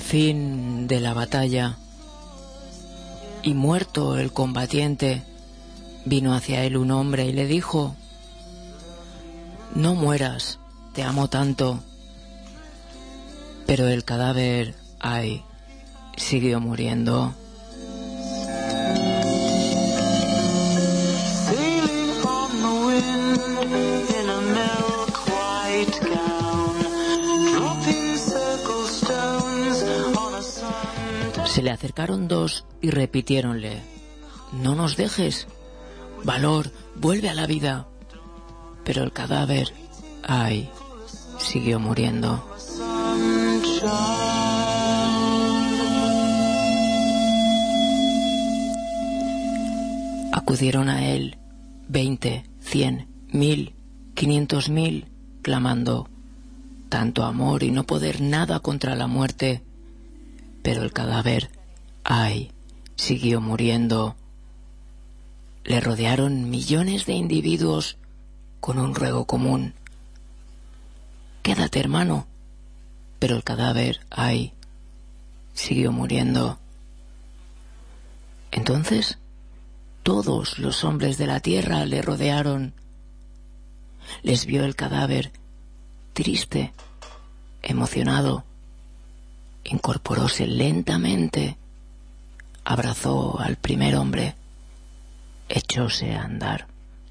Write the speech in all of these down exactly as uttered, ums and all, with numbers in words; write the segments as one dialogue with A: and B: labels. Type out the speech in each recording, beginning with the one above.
A: fin de la batalla, y muerto el combatiente, vino hacia él un hombre y le dijo: no mueras, te amo tanto. Pero el cadáver, ay, siguió muriendo. Se le acercaron dos y repitiéronle: no nos dejes, valor, vuelve a la vida. Pero el cadáver, ay, siguió muriendo. Acudieron a él veinte, cien, mil, quinientos mil, clamando: tanto amor y no poder nada contra la muerte. Pero el cadáver, ay, siguió muriendo. Le rodearon millones de individuos con un ruego común: quédate, hermano. Pero el cadáver, ay, siguió muriendo. Entonces todos los hombres de la tierra le rodearon. Les vio el cadáver, triste, emocionado. Incorporóse lentamente, abrazó al primer hombre, echóse a andar.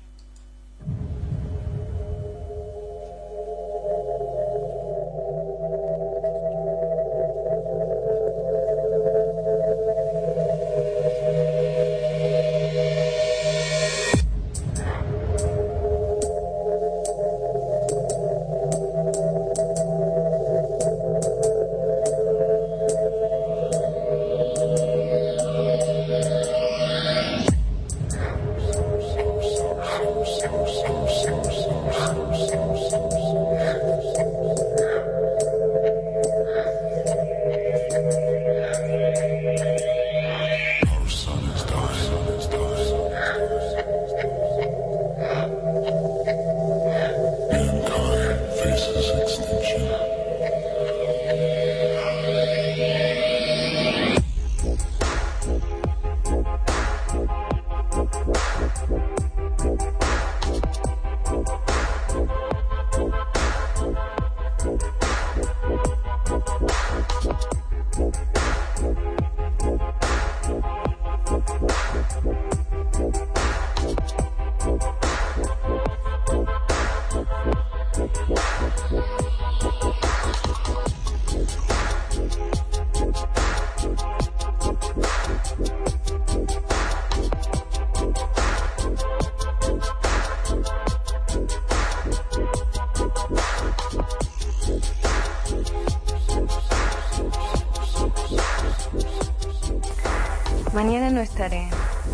B: Mañana no estaré.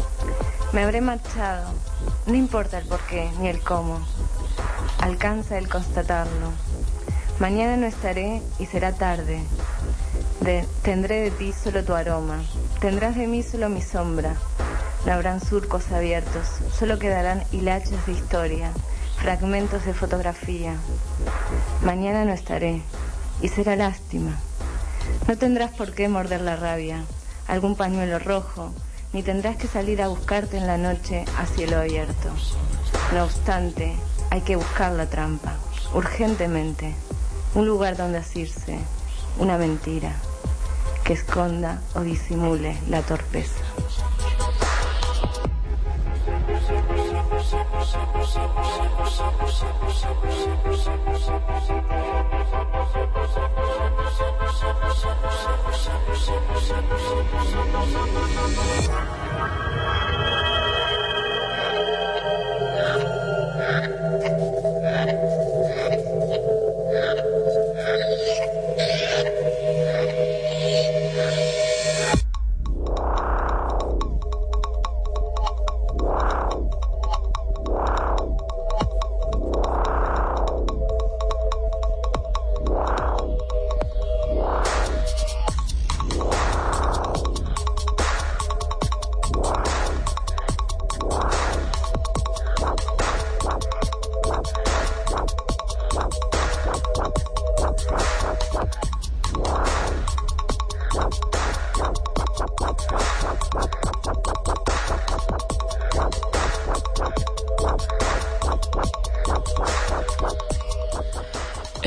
B: Me habré marchado. No importa el porqué ni el cómo. Alcanza el constatarlo. Mañana no estaré y será tarde. De, tendré de ti solo tu aroma. Tendrás de mí solo mi sombra. No habrán surcos abiertos. Solo quedarán hilachos de historia, fragmentos de fotografía. Mañana no estaré y será lástima. No tendrás por qué morder la rabia, algún pañuelo rojo, ni tendrás que salir a buscarte en la noche a cielo abierto. No obstante, hay que buscar la trampa, urgentemente, un lugar donde asirse, una mentira, que esconda o disimule la torpeza.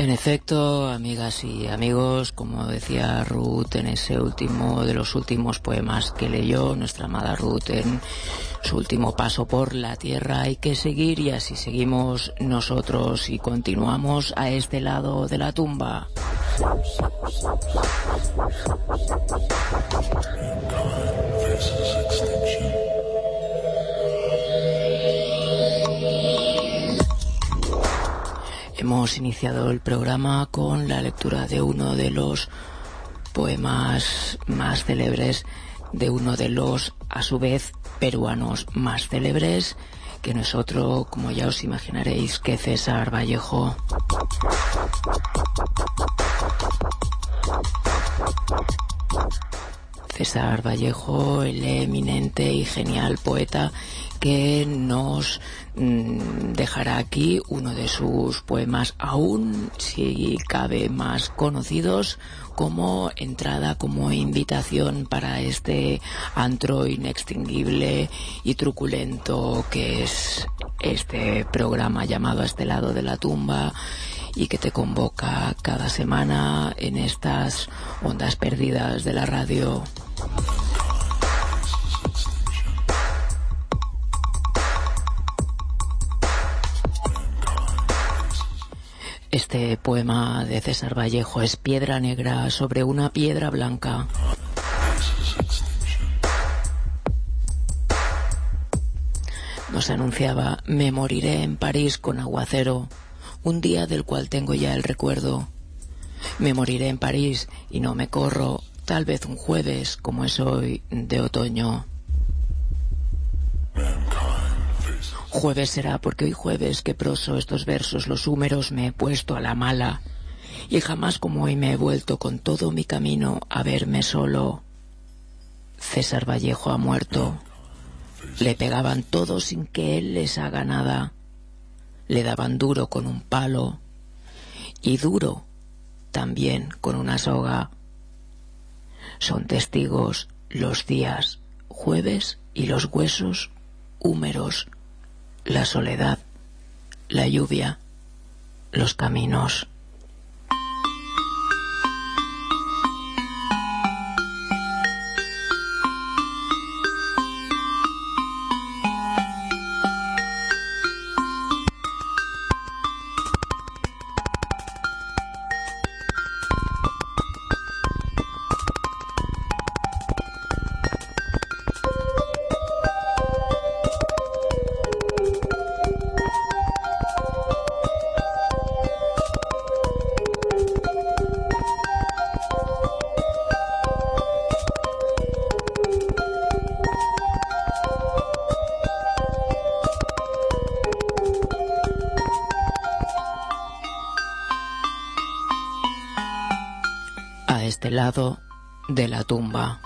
A: En efecto, amigas y amigos, como decía Ruth en ese último de los últimos poemas que leyó nuestra amada Ruth en su último paso por la tierra, hay que seguir, y así seguimos nosotros y continuamos a este lado de la tumba. Hemos iniciado el programa con la lectura de uno de los poemas más célebres, de uno de los, a su vez, peruanos más célebres, que no es otro, como ya os imaginaréis, que César Vallejo. César Vallejo, el eminente y genial poeta que nos mmm, dejará aquí uno de sus poemas, aún si cabe más conocidos, como entrada, como invitación para este antro inextinguible y truculento que es este programa llamado A este lado de la tumba, y que te convoca cada semana en estas ondas perdidas de la radio. Este poema de César Vallejo es piedra negra sobre una piedra blanca. Nos anunciaba: me moriré en París con aguacero, un día del cual tengo ya el recuerdo. Me moriré en París y no me corro, tal vez un jueves como es hoy de otoño. Jueves será porque hoy jueves que proso estos versos los húmeros me he puesto a la mala, y jamás como hoy me he vuelto con todo mi camino a verme solo. César Vallejo ha muerto. Le pegaban todos sin que él les haga nada. Le daban duro con un palo y duro también con una soga. Son testigos los días jueves y los huesos húmeros, la soledad, la lluvia, los caminos. Este lado de la tumba.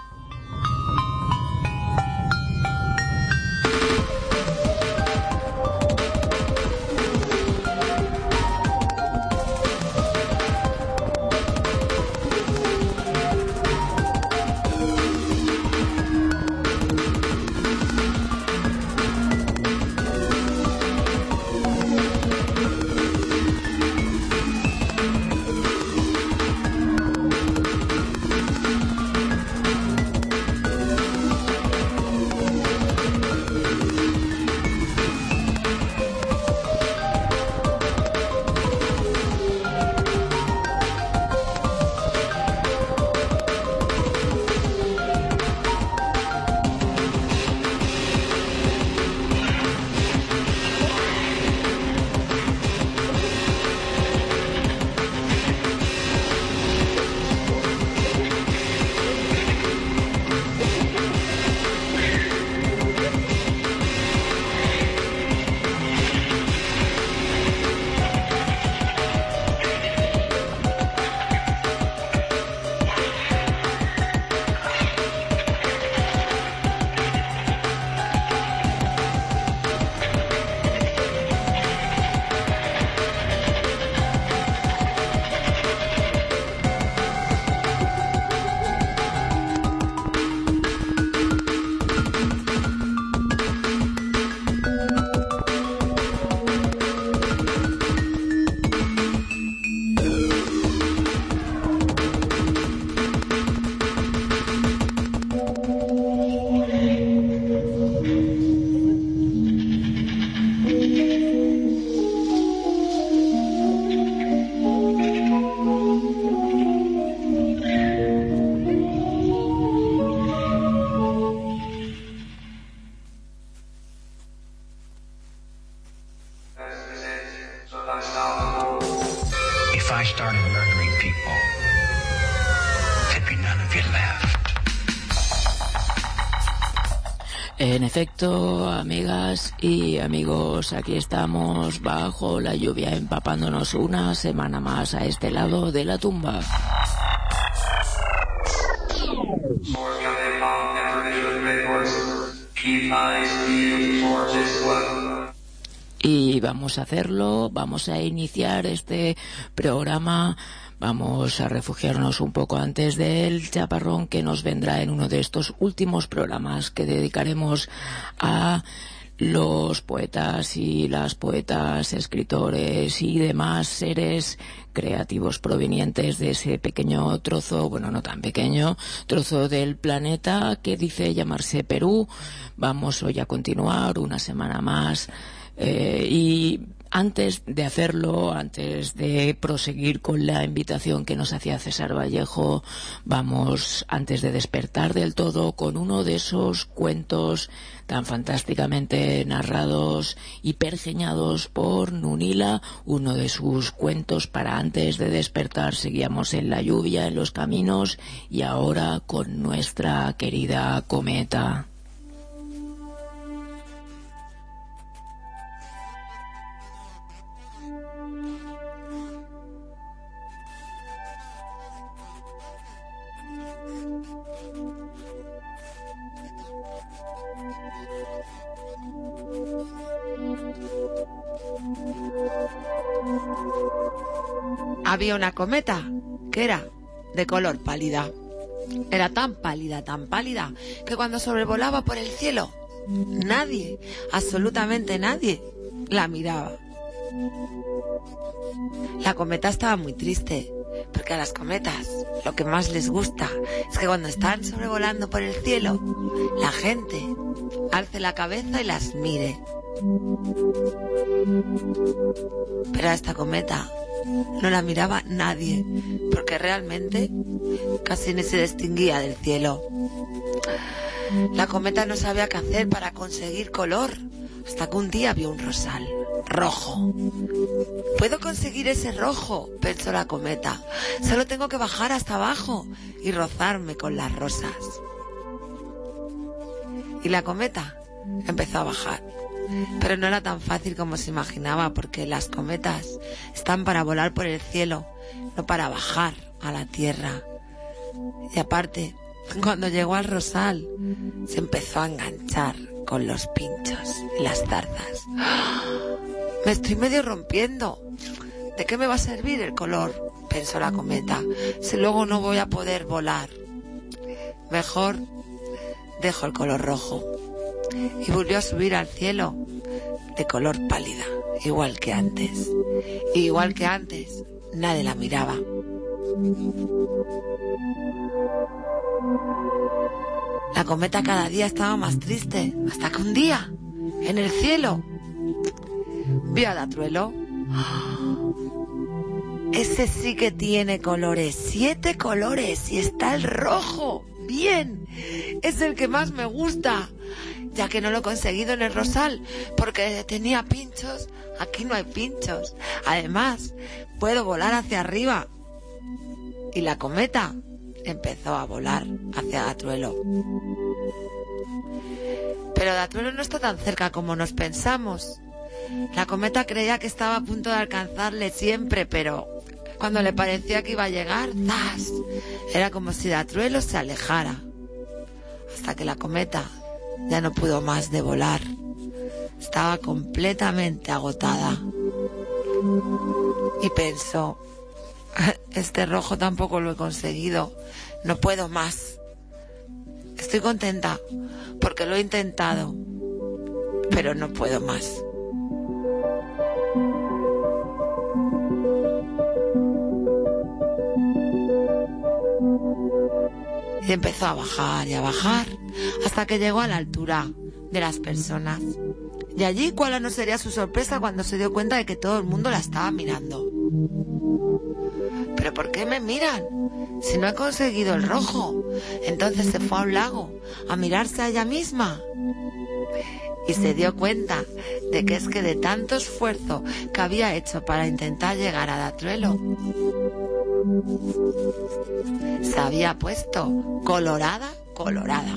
C: I started murdering people, there'd be none of you left.
A: En efecto, amigas y amigos, aquí estamos bajo la lluvia empapándonos una semana más a este lado de la tumba. Y vamos a hacerlo, vamos a iniciar este programa. Vamos a refugiarnos un poco antes del chaparrón que nos vendrá en uno de estos últimos programas que dedicaremos a los poetas y las poetas, escritores y demás seres creativos provenientes de ese pequeño trozo, bueno, no tan pequeño, trozo del planeta que dice llamarse Perú. Vamos hoy a continuar una semana más eh, y... Antes de hacerlo, antes de proseguir con la invitación que nos hacía César Vallejo, vamos, antes de despertar del todo, con uno de esos cuentos tan fantásticamente narrados y pergeñados por Nunila, uno de sus cuentos para antes de despertar. Seguíamos en la lluvia, en los caminos, y ahora con nuestra querida cometa.
D: Había una cometa que era de color pálida. Era tan pálida, tan pálida, que cuando sobrevolaba por el cielo, nadie, absolutamente nadie, la miraba. La cometa estaba muy triste, porque a las cometas lo que más les gusta es que cuando están sobrevolando por el cielo, la gente alce la cabeza y las mire. Pero a esta cometa no la miraba nadie, porque realmente casi ni se distinguía del cielo. La cometa no sabía qué hacer para conseguir color, hasta que un día vio un rosal rojo. «Puedo conseguir ese rojo», pensó la cometa. «Solo tengo que bajar hasta abajo y rozarme con las rosas». Y la cometa empezó a bajar. Pero no era tan fácil como se imaginaba, porque las cometas están para volar por el cielo, no para bajar a la tierra. Y aparte, cuando llegó al rosal, se empezó a enganchar con los pinchos y las zarzas. ¡Ah! «Me estoy medio rompiendo. ¿De qué me va a servir el color?», pensó la cometa, «si luego no voy a poder volar. Mejor dejo el color rojo». Y volvió a subir al cielo de color pálida, igual que antes. Y igual que antes, nadie la miraba. La cometa cada día estaba más triste, hasta que un día, en el cielo, vio a Datruelo. «Ese sí que tiene colores, siete colores, y está el rojo. Bien, es el que más me gusta. Ya que no lo he conseguido en el rosal, porque tenía pinchos, aquí no hay pinchos. Además, puedo volar hacia arriba». Y la cometa empezó a volar hacia Datruelo. Pero Datruelo no está tan cerca como nos pensamos. La cometa creía que estaba a punto de alcanzarle siempre, pero cuando le parecía que iba a llegar, ¡zas!, era como si Datruelo se alejara. Hasta que la cometa ya no pudo más de volar. Estaba completamente agotada. Y pensó: «Este rojo tampoco lo he conseguido. No puedo más. Estoy contenta porque lo he intentado, pero no puedo más». Y empezó a bajar y a bajar hasta que llegó a la altura de las personas. Y allí, ¿cuál no sería su sorpresa cuando se dio cuenta de que todo el mundo la estaba mirando? ¿Pero por qué me miran? Si no he conseguido el rojo. Entonces se fue a un lago a mirarse a ella misma. y se dio cuenta de que es que de tanto esfuerzo que había hecho para intentar llegar a Datruelo, se había puesto colorada, colorada.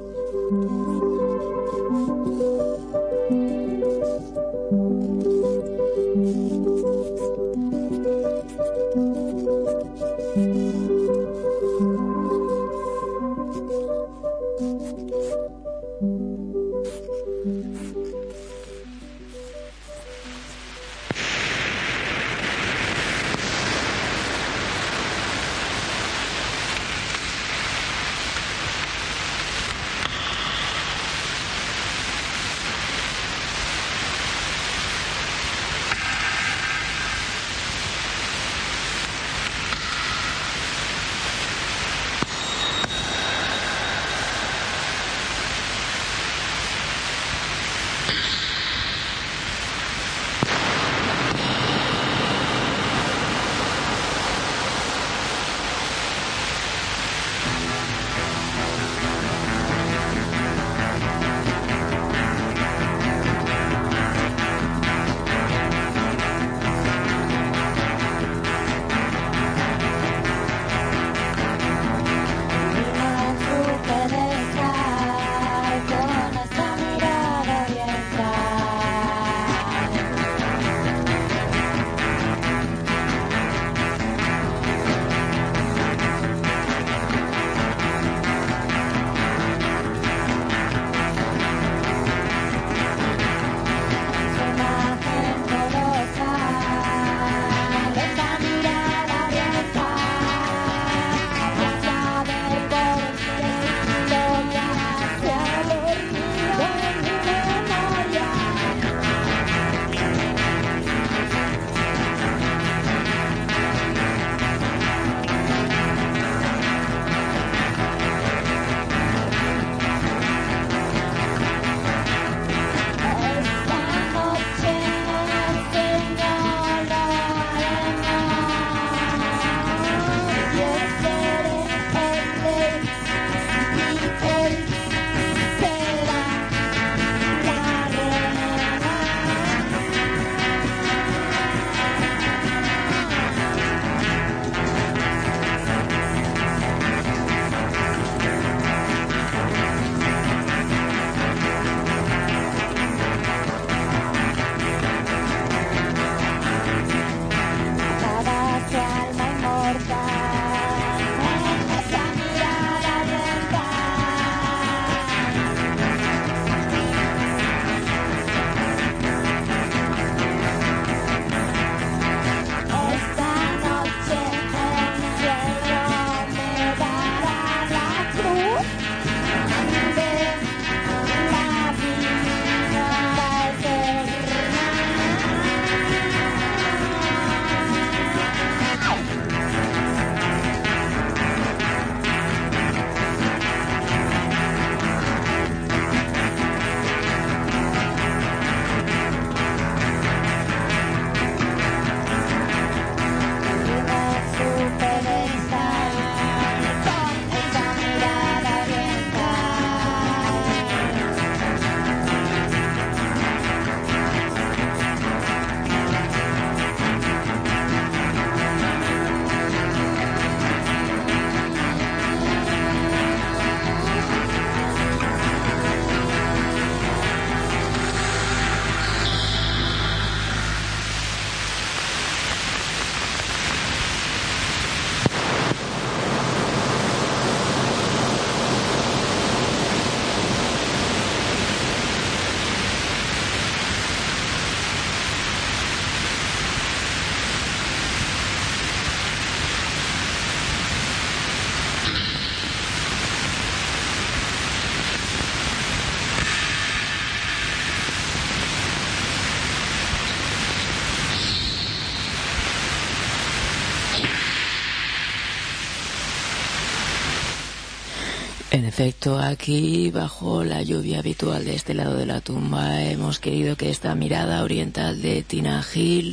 A: En efecto, aquí, bajo la lluvia habitual de este lado de la tumba, hemos querido que esta mirada oriental de Tina Hill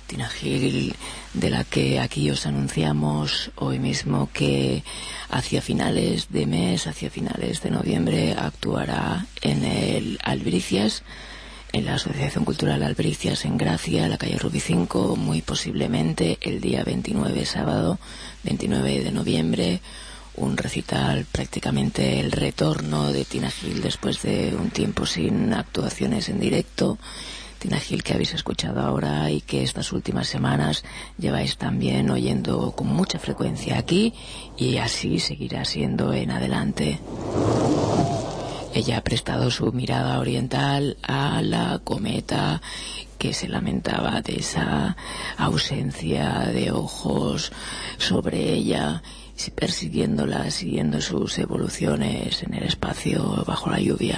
A: Tina Gil, de la que aquí os anunciamos hoy mismo que hacia finales de mes, hacia finales de noviembre, actuará en el Albricias, en la Asociación Cultural Albricias en Gracia, en la calle Rubí cinco, muy posiblemente el día veintinueve, sábado veintinueve de noviembre, un recital, prácticamente el retorno de Tina Gil después de un tiempo sin actuaciones en directo. Tina Gil, que habéis escuchado ahora y que estas últimas semanas lleváis también oyendo con mucha frecuencia aquí, y así seguirá siendo en adelante. Ella ha prestado su mirada oriental a la cometa que se lamentaba de esa ausencia de ojos sobre ella, persiguiéndola, siguiendo sus evoluciones en el espacio bajo la lluvia.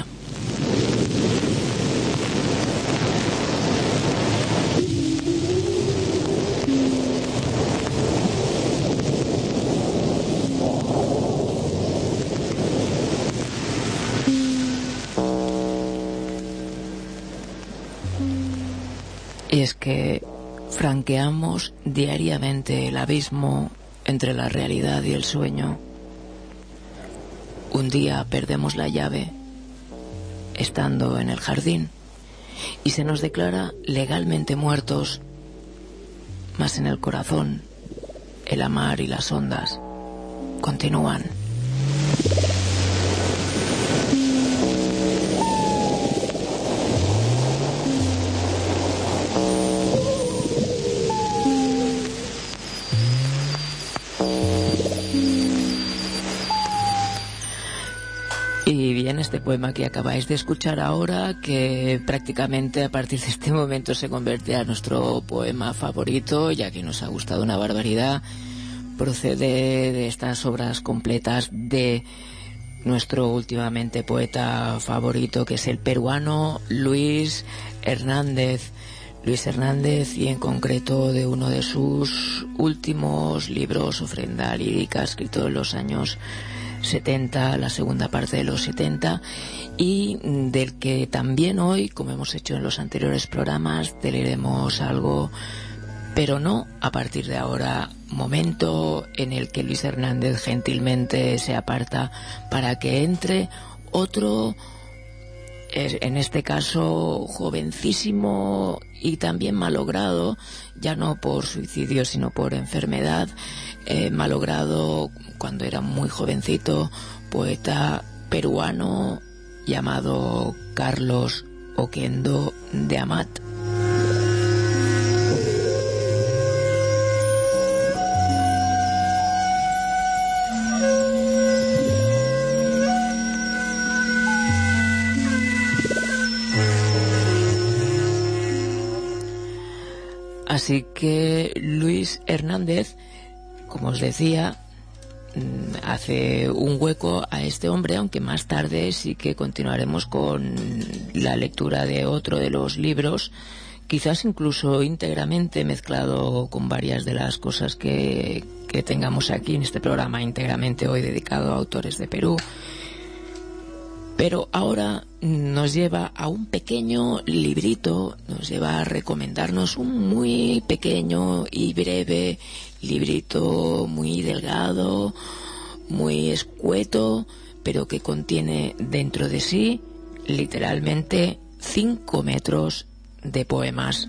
A: Y es que franqueamos diariamente el abismo entre la realidad y el sueño. Un día perdemos la llave estando en el jardín y se nos declara legalmente muertos, mas en el corazón el amar y las ondas continúan. Y bien, este poema que acabáis de escuchar ahora, que prácticamente a partir de este momento se convierte a nuestro poema favorito, ya que nos ha gustado una barbaridad, procede de estas obras completas de nuestro últimamente poeta favorito, que es el peruano Luis Hernández. Luis Hernández, y en concreto de uno de sus últimos libros, Ofrenda Lírica, escrito en los años setenta, la segunda parte de los setenta, y del que también hoy, como hemos hecho en los anteriores programas, te leeremos algo, pero no a partir de ahora, momento en el que Luis Hernández gentilmente se aparta para que entre otro, en este caso jovencísimo y también malogrado, ya no por suicidio sino por enfermedad, eh, malogrado cuando era muy jovencito, poeta peruano llamado Carlos Oquendo de Amat. Así que Luis Hernández, como os decía, hace un hueco a este hombre, aunque más tarde sí que continuaremos con la lectura de otro de los libros, quizás incluso íntegramente mezclado con varias de las cosas que, que tengamos aquí en este programa, íntegramente hoy dedicado a autores de Perú. Pero ahora nos lleva a un pequeño librito, nos lleva a recomendarnos un muy pequeño y breve librito, muy delgado, muy escueto, pero que contiene dentro de sí literalmente cinco metros de poemas.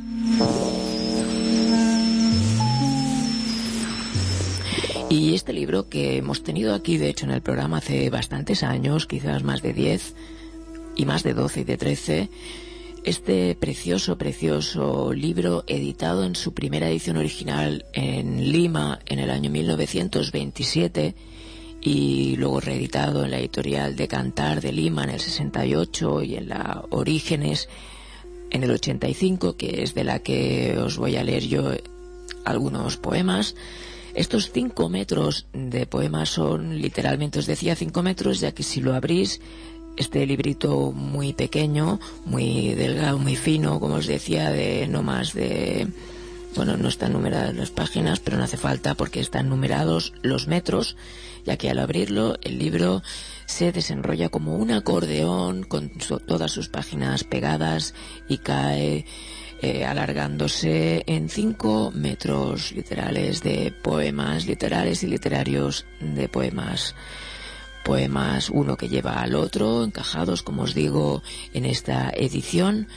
A: Y este libro, que hemos tenido aquí de hecho en el programa hace bastantes años, quizás más de diez y más de doce y de trece, este precioso, precioso libro, editado en su primera edición original en Lima en el año mil novecientos veintisiete y luego reeditado en la editorial de Cantar de Lima en el sesenta y ocho y en la Orígenes en el ochenta y cinco, que es de la que os voy a leer yo algunos poemas. Estos cinco metros de poemas son literalmente, os decía, cinco metros, ya que si lo abrís, este librito muy pequeño, muy delgado, muy fino, como os decía, de no más de... Bueno, no están numeradas las páginas, pero no hace falta porque están numerados los metros, ya que al abrirlo el libro se desenrolla como un acordeón con su, todas sus páginas pegadas y cae eh, alargándose en cinco metros literales de poemas literales y literarios de poemas. Poemas uno que lleva al otro, encajados, como os digo, en esta edición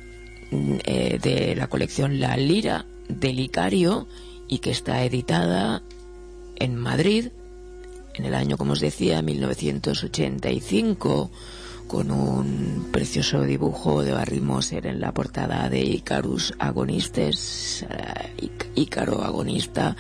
A: eh, de la colección La Lira de Licario, y que está editada en Madrid en el año, como os decía, mil novecientos ochenta y cinco, con un precioso dibujo de Barry Moser en la portada de Icarus Agonistes, uh, Ícaro Agonista.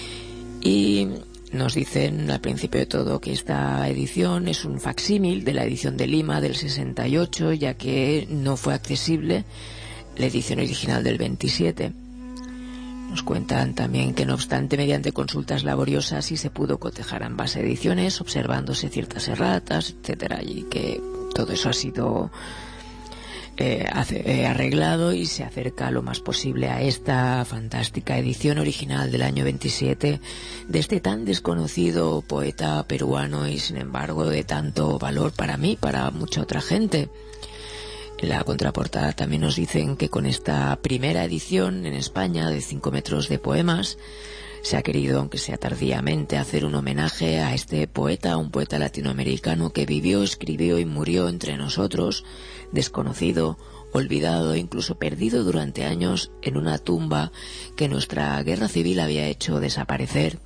A: Y nos dicen al principio de todo que esta edición es un facsímil de la edición de Lima del sesenta y ocho, ya que no fue accesible la edición original del veintisiete. Nos cuentan también que, no obstante, mediante consultas laboriosas sí se pudo cotejar ambas ediciones, observándose ciertas erratas, etcétera, y que todo eso ha sido eh, hace, eh, arreglado y se acerca lo más posible a esta fantástica edición original del año veintisiete de este tan desconocido poeta peruano y, sin embargo, de tanto valor para mí, para mucha otra gente. En la contraportada también nos dicen que con esta primera edición en España de cinco metros de poemas se ha querido, aunque sea tardíamente, hacer un homenaje a este poeta, un poeta latinoamericano que vivió, escribió y murió entre nosotros, desconocido, olvidado, incluso perdido durante años en una tumba que nuestra guerra civil había hecho desaparecer.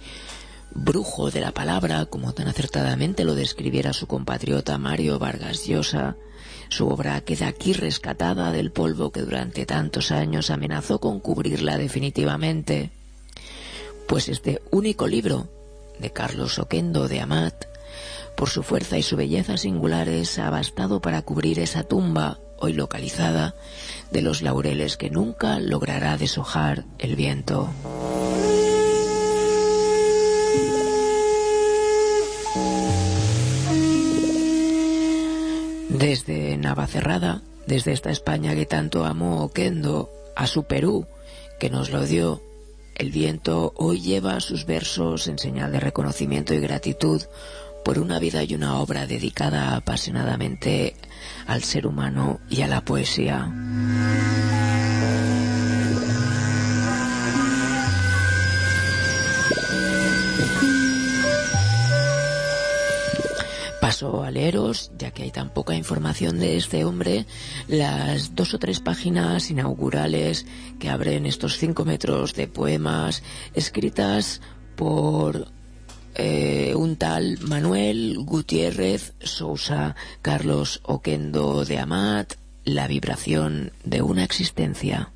A: Brujo de la palabra, como tan acertadamente lo describiera su compatriota Mario Vargas Llosa. Su obra queda aquí rescatada del polvo que durante tantos años amenazó con cubrirla definitivamente. Pues este único libro de Carlos Oquendo de Amat, por su fuerza y su belleza singulares, ha bastado para cubrir esa tumba, hoy localizada, de los laureles que nunca logrará deshojar el viento. Desde Navacerrada, desde esta España que tanto amó Oquendo, a su Perú, que nos lo dio, el viento hoy lleva sus versos en señal de reconocimiento y gratitud por una vida y una obra dedicada apasionadamente al ser humano y a la poesía. Paso a leeros, ya que hay tan poca información de este hombre, las dos o tres páginas inaugurales que abren estos cinco metros de poemas escritas por eh, un tal Manuel Gutiérrez Sousa. Carlos Oquendo de Amat, la vibración de una existencia.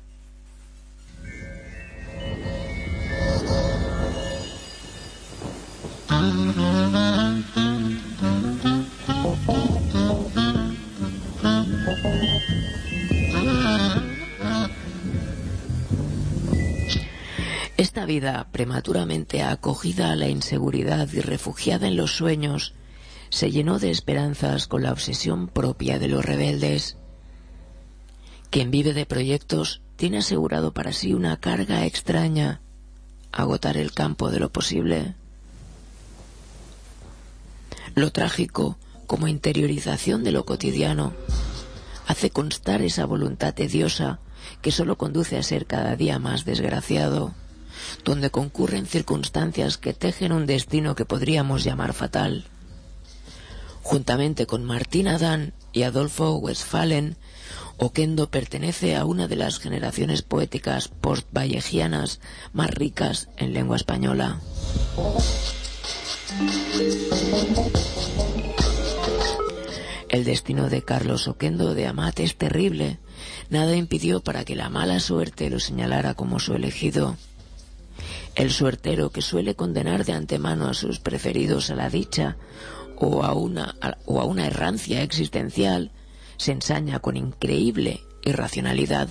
A: Esta vida prematuramente acogida a la inseguridad y refugiada en los sueños se llenó de esperanzas con la obsesión propia de los rebeldes. Quien vive de proyectos tiene asegurado para sí una carga extraña: agotar el campo de lo posible. Lo trágico, como interiorización de lo cotidiano, hace constar esa voluntad tediosa que solo conduce a ser cada día más desgraciado, donde concurren circunstancias que tejen un destino que podríamos llamar fatal. Juntamente con Martín Adán y Adolfo Westphalen, Oquendo pertenece a una de las generaciones poéticas post-vallejianas más ricas en lengua española. El destino de Carlos Oquendo de Amat es terrible. Nada impidió para que la mala suerte lo señalara como su elegido. El suertero, que suele condenar de antemano a sus preferidos a la dicha o a una, a, o a una errancia existencial, se ensaña con increíble irracionalidad.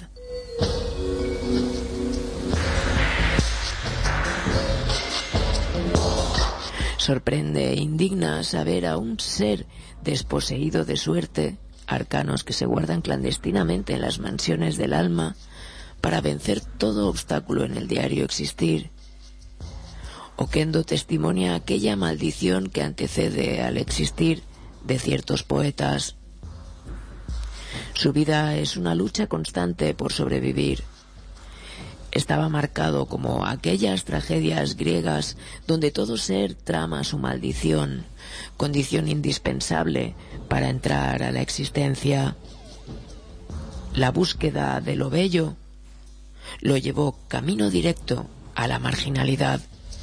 A: Sorprende e indigna saber a un ser desposeído de suerte, arcanos que se guardan clandestinamente en las mansiones del alma para vencer todo obstáculo en el diario existir. Oquendo testimonia aquella maldición que antecede al existir de ciertos poetas. Su vida es una lucha constante por sobrevivir. Estaba marcado como aquellas tragedias griegas donde todo ser trama su maldición, condición indispensable para entrar a la existencia. La búsqueda de lo bello lo llevó camino directo a la marginalidad.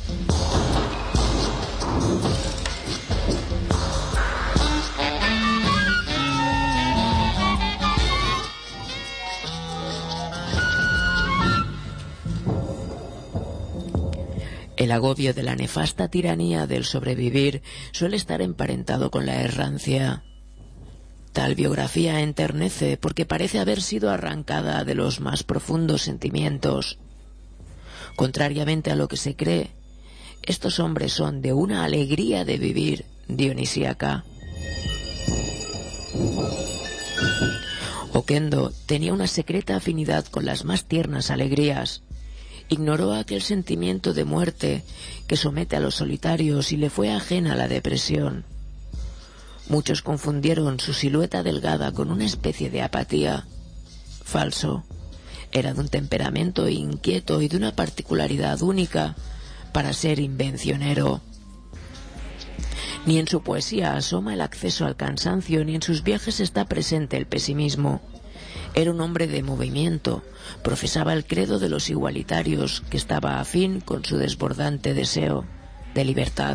A: El agobio de la nefasta tiranía del sobrevivir suele estar emparentado con la errancia. Tal biografía enternece porque parece haber sido arrancada de los más profundos sentimientos. Contrariamente a lo que se cree, estos hombres son de una alegría de vivir dionisíaca. Oquendo tenía una secreta afinidad con las más tiernas alegrías. Ignoró aquel sentimiento de muerte que somete a los solitarios y le fue ajena la depresión. Muchos confundieron su silueta delgada con una especie de apatía. Falso. Era de un temperamento inquieto y de una particularidad única para ser invencionero. Ni en su poesía asoma el acceso al cansancio, ni en sus viajes está presente el pesimismo. Era un hombre de movimiento, profesaba el credo de los igualitarios, que estaba afín con su desbordante deseo de libertad.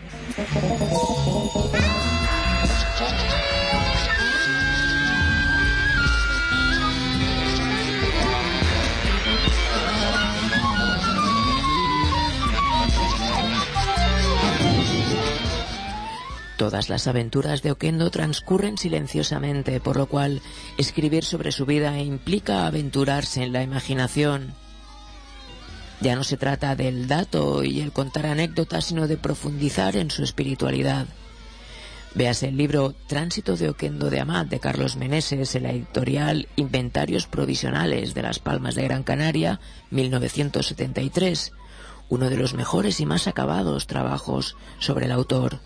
A: Todas las aventuras de Oquendo transcurren silenciosamente, por lo cual escribir sobre su vida implica aventurarse en la imaginación. Ya no se trata del dato y el contar anécdotas, sino de profundizar en su espiritualidad. Véase el libro Tránsito de Oquendo de Amat, de Carlos Meneses, en la editorial Inventarios Provisionales de Las Palmas de Gran Canaria, mil novecientos setenta y tres, uno de los mejores y más acabados trabajos sobre el autor.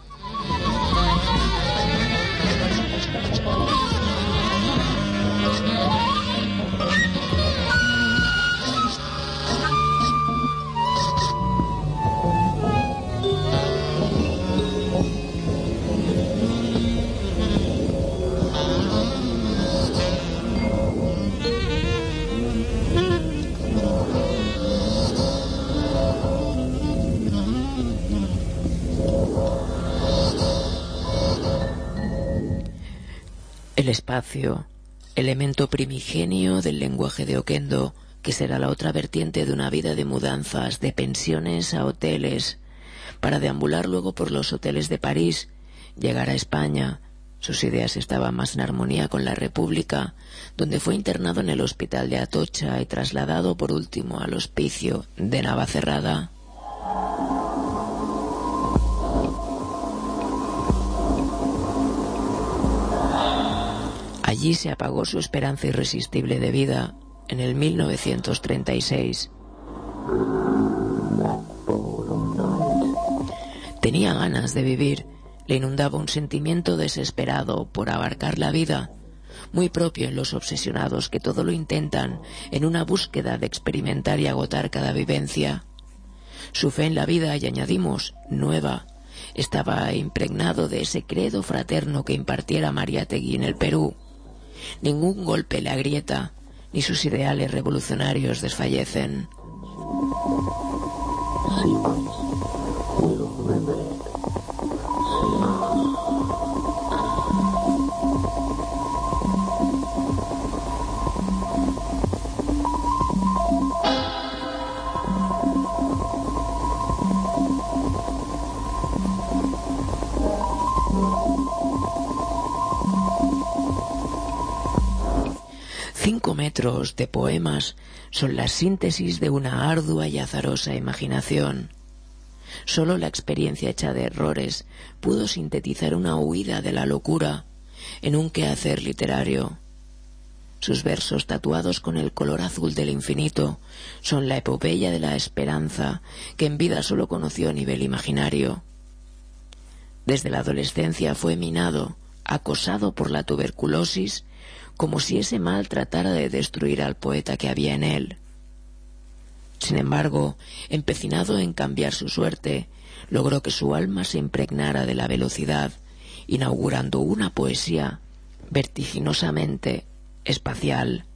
A: El espacio, elemento primigenio del lenguaje de Oquendo, que será la otra vertiente de una vida de mudanzas, de pensiones a hoteles, para deambular luego por los hoteles de París, llegar a España. Sus ideas estaban más en armonía con la República, donde fue internado en el hospital de Atocha y trasladado por último al hospicio de Navacerrada. Allí se apagó su esperanza irresistible de vida en el mil novecientos treinta y seis. Tenía ganas de vivir, le inundaba un sentimiento desesperado por abarcar la vida, muy propio en los obsesionados que todo lo intentan en una búsqueda de experimentar y agotar cada vivencia. Su fe en la vida, y añadimos, nueva, estaba impregnado de ese credo fraterno que impartiera Mariátegui en el Perú. Ningún golpe le agrieta, ni sus ideales revolucionarios desfallecen. Cinco metros de poemas son la síntesis de una ardua y azarosa imaginación. Solo la experiencia hecha de errores pudo sintetizar una huida de la locura en un quehacer literario. Sus versos, tatuados con el color azul del infinito, son la epopeya de la esperanza que en vida solo conoció a nivel imaginario. Desde la adolescencia fue minado, acosado por la tuberculosis, como si ese mal tratara de destruir al poeta que había en él. Sin embargo, empecinado en cambiar su suerte, logró que su alma se impregnara de la velocidad, inaugurando una poesía vertiginosamente espacial.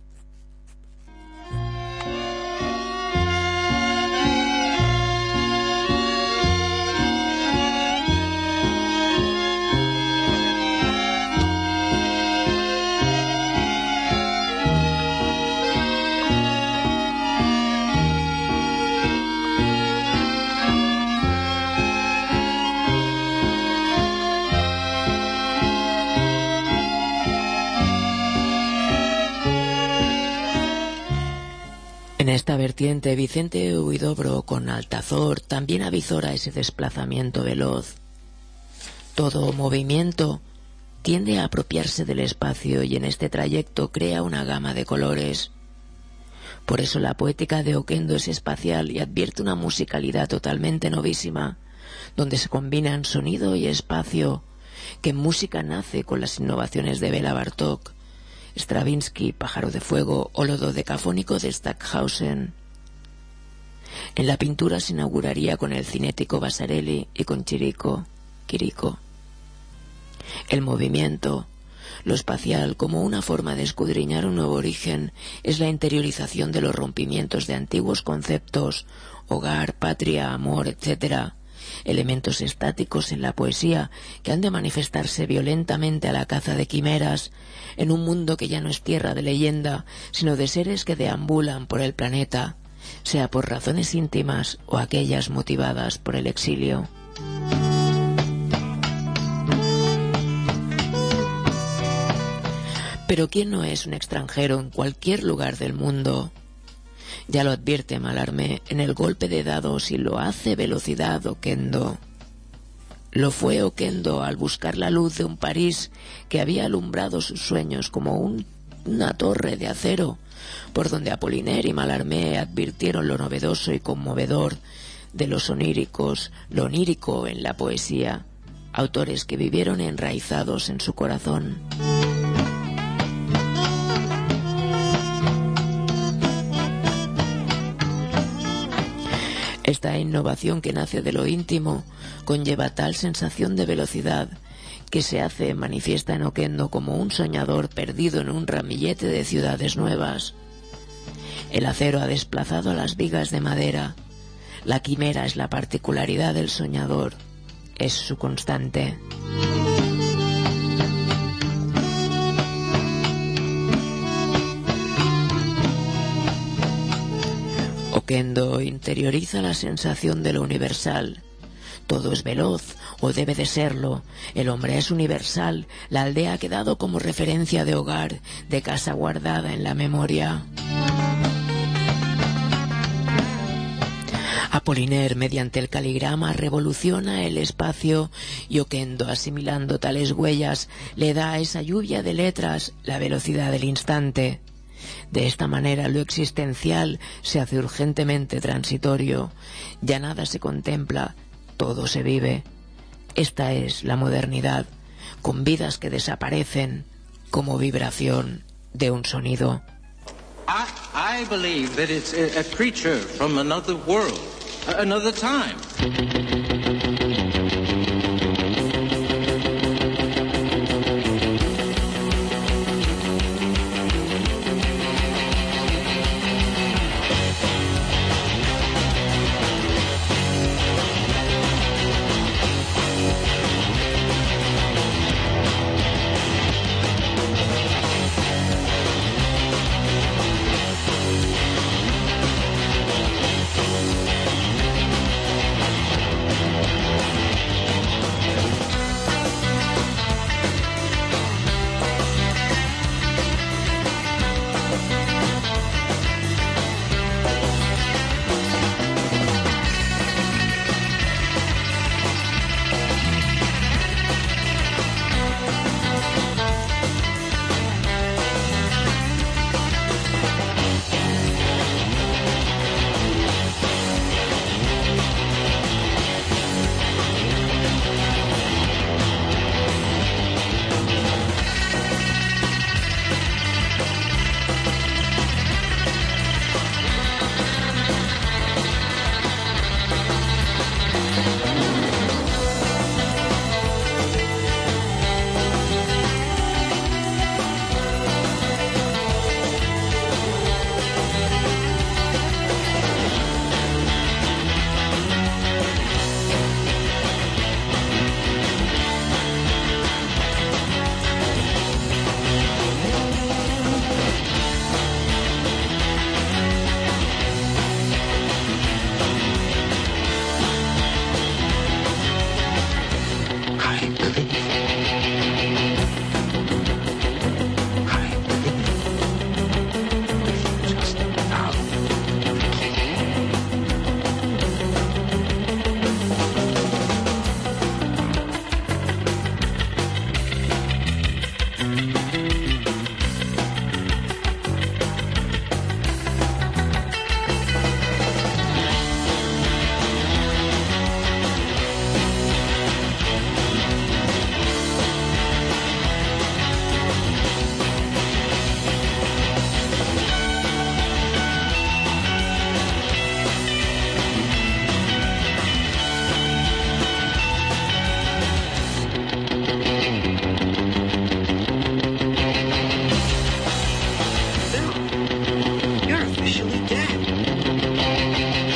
A: En esta vertiente, Vicente Huidobro con Altazor también avizora ese desplazamiento veloz. Todo movimiento tiende a apropiarse del espacio y en este trayecto crea una gama de colores. Por eso la poética de Oquendo es espacial y advierte una musicalidad totalmente novísima, donde se combinan sonido y espacio, que en música nace con las innovaciones de Béla Bartók, Stravinsky, Pájaro de Fuego o lo dodecafónico de Stockhausen. En la pintura se inauguraría con el cinético Vasarely y con Chirico, Quirico. El movimiento, lo espacial como una forma de escudriñar un nuevo origen, es la interiorización de los rompimientos de antiguos conceptos, hogar, patria, amor, etcétera, elementos estáticos en la poesía que han de manifestarse violentamente a la caza de quimeras en un mundo que ya no es tierra de leyenda, sino de seres que deambulan por el planeta, sea por razones íntimas o aquellas motivadas por el exilio. Pero ¿quién no es un extranjero en cualquier lugar del mundo? Ya lo advierte Mallarmé en el golpe de dados y lo hace velocidad Oquendo. Lo fue Oquendo al buscar la luz de un París que había alumbrado sus sueños como un, una torre de acero, por donde Apollinaire y Mallarmé advirtieron lo novedoso y conmovedor de los oníricos, lo onírico en la poesía, autores que vivieron enraizados en su corazón. Esta innovación que nace de lo íntimo conlleva tal sensación de velocidad que se hace manifiesta en Oquendo como un soñador perdido en un ramillete de ciudades nuevas. El acero ha desplazado a las vigas de madera. La quimera es la particularidad del soñador, es su constante. Oquendo interioriza la sensación de lo universal. Todo es veloz, o debe de serlo. El hombre es universal. La aldea ha quedado como referencia de hogar, de casa guardada en la memoria. Apollinaire, mediante el caligrama, revoluciona el espacio y Oquendo, asimilando tales huellas, le da a esa lluvia de letras la velocidad del instante. De esta manera lo existencial se hace urgentemente transitorio. Ya nada se contempla, todo se vive. Esta es la modernidad, con vidas que desaparecen como vibración de un sonido.
E: I, I believe that it's a, a creature from another world, another time.
F: she was dead.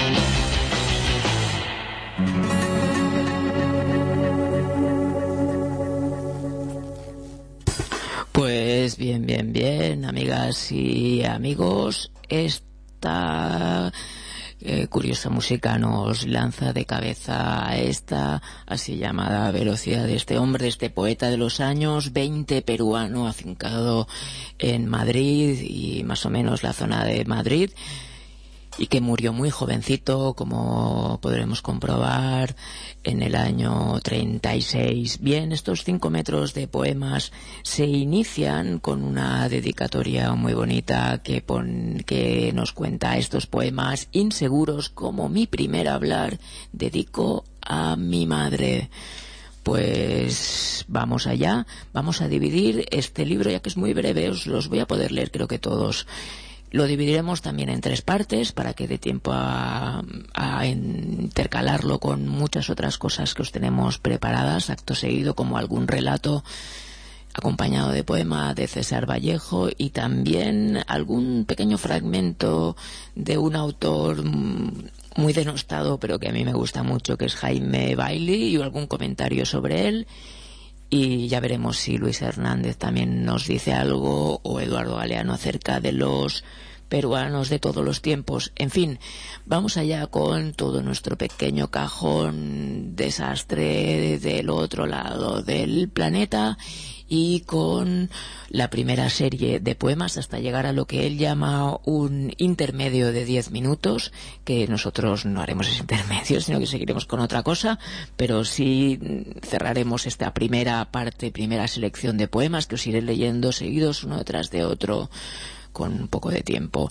A: Pues bien, bien, bien, amigas y amigos, esta eh, curiosa música nos lanza de cabeza a esta así llamada velocidad de este hombre, este poeta de los años veinte, peruano, afincado en Madrid y más o menos la zona de Madrid, y que murió muy jovencito, como podremos comprobar, en el año treinta y seis. Bien, estos cinco metros de poemas se inician con una dedicatoria muy bonita que, pon, que nos cuenta estos poemas inseguros como mi primer hablar, dedico a mi madre. Pues vamos allá, vamos a dividir este libro, ya que es muy breve, os los voy a poder leer creo que todos. Lo dividiremos también en tres partes para que dé tiempo a, a intercalarlo con muchas otras cosas que os tenemos preparadas, acto seguido, como algún relato acompañado de poema de César Vallejo y también algún pequeño fragmento de un autor muy denostado, pero que a mí me gusta mucho, que es Jaime Bailey, y algún comentario sobre él. Y ya veremos si Luis Hernández también nos dice algo, o Eduardo Galeano, acerca de los peruanos de todos los tiempos. En fin, vamos allá con todo nuestro pequeño cajón desastre del otro lado del planeta, y con la primera serie de poemas hasta llegar a lo que él llama un intermedio de diez minutos, que nosotros no haremos ese intermedio, sino que seguiremos con otra cosa, pero sí cerraremos esta primera parte, primera selección de poemas que os iré leyendo seguidos uno detrás de otro con un poco de tiempo.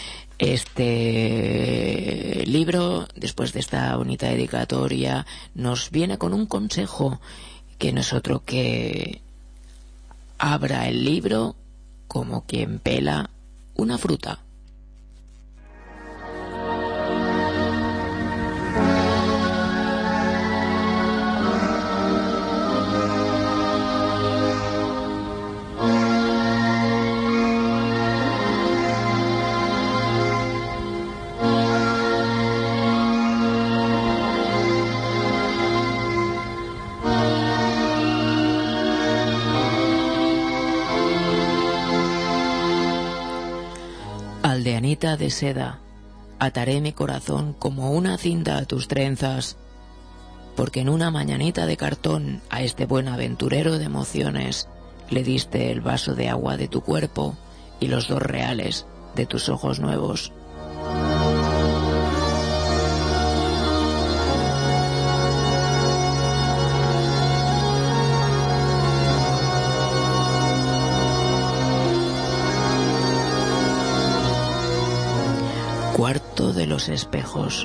A: Este libro, después de esta bonita dedicatoria, nos viene con un consejo que no es otro que abra el libro como quien pela una fruta. Aldeanita de seda, ataré mi corazón como una cinta a tus trenzas, porque en una mañanita de cartón a este buen aventurero de emociones le diste el vaso de agua de tu cuerpo y los dos reales de tus ojos nuevos. Cuarto de los espejos.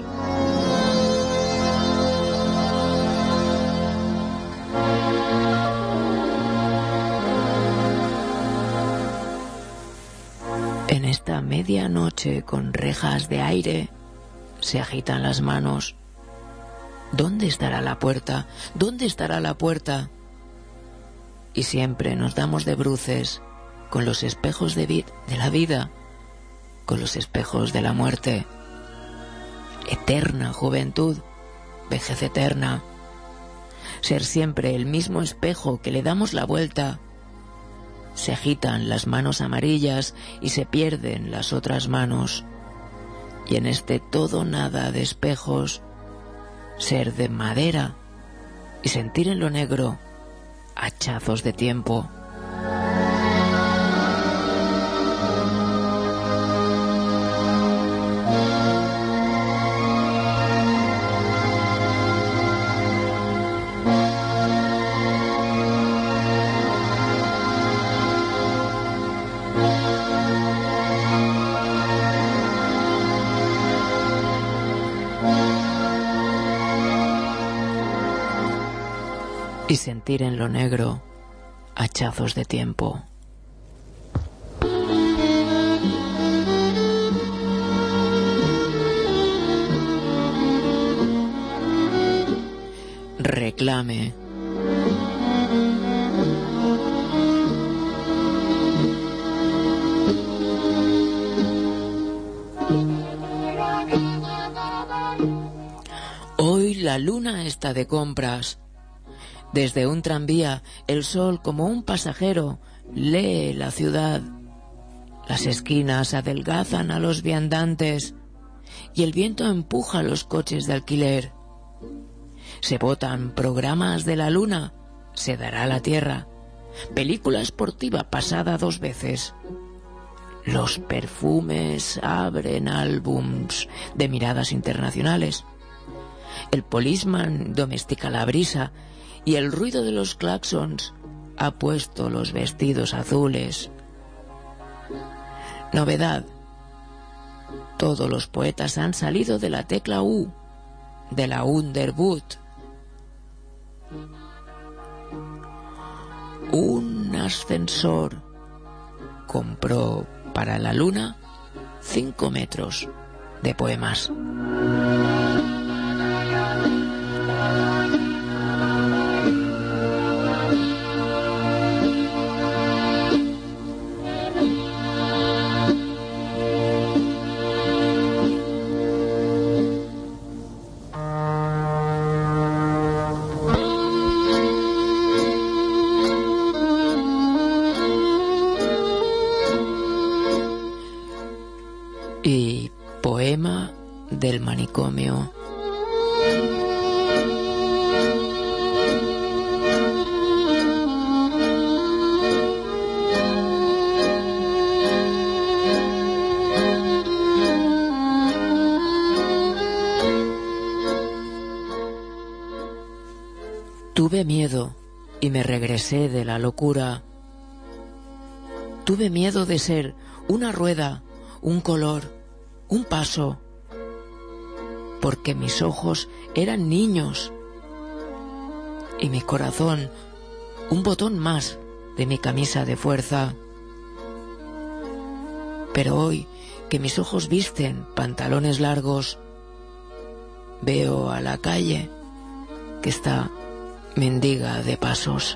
A: En esta medianoche con rejas de aire se agitan las manos. ¿Dónde estará la puerta? ¿Dónde estará la puerta? Y siempre nos damos de bruces con los espejos de, vid- de la vida, con los espejos de la muerte. Eterna juventud, vejez eterna. Ser siempre el mismo espejo que le damos la vuelta. Se agitan las manos amarillas y se pierden las otras manos. Y en este todo nada de espejos, ser de madera y sentir en lo negro hachazos de tiempo. Y sentir en lo negro hachazos de tiempo. Reclame. la luna está de compras. Desde un tranvía, el sol, como un pasajero, lee la ciudad. Las esquinas adelgazan a los viandantes y el viento empuja los coches de alquiler. Se votan programas de la luna, se dará la tierra, película esportiva pasada dos veces. Los perfumes abren álbums de miradas internacionales. El polisman domestica la brisa y el ruido de los claxons ha puesto los vestidos azules. Novedad. Todos los poetas han salido de la tecla U, de la Underwood. Un ascensor compró para la luna cinco metros de poemas. Y poema del manicomio. Tuve miedo y me regresé de la locura. Tuve miedo de ser una rueda, un color, un paso, porque mis ojos eran niños y mi corazón un botón más de mi camisa de fuerza. Pero hoy que mis ojos visten pantalones largos, veo a la calle que está mendiga de pasos.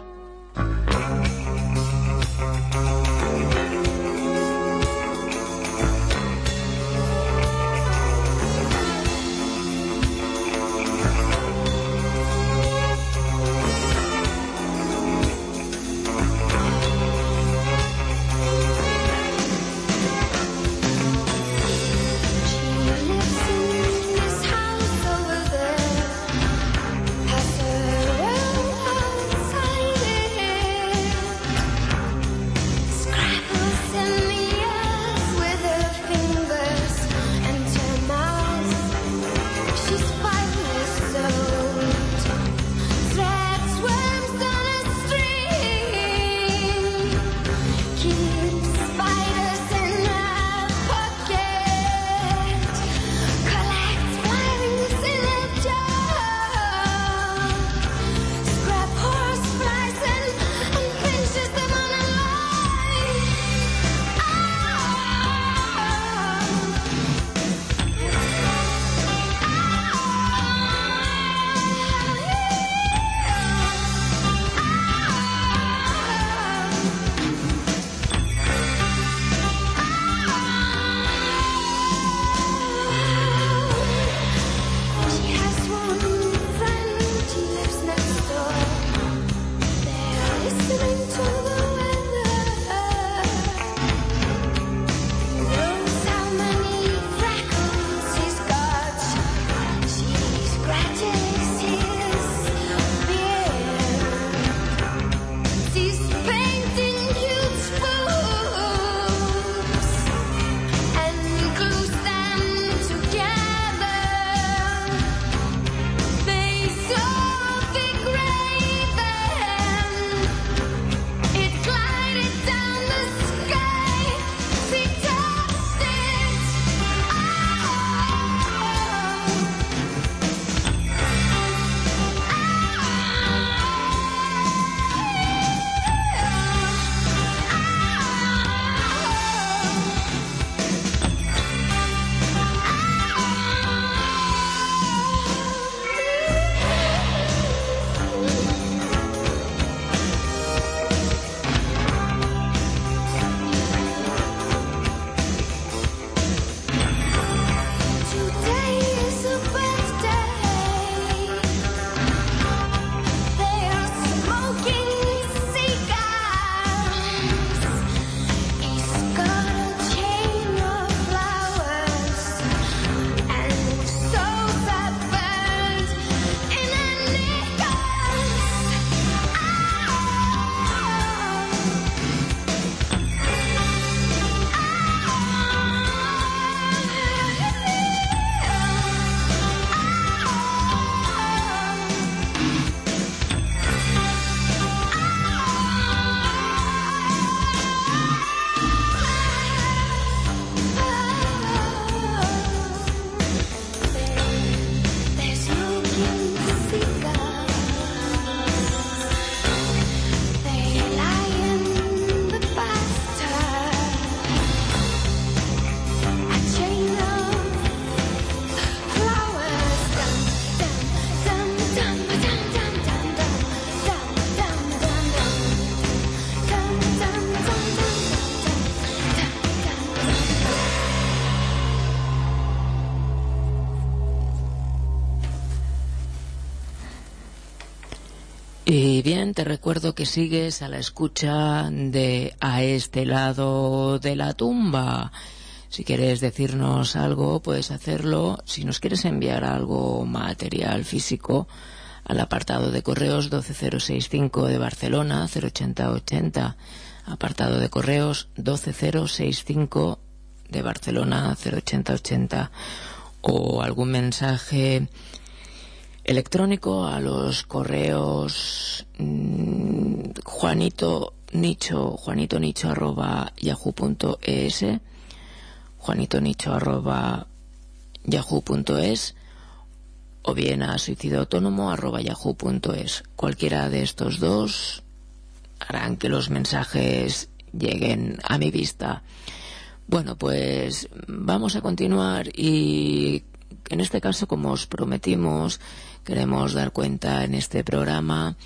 A: Y bien, te recuerdo que sigues a la escucha de A este lado de la tumba. Si quieres decirnos algo, puedes hacerlo. Si nos quieres enviar algo material físico, al apartado de correos doce cero sesenta y cinco de Barcelona, cero ochenta ochenta. Apartado de correos doce cero sesenta y cinco de Barcelona, cero ochenta ochenta. O algún mensaje electrónico a los correos mmm, Juanito Nicho, Juanito Nicho arroba yahoo punto es, Juanito Nicho arroba yahoo punto es, o bien a suicidio autónomo arroba yahoo punto es. Cualquiera de estos dos harán que los mensajes lleguen a mi vista. Bueno, pues vamos a continuar y en este caso, como os prometimos, queremos dar cuenta en este programa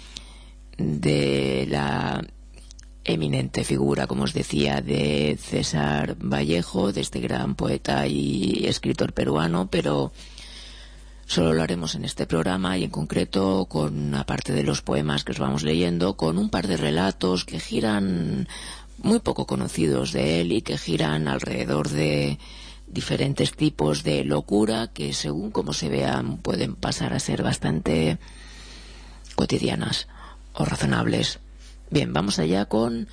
A: de la eminente figura, como os decía, de César Vallejo, de este gran poeta y escritor peruano, pero solo lo haremos en este programa y en concreto con, aparte de los poemas que os vamos leyendo, con un par de relatos que giran, muy poco conocidos de él y que giran alrededor de diferentes tipos de locura que, según como se vean, pueden pasar a ser bastante cotidianas o razonables. Bien, vamos allá con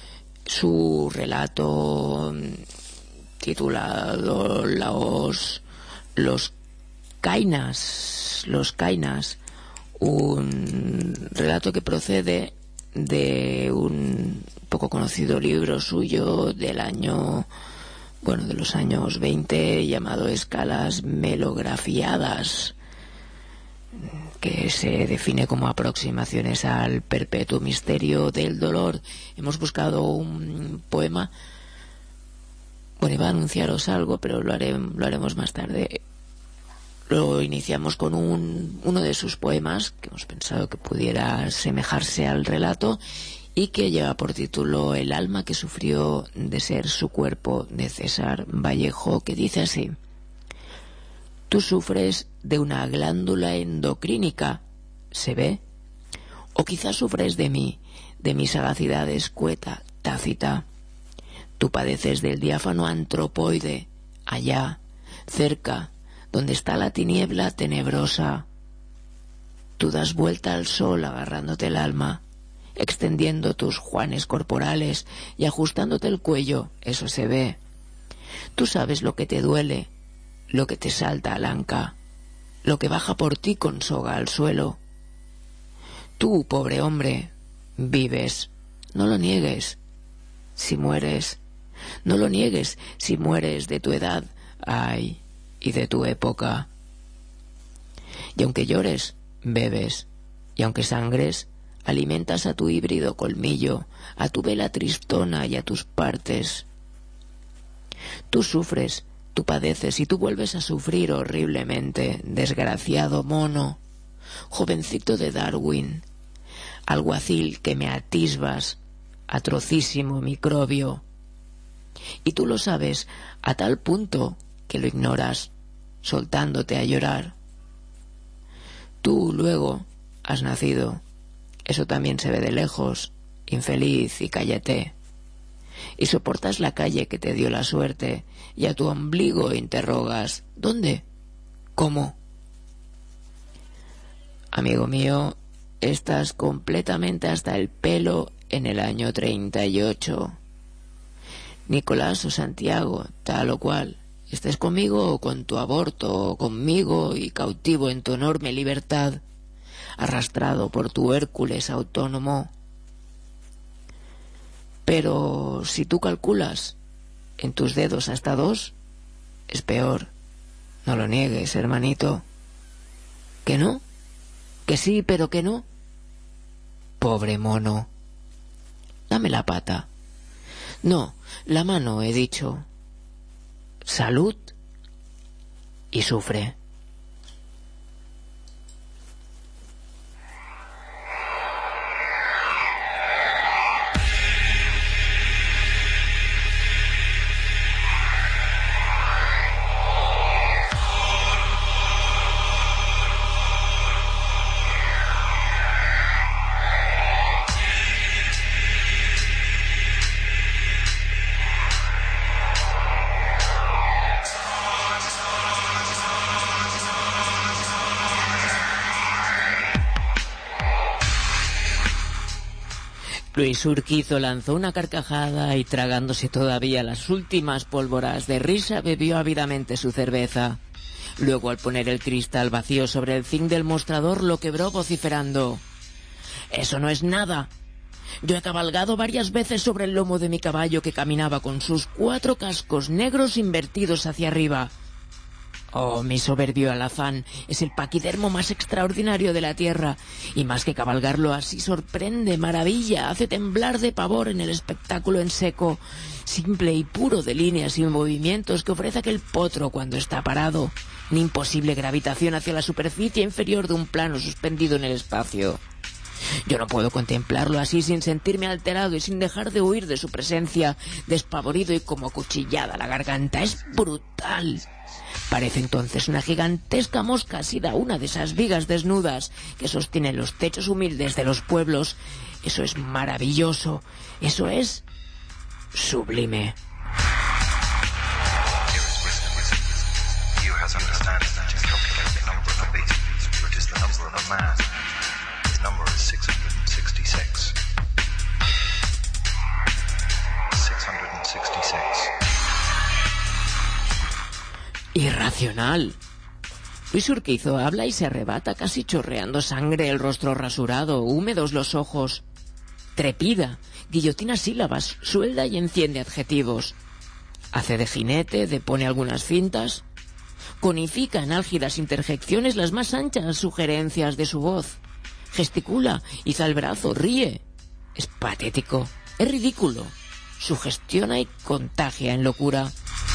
A: su relato titulado Los, los Cainas, los Cainas, un relato que procede de un poco conocido libro suyo del año bueno, de los años veinte, llamado Escalas Melografiadas, que se define como aproximaciones al perpetuo misterio del dolor. Hemos buscado un poema, bueno, iba a anunciaros algo, pero lo, haré, lo haremos más tarde. Lo iniciamos con un, uno de sus poemas, que hemos pensado que pudiera asemejarse al relato, y que lleva por título El alma que sufrió de ser su cuerpo, de César Vallejo, que dice así: Tú sufres de una glándula endocrínica, ¿se ve? O quizás sufres de mí, de mi sagacidad escueta, tácita. Tú padeces del diáfano antropoide, allá, cerca, donde está la tiniebla tenebrosa. Tú das vuelta al sol agarrándote el alma, extendiendo tus juanes corporales y ajustándote el cuello, eso se ve. Tú sabes lo que te duele, lo que te salta al anca, lo que baja por ti con soga al suelo. Tú, pobre hombre, vives, no lo niegues. Si mueres, no lo niegues. Si mueres de tu edad, ay, y de tu época. Y aunque llores, bebes, y aunque sangres, alimentas a tu híbrido colmillo, a tu vela tristona y a tus partes. Tú sufres, tú padeces y tú vuelves a sufrir horriblemente, desgraciado mono, jovencito de Darwin, alguacil que me atisbas, atrocísimo microbio. Y tú lo sabes a tal punto que lo ignoras, soltándote a llorar. Tú luego has nacido. Eso también se ve de lejos, infeliz y cállate. Y soportas la calle que te dio la suerte, y a tu ombligo interrogas: ¿dónde? ¿Cómo? Amigo mío, estás completamente hasta el pelo en el año treinta y ocho. Nicolás o Santiago, tal o cual, estés conmigo o con tu aborto, o conmigo y cautivo en tu enorme libertad, arrastrado por tu Hércules autónomo. Pero si tú calculas en tus dedos hasta dos, es peor. No lo niegues, hermanito. ¿Que no? ¿Que sí, pero que no? Pobre mono. Dame la pata. No, la mano, he dicho. Salud. Y sufre. Luis Urquizo lanzó una carcajada y, tragándose todavía las últimas pólvoras de risa, bebió ávidamente su cerveza. Luego, al poner el cristal vacío sobre el zinc del mostrador, lo quebró vociferando: «Eso no es nada. Yo he cabalgado varias veces sobre el lomo de mi caballo, que caminaba con sus cuatro cascos negros invertidos hacia arriba. Oh, mi soberbio alazán es el paquidermo más extraordinario de la tierra, y más que cabalgarlo así, sorprende, maravilla, hace temblar de pavor en el espectáculo en seco, simple y puro de líneas y movimientos que ofrece aquel potro cuando está parado, en imposible gravitación hacia la superficie inferior de un plano suspendido en el espacio. Yo no puedo contemplarlo así sin sentirme alterado y sin dejar de huir de su presencia, despavorido y como acuchillada la garganta. Es brutal. Parece entonces una gigantesca mosca asida a una de esas vigas desnudas que sostienen los techos humildes de los pueblos. Eso es maravilloso. Eso es sublime. Irracional. Luis Urquizo habla y se arrebata, casi chorreando sangre el rostro rasurado, húmedos los ojos. Trepida, guillotina sílabas, suelda y enciende adjetivos. Hace de jinete, depone algunas cintas. Conifica en álgidas interjecciones las más anchas sugerencias de su voz. Gesticula, iza el brazo, ríe. Es patético, es ridículo. Sugestiona y contagia en locura.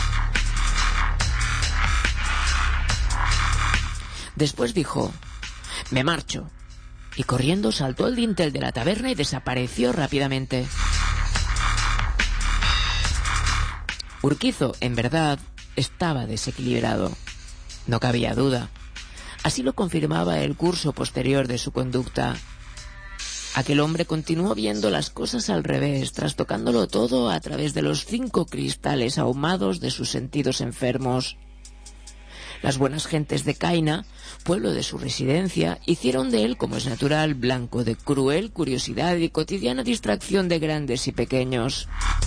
A: Después dijo: «Me marcho», y corriendo saltó al dintel de la taberna y desapareció rápidamente. Urquizo, en verdad, estaba desequilibrado. No cabía duda. Así lo confirmaba el curso posterior de su conducta. Aquel hombre continuó viendo las cosas al revés, trastocándolo todo a través de los cinco cristales ahumados de sus sentidos enfermos. Las buenas gentes de Caina, pueblo de su residencia, hicieron de él, como es natural, blanco de cruel curiosidad y cotidiana distracción de grandes y pequeños.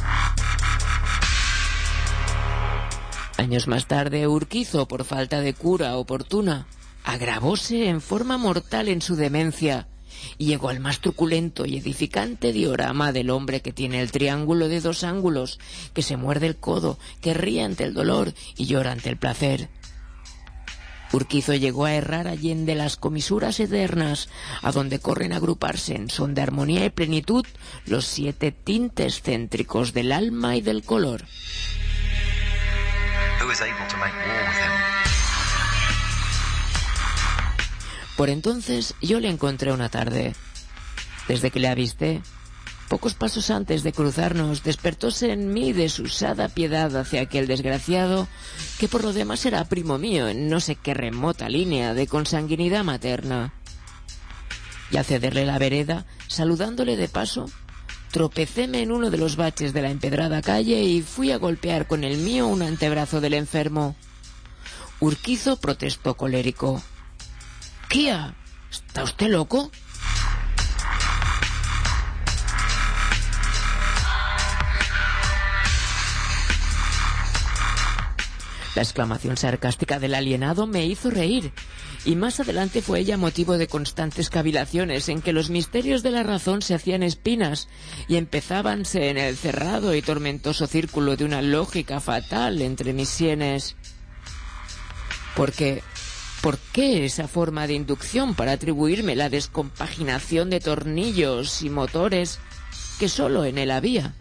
A: Años más tarde, Urquizo, por falta de cura oportuna, agravóse en forma mortal en su demencia y llegó al más truculento y edificante diorama del hombre que tiene el triángulo de dos ángulos, que se muerde el codo, que ríe ante el dolor y llora ante el placer. Urquizo llegó a errar allende las comisuras eternas, a donde corren a agruparse en son de armonía y plenitud los siete tintes céntricos del alma y del color. Por entonces yo le encontré una tarde. Desde que le avisté, pocos pasos antes de cruzarnos, despertóse en mí desusada piedad hacia aquel desgraciado, que por lo demás era primo mío en no sé qué remota línea de consanguinidad materna. Y al cederle la vereda, saludándole de paso, tropecéme en uno de los baches de la empedrada calle y fui a golpear con el mío un antebrazo del enfermo. Urquizo protestó colérico: «¡Quia! ¿Está usted loco?» La exclamación sarcástica del alienado me hizo reír, y más adelante fue ella motivo de constantes cavilaciones en que los misterios de la razón se hacían espinas y empezábanse en el cerrado y tormentoso círculo de una lógica fatal entre mis sienes. Porque, ¿por qué esa forma de inducción para atribuirme la descompaginación de tornillos y motores que solo en él había?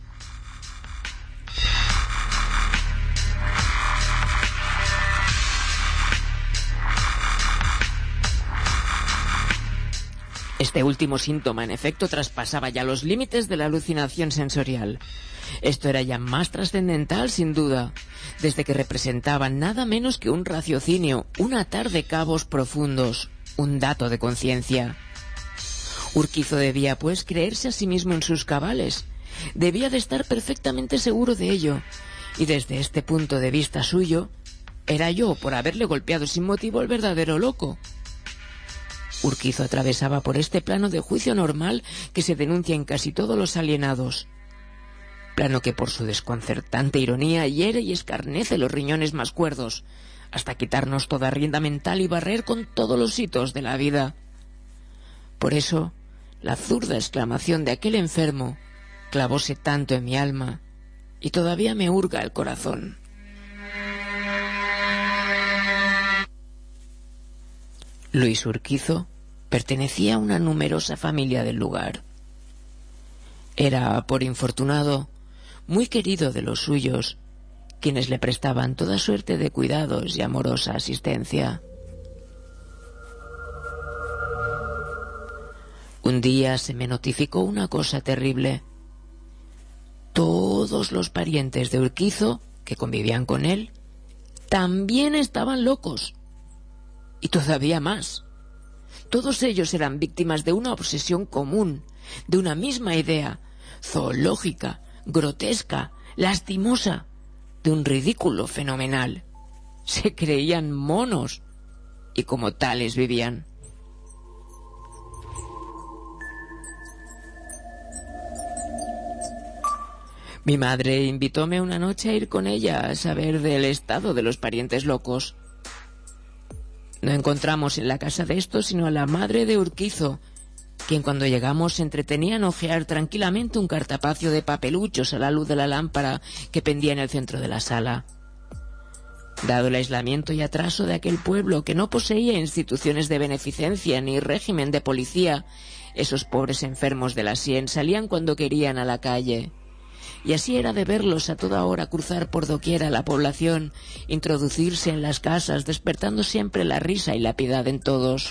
A: Este último síntoma, en efecto, traspasaba ya los límites de la alucinación sensorial. Esto era ya más trascendental, sin duda, desde que representaba nada menos que un raciocinio, un atar de cabos profundos, un dato de conciencia. Urquizo debía, pues, creerse a sí mismo en sus cabales. Debía de estar perfectamente seguro de ello, y desde este punto de vista suyo, era yo, por haberle golpeado sin motivo, el verdadero loco. Urquizo atravesaba por este plano de juicio normal que se denuncia en casi todos los alienados. Plano que por su desconcertante ironía hiere y escarnece los riñones más cuerdos, hasta quitarnos toda rienda mental y barrer con todos los hitos de la vida. Por eso, la zurda exclamación de aquel enfermo clavóse tanto en mi alma y todavía me hurga el corazón. Luis Urquizo pertenecía a una numerosa familia del lugar. Era, por infortunado, muy querido de los suyos, quienes le prestaban toda suerte de cuidados y amorosa asistencia. Un día se me notificó una cosa terrible. Todos los parientes de Urquizo, que convivían con él, también estaban locos. Y todavía más. Todos ellos eran víctimas de una obsesión común, de una misma idea, zoológica, grotesca, lastimosa, de un ridículo fenomenal. Se creían monos y como tales vivían. Mi madre invitóme una noche a ir con ella a saber del estado de los parientes locos. No encontramos en la casa de estos sino a la madre de Urquizo, quien cuando llegamos se entretenía en hojear tranquilamente un cartapacio de papeluchos a la luz de la lámpara que pendía en el centro de la sala. Dado el aislamiento y atraso de aquel pueblo que no poseía instituciones de beneficencia ni régimen de policía, esos pobres enfermos de la sien salían cuando querían a la calle. Y así era de verlos a toda hora cruzar por doquiera la población, introducirse en las casas, despertando siempre la risa y la piedad en todos.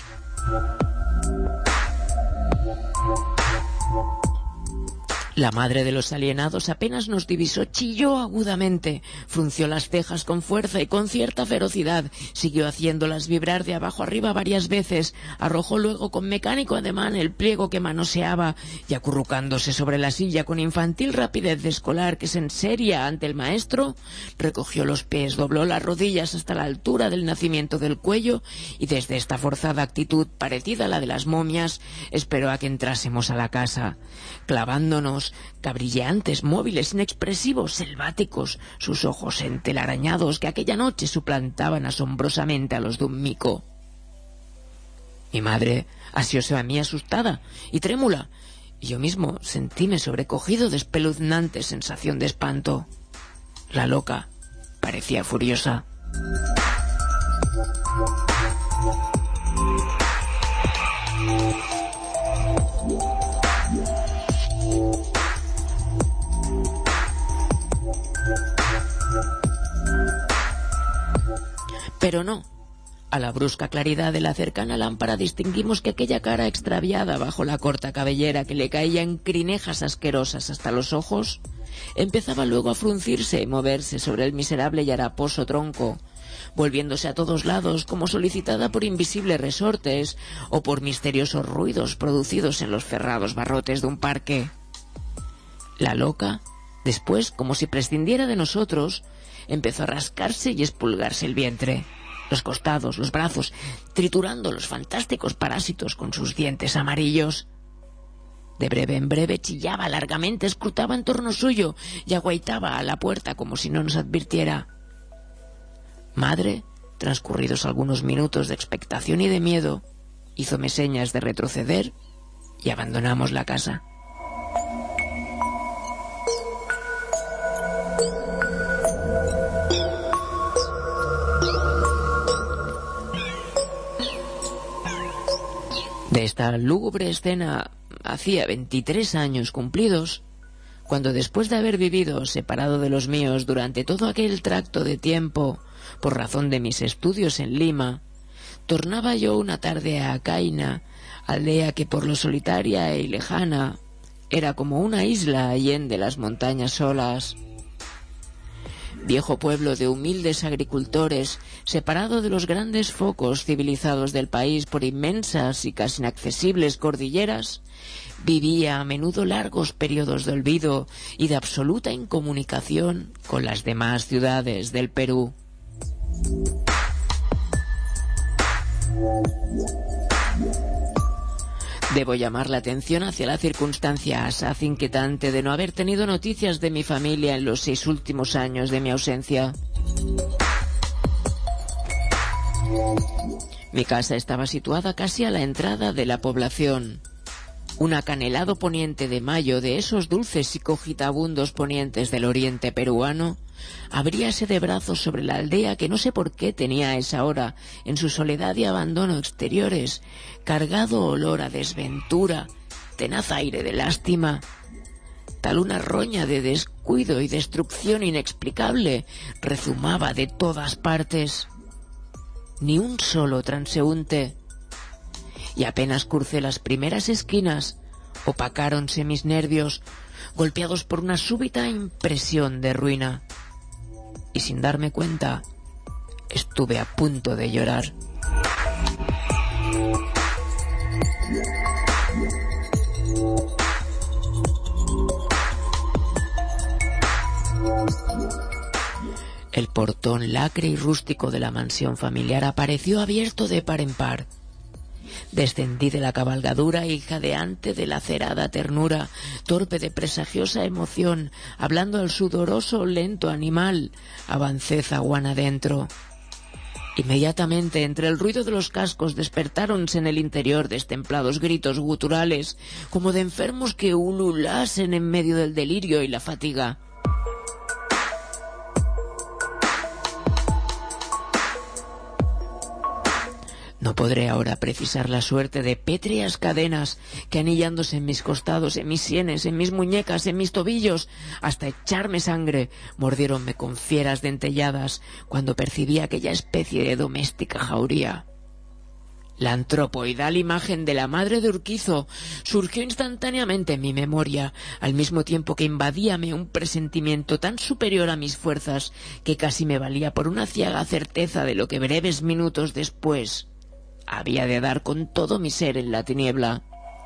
A: La madre de los alienados apenas nos divisó, chilló agudamente, frunció las cejas con fuerza y con cierta ferocidad, siguió haciéndolas vibrar de abajo arriba varias veces, arrojó luego con mecánico ademán el pliego que manoseaba y acurrucándose sobre la silla con infantil rapidez de escolar que se enseria ante el maestro, recogió los pies, dobló las rodillas hasta la altura del nacimiento del cuello y desde esta forzada actitud parecida a la de las momias esperó a que entrásemos a la casa, clavándonos cabrilleantes, móviles, inexpresivos, selváticos, sus ojos entelarañados que aquella noche suplantaban asombrosamente a los de un mico. Mi madre asióse a mí asustada y trémula, y yo mismo sentíme sobrecogido de espeluznante sensación de espanto. La loca parecía furiosa. Pero no. A la brusca claridad de la cercana lámpara distinguimos que aquella cara extraviada bajo la corta cabellera que le caía en crinejas asquerosas hasta los ojos empezaba luego a fruncirse y moverse sobre el miserable y haraposo tronco, volviéndose a todos lados como solicitada por invisibles resortes o por misteriosos ruidos producidos en los cerrados barrotes de un parque. La loca, después, como si prescindiera de nosotros, empezó a rascarse y espulgarse el vientre, los costados, los brazos, triturando los fantásticos parásitos con sus dientes amarillos. De breve en breve chillaba largamente, escrutaba en torno suyo y aguaitaba a la puerta como si no nos advirtiera. Madre, transcurridos algunos minutos de expectación y de miedo, hízome señas de retroceder y abandonamos la casa. De esta lúgubre escena hacía veintitrés años cumplidos, cuando después de haber vivido separado de los míos durante todo aquel tracto de tiempo, por razón de mis estudios en Lima, tornaba yo una tarde a Acaina, aldea que por lo solitaria y lejana era como una isla allende las montañas solas. Viejo pueblo de humildes agricultores, separado de los grandes focos civilizados del país por inmensas y casi inaccesibles cordilleras, vivía a menudo largos periodos de olvido y de absoluta incomunicación con las demás ciudades del Perú. Debo llamar la atención hacia la circunstancia asaz inquietante de no haber tenido noticias de mi familia en los seis últimos años de mi ausencia. Mi casa estaba situada casi a la entrada de la población. Un acanelado poniente de mayo de esos dulces y cogitabundos ponientes del oriente peruano abríase de brazos sobre la aldea que no sé por qué tenía a esa hora, en su soledad y abandono exteriores, cargado olor a desventura, tenaz aire de lástima. Tal una roña de descuido y destrucción inexplicable rezumaba de todas partes. Ni un solo transeúnte. Y apenas crucé las primeras esquinas, opacáronse mis nervios, golpeados por una súbita impresión de ruina. Y sin darme cuenta, estuve a punto de llorar. El portón lacre y rústico de la mansión familiar apareció abierto de par en par. Descendí de la cabalgadura y jadeante de lacerada ternura, torpe de presagiosa emoción, hablando al sudoroso lento animal, avancé zaguán adentro. Inmediatamente, entre el ruido de los cascos, despertáronse en el interior destemplados gritos guturales, como de enfermos que ululasen en medio del delirio y la fatiga. No podré ahora precisar la suerte de pétreas cadenas que, anillándose en mis costados, en mis sienes, en mis muñecas, en mis tobillos, hasta echarme sangre, mordiéronme con fieras dentelladas cuando percibí aquella especie de doméstica jauría. La antropoidal imagen de la madre de Urquizo surgió instantáneamente en mi memoria, al mismo tiempo que invadíame un presentimiento tan superior a mis fuerzas que casi me valía por una ciega certeza de lo que breves minutos después había de dar con todo mi ser en la tiniebla.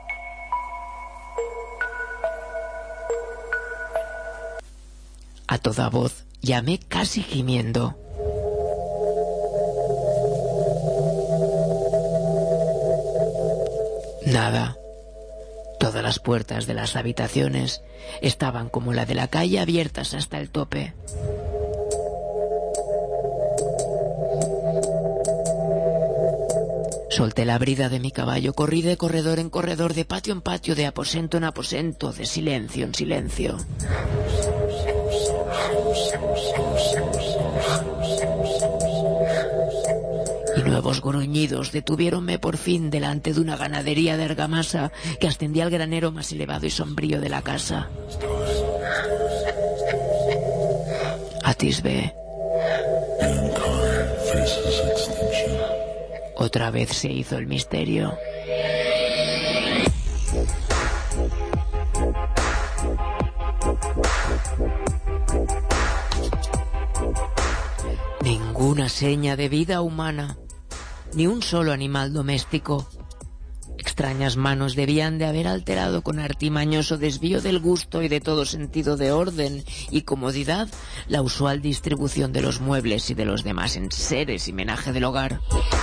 A: A toda voz llamé casi gimiendo. Nada. Todas las puertas de las habitaciones estaban como la de la calle abiertas hasta el tope. Solté la brida de mi caballo, corrí de corredor en corredor, de patio en patio, de aposento en aposento, de silencio en silencio. Y nuevos gruñidos detuviéronme por fin delante de una ganadería de argamasa que ascendía al granero más elevado y sombrío de la casa. Atisbé. Otra vez se hizo el misterio. Ninguna seña de vida humana, ni un solo animal doméstico. Extrañas manos debían de haber alterado con artimañoso desvío del gusto y de todo sentido de orden y comodidad la usual distribución de los muebles y de los demás enseres y menaje del hogar.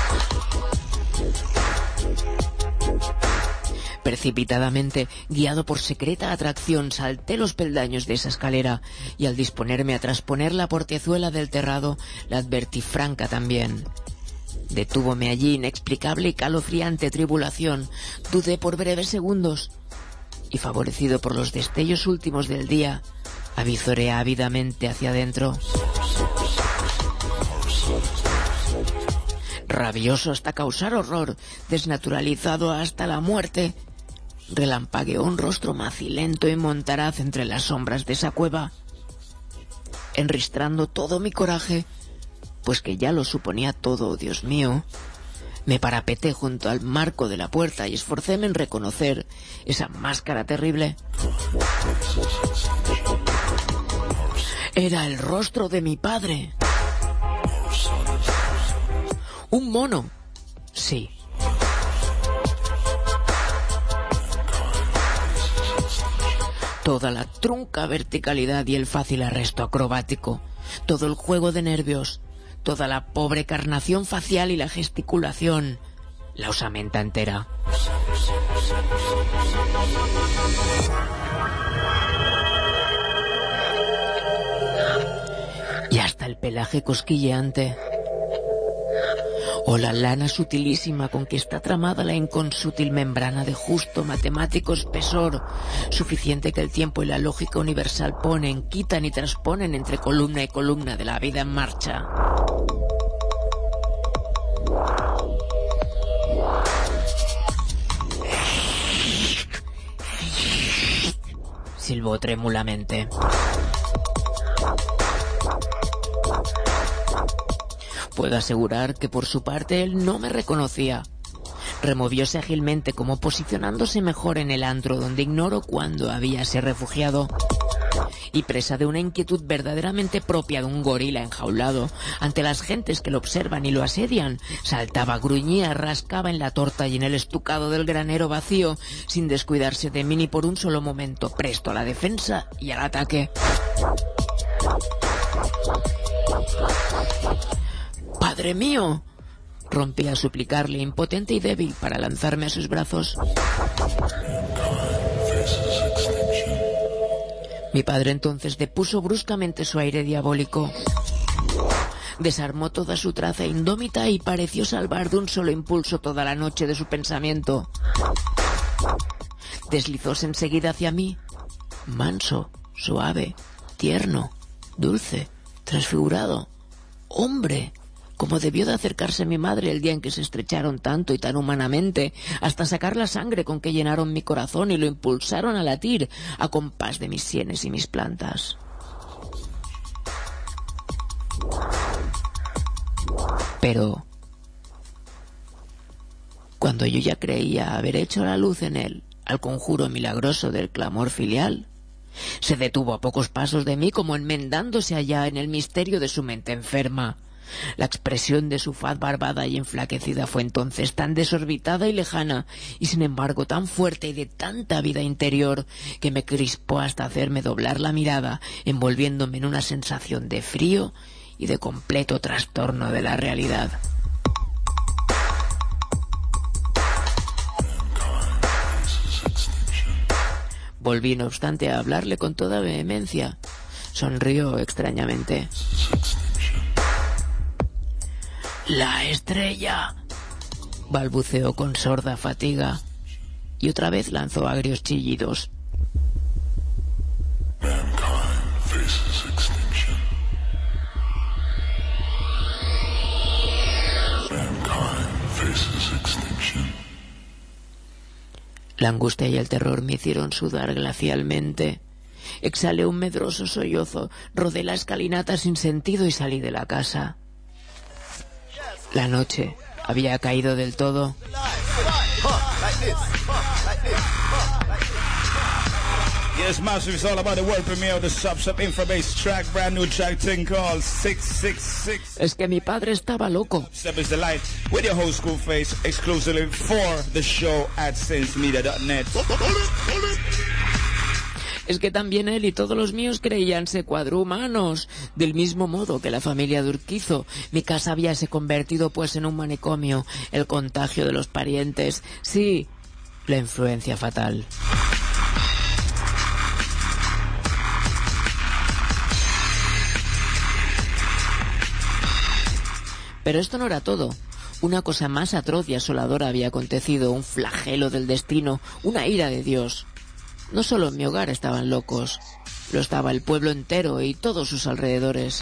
A: Precipitadamente, guiado por secreta atracción, salté los peldaños de esa escalera y al disponerme a trasponer la portezuela del terrado, la advertí franca también. Detúvome allí inexplicable y calofriante tribulación. Dudé por breves segundos y, favorecido por los destellos últimos del día, avizoré ávidamente hacia adentro. Rabioso hasta causar horror, desnaturalizado hasta la muerte, relampagueó un rostro macilento y montaraz entre las sombras de esa cueva. Enristrando todo mi coraje, pues que ya lo suponía todo, Dios mío, me parapeté junto al marco de la puerta y esforcéme en reconocer esa máscara terrible. Era el rostro de mi padre. Un mono, sí. Toda la trunca verticalidad y el fácil arresto acrobático, todo el juego de nervios, toda la pobre carnación facial y la gesticulación, la osamenta entera. Y hasta el pelaje cosquilleante, o la lana sutilísima con que está tramada la inconsútil membrana de justo matemático espesor, suficiente que el tiempo y la lógica universal ponen, quitan y transponen entre columna y columna de la vida en marcha. Silbó trémulamente. Puedo asegurar que por su parte él no me reconocía. Removióse ágilmente, como posicionándose mejor en el antro donde ignoro cuándo habíase refugiado. Y presa de una inquietud verdaderamente propia de un gorila enjaulado ante las gentes que lo observan y lo asedian, saltaba, gruñía, rascaba en la torta y en el estucado del granero vacío, sin descuidarse de mí ni por un solo momento, presto a la defensa y al ataque. ¡Padre mío!, rompí a suplicarle, impotente y débil, para lanzarme a sus brazos. Mi padre entonces depuso bruscamente su aire diabólico. Desarmó toda su traza indómita y pareció salvar de un solo impulso toda la noche de su pensamiento. Deslizóse enseguida hacia mí, manso, suave, tierno, dulce, transfigurado, hombre, como debió de acercarse mi madre el día en que se estrecharon tanto y tan humanamente, hasta sacar la sangre con que llenaron mi corazón y lo impulsaron a latir a compás de mis sienes y mis plantas. Pero cuando yo ya creía haber hecho la luz en él al conjuro milagroso del clamor filial, se detuvo a pocos pasos de mí, como enmendándose allá en el misterio de su mente enferma. La expresión de su faz barbada y enflaquecida fue entonces tan desorbitada y lejana, y sin embargo tan fuerte y de tanta vida interior, que me crispó hasta hacerme doblar la mirada, envolviéndome en una sensación de frío y de completo trastorno de la realidad. Volví, no obstante, a hablarle con toda vehemencia. Sonrió extrañamente. «La estrella», balbuceó con sorda fatiga, y otra vez lanzó agrios chillidos. La angustia y el terror me hicieron sudar glacialmente. Exhalé un medroso sollozo, rodé la escalinata sin sentido y salí de la casa. La noche había caído del todo.
G: Yes, massive, it's all about the world premiere of the Sub Sub Infra Bass track, brand new track thing called six six six.
A: Es que mi padre estaba loco.
G: Step is the light with your whole school face, exclusively for the show at sense media dot net.
A: Es que también él y todos los míos creíanse cuadrumanos, del mismo modo que la familia de Urquizo. Mi casa habíase convertido pues en un manicomio, el contagio de los parientes, sí, la influencia fatal. Pero esto no era todo. Una cosa más atroz y asoladora había acontecido, un flagelo del destino, una ira de Dios. No solo en mi hogar estaban locos, lo estaba el pueblo entero y todos sus alrededores.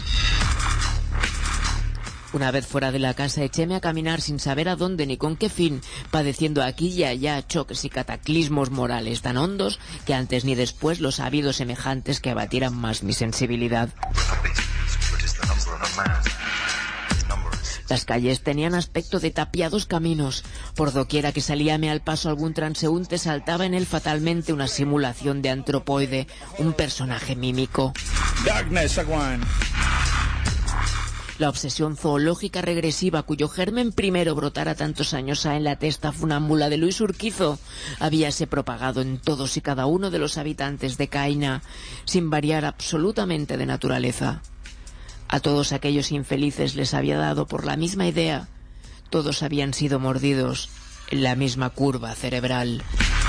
A: Una vez fuera de la casa, echéme a caminar sin saber a dónde ni con qué fin, padeciendo aquí y allá choques y cataclismos morales tan hondos que antes ni después los ha habido semejantes que abatieran más mi sensibilidad. Las calles tenían aspecto de tapiados caminos. Por doquiera que salíame al paso algún transeúnte, saltaba en él fatalmente una simulación de antropoide, un personaje mímico.
G: Darkness,
A: La obsesión zoológica regresiva, cuyo germen primero brotara tantos años ha en la testa funámbula de Luis Urquizo, habíase propagado en todos y cada uno de los habitantes de Caina, sin variar absolutamente de naturaleza. A todos aquellos infelices les había dado por la misma idea. Todos habían sido mordidos en la misma curva cerebral.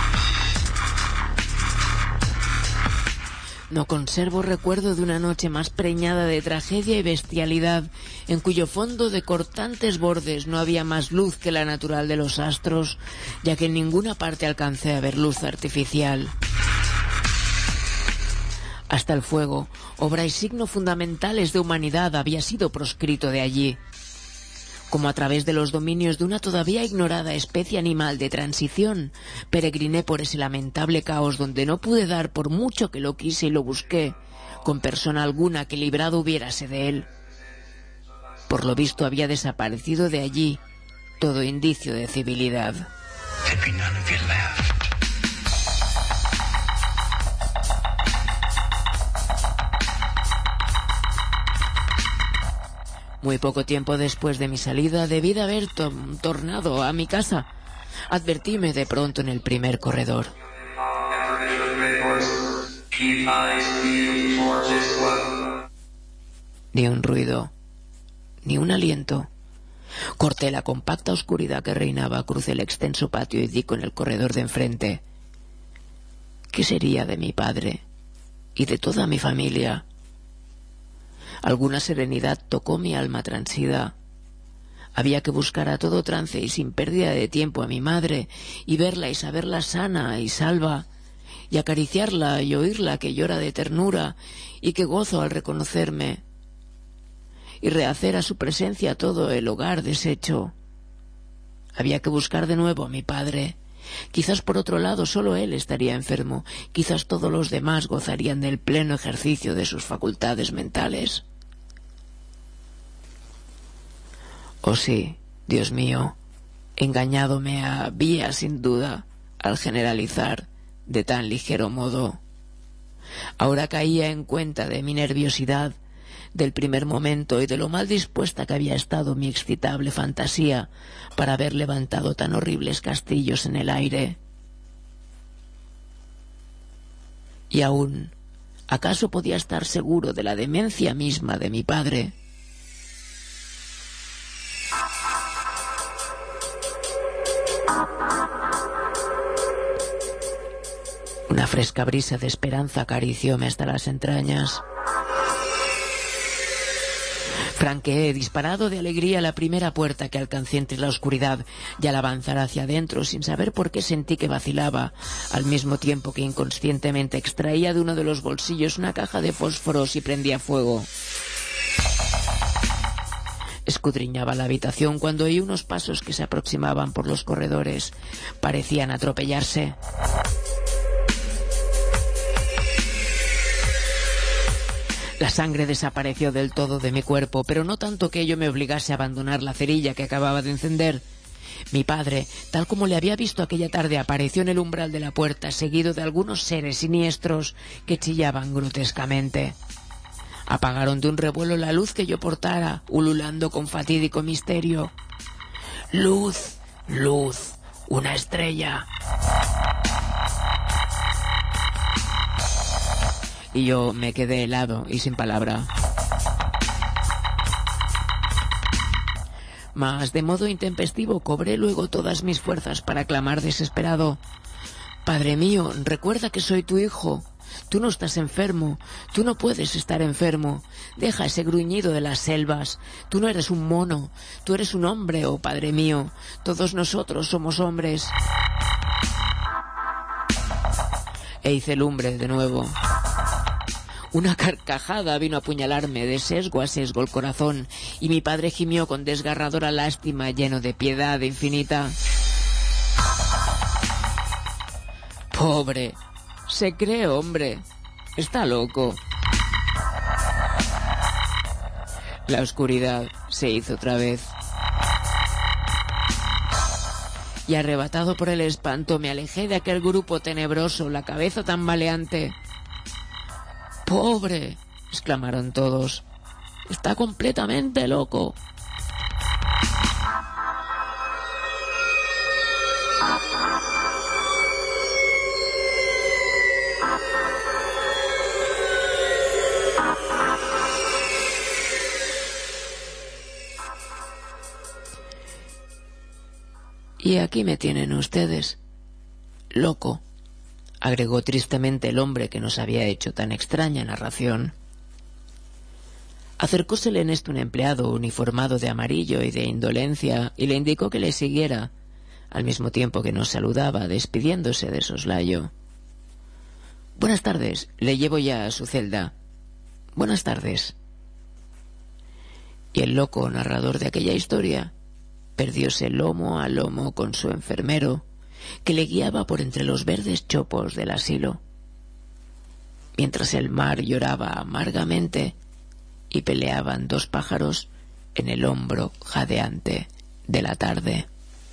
A: No conservo recuerdo de una noche más preñada de tragedia y bestialidad, en cuyo fondo de cortantes bordes no había más luz que la natural de los astros, ya que en ninguna parte alcancé a ver luz artificial. Hasta el fuego, obra y signo fundamentales de humanidad, había sido proscrito de allí. Como a través de los dominios de una todavía ignorada especie animal de transición, peregriné por ese lamentable caos donde no pude dar, por mucho que lo quise y lo busqué, con persona alguna que librado hubiérase de él. Por lo visto había desaparecido de allí todo indicio de civilidad. Muy poco tiempo después de mi salida debí de haber to- tornado a mi casa. Advertíme de pronto en el primer corredor. Ni un ruido, ni un aliento. Corté la compacta oscuridad que reinaba, crucé el extenso patio y di con el corredor de enfrente. ¿Qué sería de mi padre y de toda mi familia? Alguna serenidad tocó mi alma transida. Había que buscar a todo trance y sin pérdida de tiempo a mi madre, y verla y saberla sana y salva, y acariciarla y oírla que llora de ternura y que gozo al reconocerme, y rehacer a su presencia todo el hogar deshecho. Había que buscar de nuevo a mi padre. Quizás por otro lado solo él estaría enfermo, quizás todos los demás gozarían del pleno ejercicio de sus facultades mentales. Oh sí, Dios mío, engañado me había sin duda al generalizar de tan ligero modo. Ahora caía en cuenta de mi nerviosidad, del primer momento y de lo mal dispuesta que había estado mi excitable fantasía para haber levantado tan horribles castillos en el aire. Y aún, ¿acaso podía estar seguro de la demencia misma de mi padre? Una fresca brisa de esperanza acaricióme hasta las entrañas. Franqueé, disparado de alegría, la primera puerta que alcancé entre la oscuridad, y al avanzar hacia adentro, sin saber por qué sentí que vacilaba, al mismo tiempo que inconscientemente extraía de uno de los bolsillos una caja de fósforos y prendía fuego. Escudriñaba la habitación cuando oí unos pasos que se aproximaban por los corredores. Parecían atropellarse. La sangre desapareció del todo de mi cuerpo, pero no tanto que ello me obligase a abandonar la cerilla que acababa de encender. Mi padre, tal como le había visto aquella tarde, apareció en el umbral de la puerta, seguido de algunos seres siniestros que chillaban grotescamente. Apagaron de un revuelo la luz que yo portara, ululando con fatídico misterio. Luz, luz, una estrella. Y yo me quedé helado y sin palabra. Mas de modo intempestivo cobré luego todas mis fuerzas para clamar desesperado: Padre mío, recuerda que soy tu hijo. Tú no estás enfermo, tú no puedes estar enfermo. Deja ese gruñido de las selvas. Tú no eres un mono, tú eres un hombre, oh Padre mío. Todos nosotros somos hombres. E hice lumbre de nuevo. Una carcajada vino a apuñalarme de sesgo a sesgo el corazón, y mi padre gimió con desgarradora lástima, lleno de piedad infinita. Pobre, se cree hombre, está loco. La oscuridad se hizo otra vez. Y arrebatado por el espanto me alejé de aquel grupo tenebroso, la cabeza tambaleante. ¡Pobre!, exclamaron todos. ¡Está completamente loco! Y aquí me tienen ustedes, loco, agregó tristemente el hombre que nos había hecho tan extraña narración. Acercósele en esto un empleado uniformado de amarillo y de indolencia y le indicó que le siguiera, al mismo tiempo que nos saludaba, despidiéndose de soslayo. «Buenas tardes, le llevo ya a su celda». «Buenas tardes». Y el loco narrador de aquella historia perdióse lomo a lomo con su enfermero, que le guiaba por entre los verdes chopos del asilo, mientras el mar lloraba amargamente y peleaban dos pájaros en el hombro jadeante de la tarde.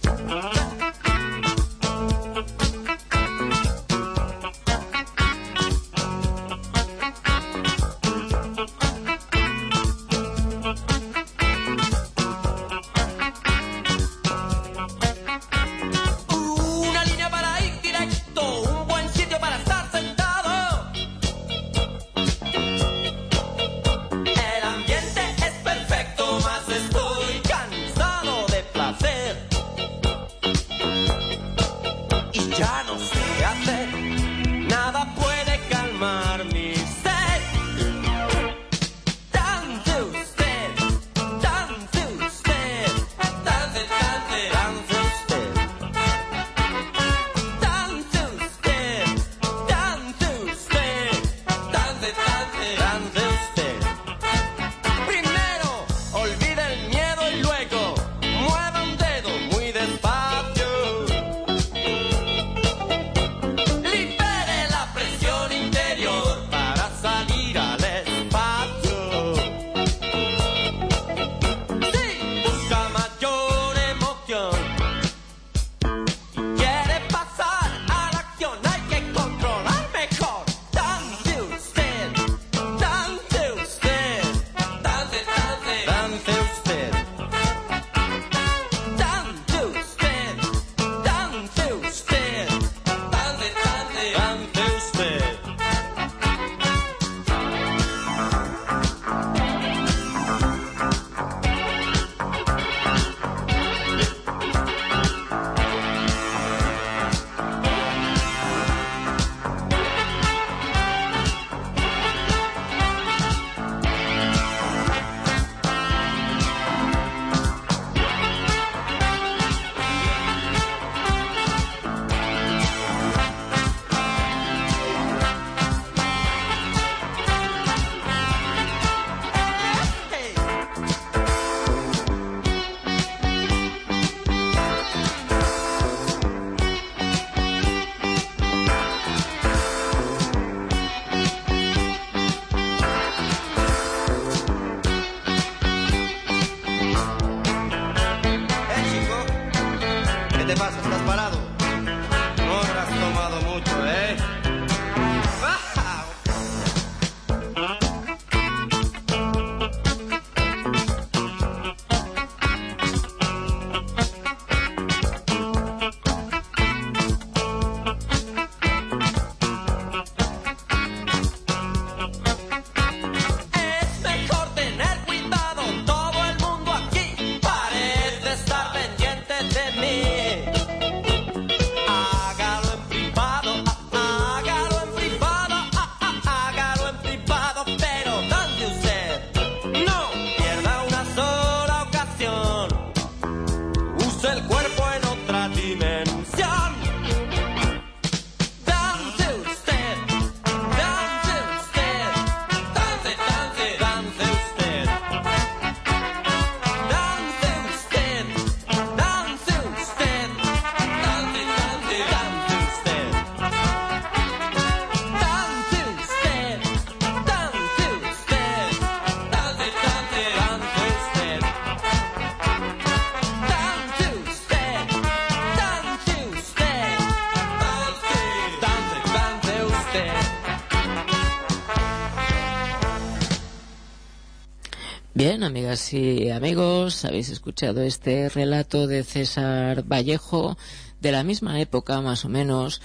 A: Bien, amigas y amigos, habéis escuchado este relato de César Vallejo, de la misma época más o menos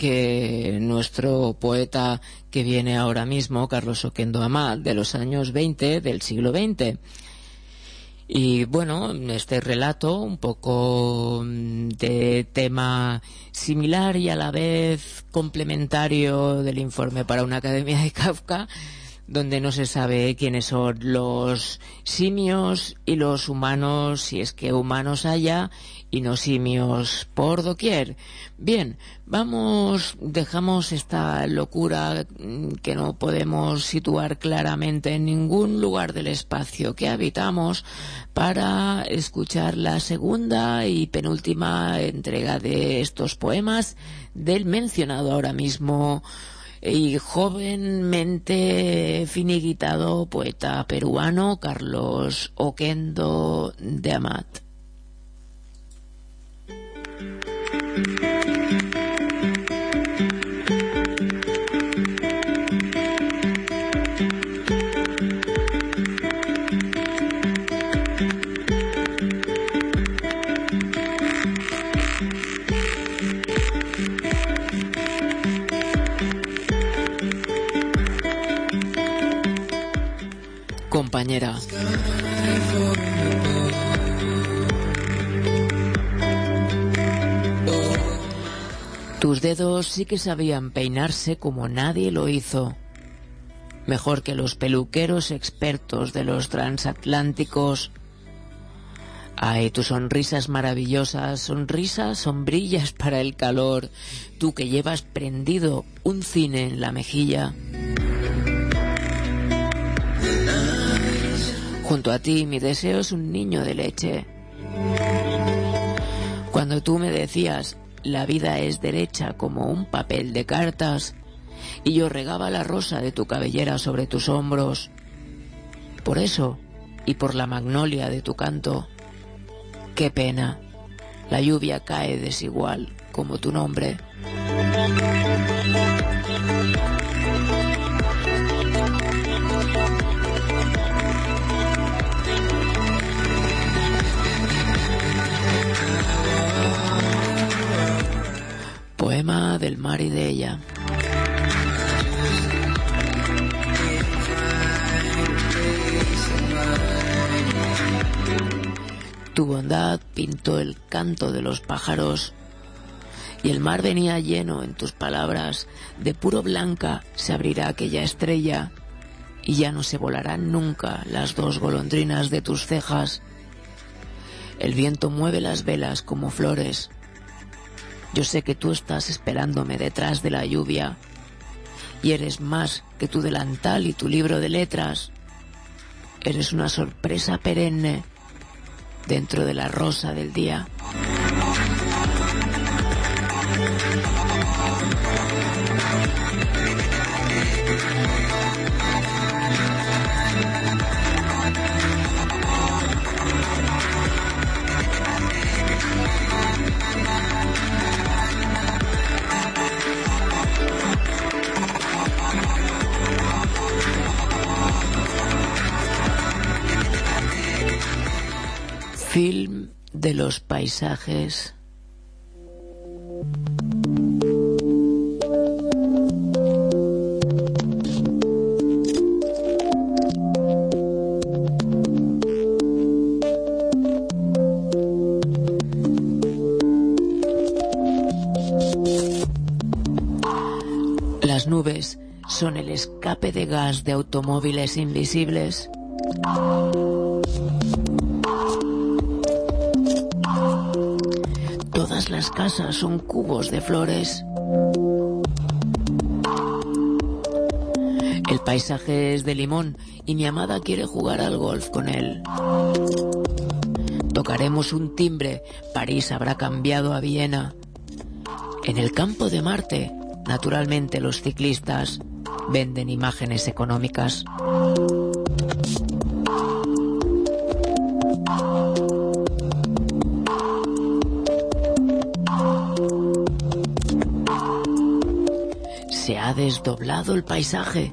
A: que nuestro poeta que viene ahora mismo, Carlos Oquendo Amat, de los años veinte del siglo veinte. Y bueno, este relato, un poco de tema similar y a la vez complementario del informe para una academia de Kafka, donde no se sabe quiénes son los simios y los humanos, si es que humanos haya y no simios por doquier. Bien, vamos, dejamos esta locura que no podemos situar claramente en ningún lugar del espacio que habitamos para escuchar la segunda y penúltima entrega de estos poemas del mencionado ahora mismo y jovenmente finiquitado poeta peruano Carlos Oquendo de Amat. Compañera. Tus dedos sí que sabían peinarse como nadie lo hizo. Mejor que los peluqueros expertos de los transatlánticos. Ay, tus sonrisas maravillosas, sonrisas sombrillas para el calor. Tú que llevas prendido un cine en la mejilla. Junto a ti mi deseo es un niño de leche. Cuando tú me decías la vida es derecha como un papel de cartas y yo regaba la rosa de tu cabellera sobre tus hombros. Por eso y por la magnolia de tu canto, qué pena, la lluvia cae desigual como tu nombre. Poema del mar y de ella. Tu bondad pintó el canto de los pájaros y el mar venía lleno en tus palabras. De puro blanca se abrirá aquella estrella y ya no se volarán nunca las dos golondrinas de tus cejas. El viento mueve las velas como flores. Yo sé que tú estás esperándome detrás de la lluvia y eres más que tu delantal y tu libro de letras. Eres una sorpresa perenne dentro de la rosa del día. Film de los paisajes. Las nubes son el escape de gas de automóviles invisibles. Todas las casas son cubos de flores. El paisaje es de limón y mi amada quiere jugar al golf con él. Tocaremos un timbre, París habrá cambiado a Viena. En el campo de Marte, naturalmente los ciclistas venden imágenes económicas. Se ha desdoblado el paisaje.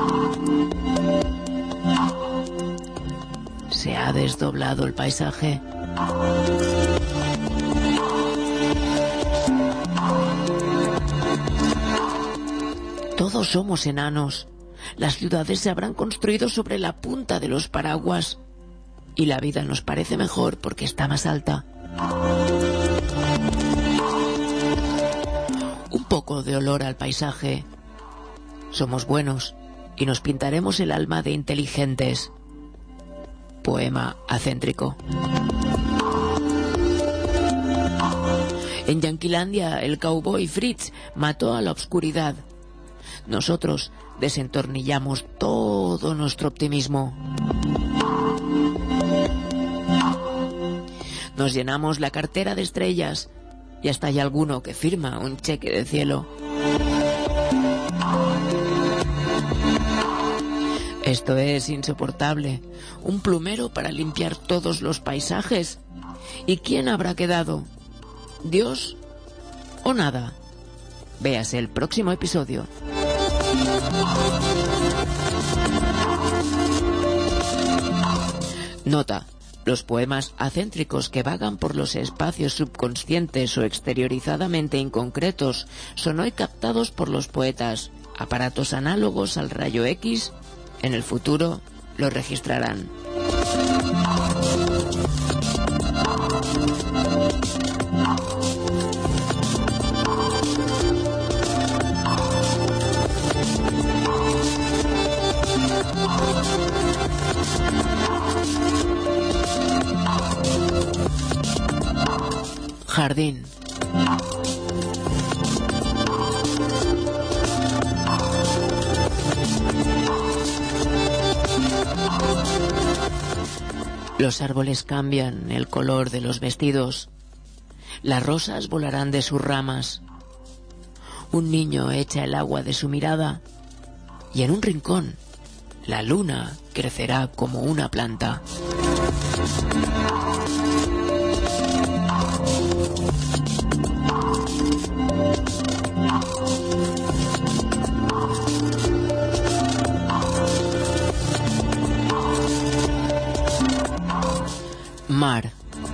A: Se ha desdoblado el paisaje. Todos somos enanos. Las ciudades se habrán construido sobre la punta de los paraguas. y la vida nos parece mejor porque está más alta. Un poco de olor al paisaje. Somos buenos y nos pintaremos el alma de inteligentes. Poema acéntrico. En Yanquilandia el cowboy Fritz mató a la oscuridad. Nosotros desentornillamos todo nuestro optimismo. Nos llenamos la cartera de estrellas y hasta hay alguno que firma un cheque de cielo. Esto es insoportable. Un plumero para limpiar todos los paisajes. ¿Y quién habrá quedado? ¿Dios o nada? Véase el próximo episodio. Nota: los poemas acéntricos que vagan por los espacios subconscientes o exteriorizadamente inconcretos son hoy captados por los poetas. Aparatos análogos al rayo X en el futuro lo registrarán. Jardín. Los árboles cambian el color de los vestidos. Las rosas volarán de sus ramas. Un niño echa el agua de su mirada y en un rincón la luna crecerá como una planta. Mar.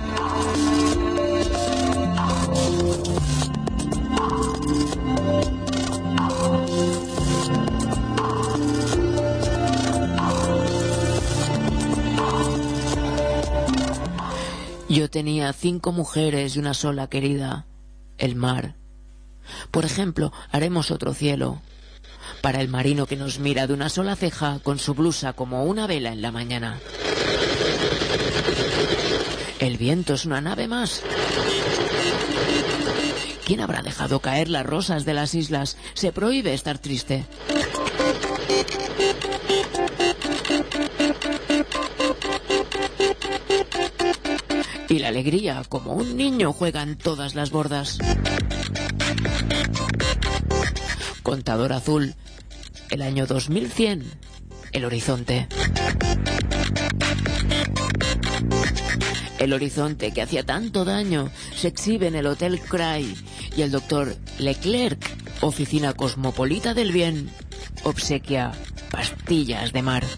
A: Yo tenía cinco mujeres y una sola querida, el mar. Por ejemplo, haremos otro cielo. Para el marino que nos mira de una sola ceja con su blusa como una vela en la mañana. El viento es una nave más. ¿Quién habrá dejado caer las rosas de las islas? Se prohíbe estar triste. Y la alegría, como un niño, juega en todas las bordas. Contador azul, el año dos mil cien, el horizonte. El horizonte que hacía tanto daño se exhibe en el Hotel Cray y el doctor Leclerc, oficina cosmopolita del bien, obsequia pastillas de mar.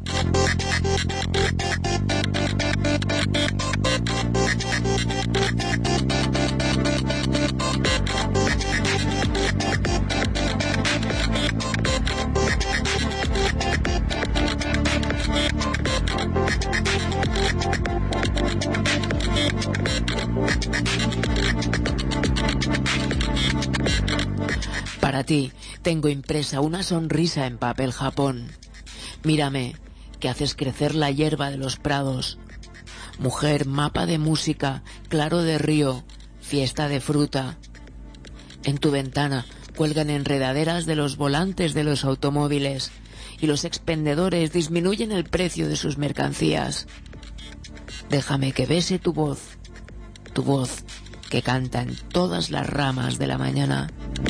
A: Para ti tengo impresa una sonrisa en papel Japón. Mírame, que haces crecer la hierba de los prados. Mujer, mapa de música, claro de río, fiesta de fruta. En tu ventana cuelgan enredaderas de los volantes de los automóviles y los expendedores disminuyen el precio de sus mercancías. Déjame que bese tu voz, tu voz que canta en todas las ramas de la mañana.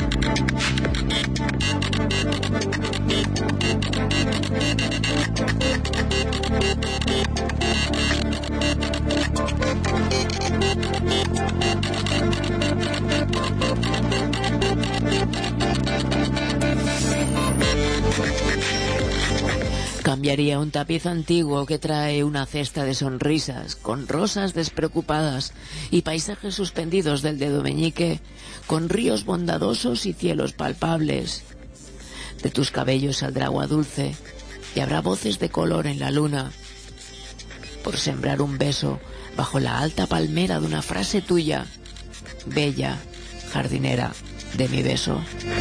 A: Cambiaría un tapiz antiguo que trae una cesta de sonrisas, con rosas despreocupadas y paisajes suspendidos del dedo meñique, con ríos bondadosos y cielos palpables. De tus cabellos saldrá agua dulce y habrá voces de color en la luna. por sembrar un beso bajo la alta palmera de una frase tuya, bella jardinera de mi beso.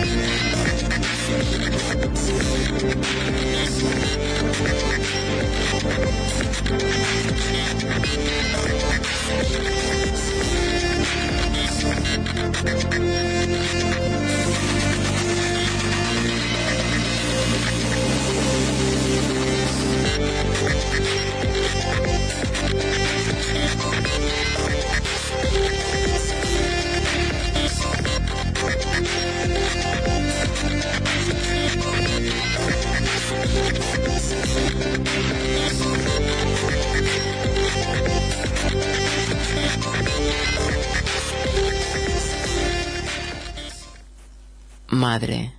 A: Madre.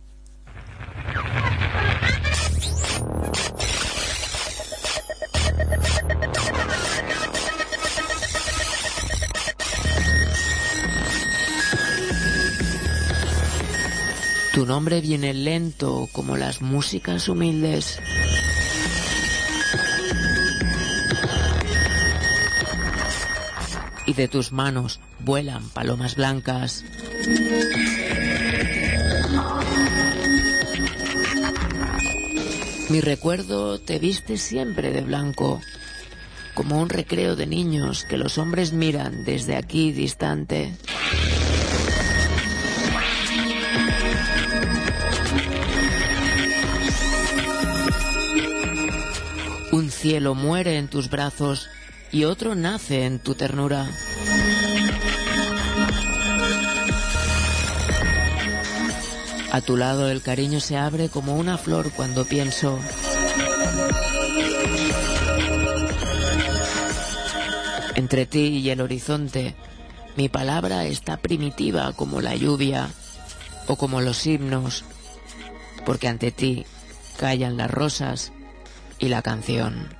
A: Tu nombre viene lento como las músicas humildes. Y de tus manos vuelan palomas blancas. Mi recuerdo te viste siempre de blanco, como un recreo de niños que los hombres miran desde aquí distante. Un cielo muere en tus brazos y otro nace en tu ternura. A tu lado el cariño se abre como una flor cuando pienso. Entre ti y el horizonte, mi palabra está primitiva como la lluvia o como los himnos, porque ante ti callan las rosas y la canción.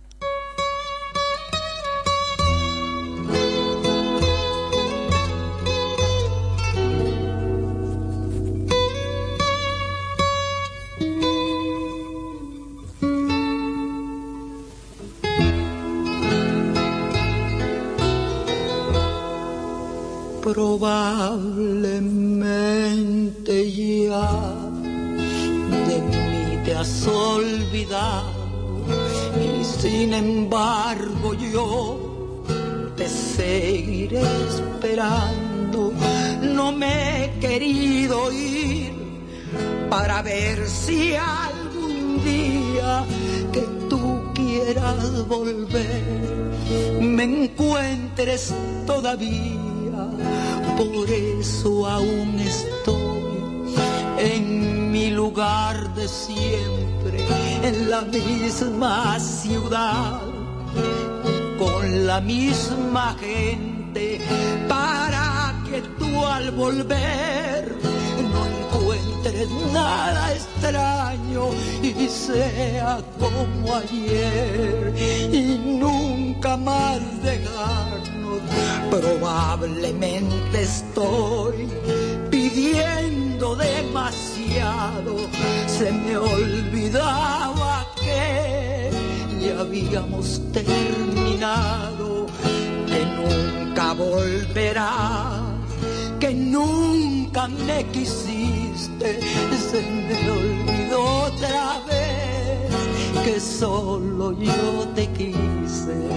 H: Probablemente ya de mí te has olvidado y sin embargo yo te seguiré esperando. No me he querido ir para ver si algún día que tú quieras volver me encuentres todavía. Por eso aún estoy en mi lugar de siempre, en la misma ciudad, con la misma gente, para que tú al volver no encuentres nada extraño y sea como ayer y nunca más dejarnos. Probablemente estoy pidiendo demasiado, se me olvidaba que ya habíamos terminado, que nunca volverás, que nunca me quisiste, se me olvidó otra vez que solo yo te quise.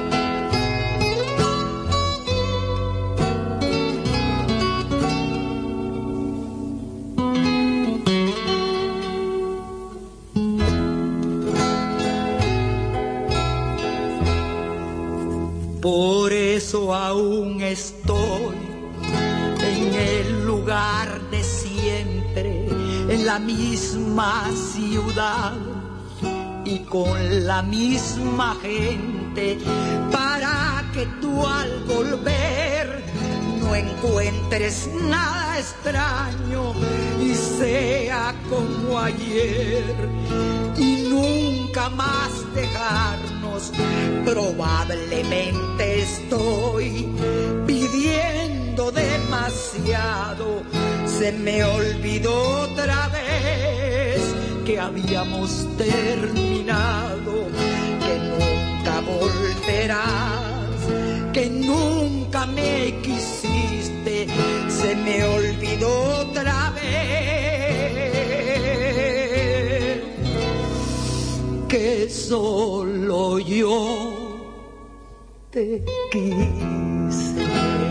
H: Por eso aún estoy en el lugar de siempre, en la misma ciudad y con la misma gente, para que tú al volver no encuentres nada extraño y sea como ayer y nunca más dejarnos. Probablemente estoy pidiendo demasiado, se me olvidó otra vez que habíamos terminado, que nunca nunca volverás, que nunca me quisiste, se me olvidó otra vez, que solo yo te quise.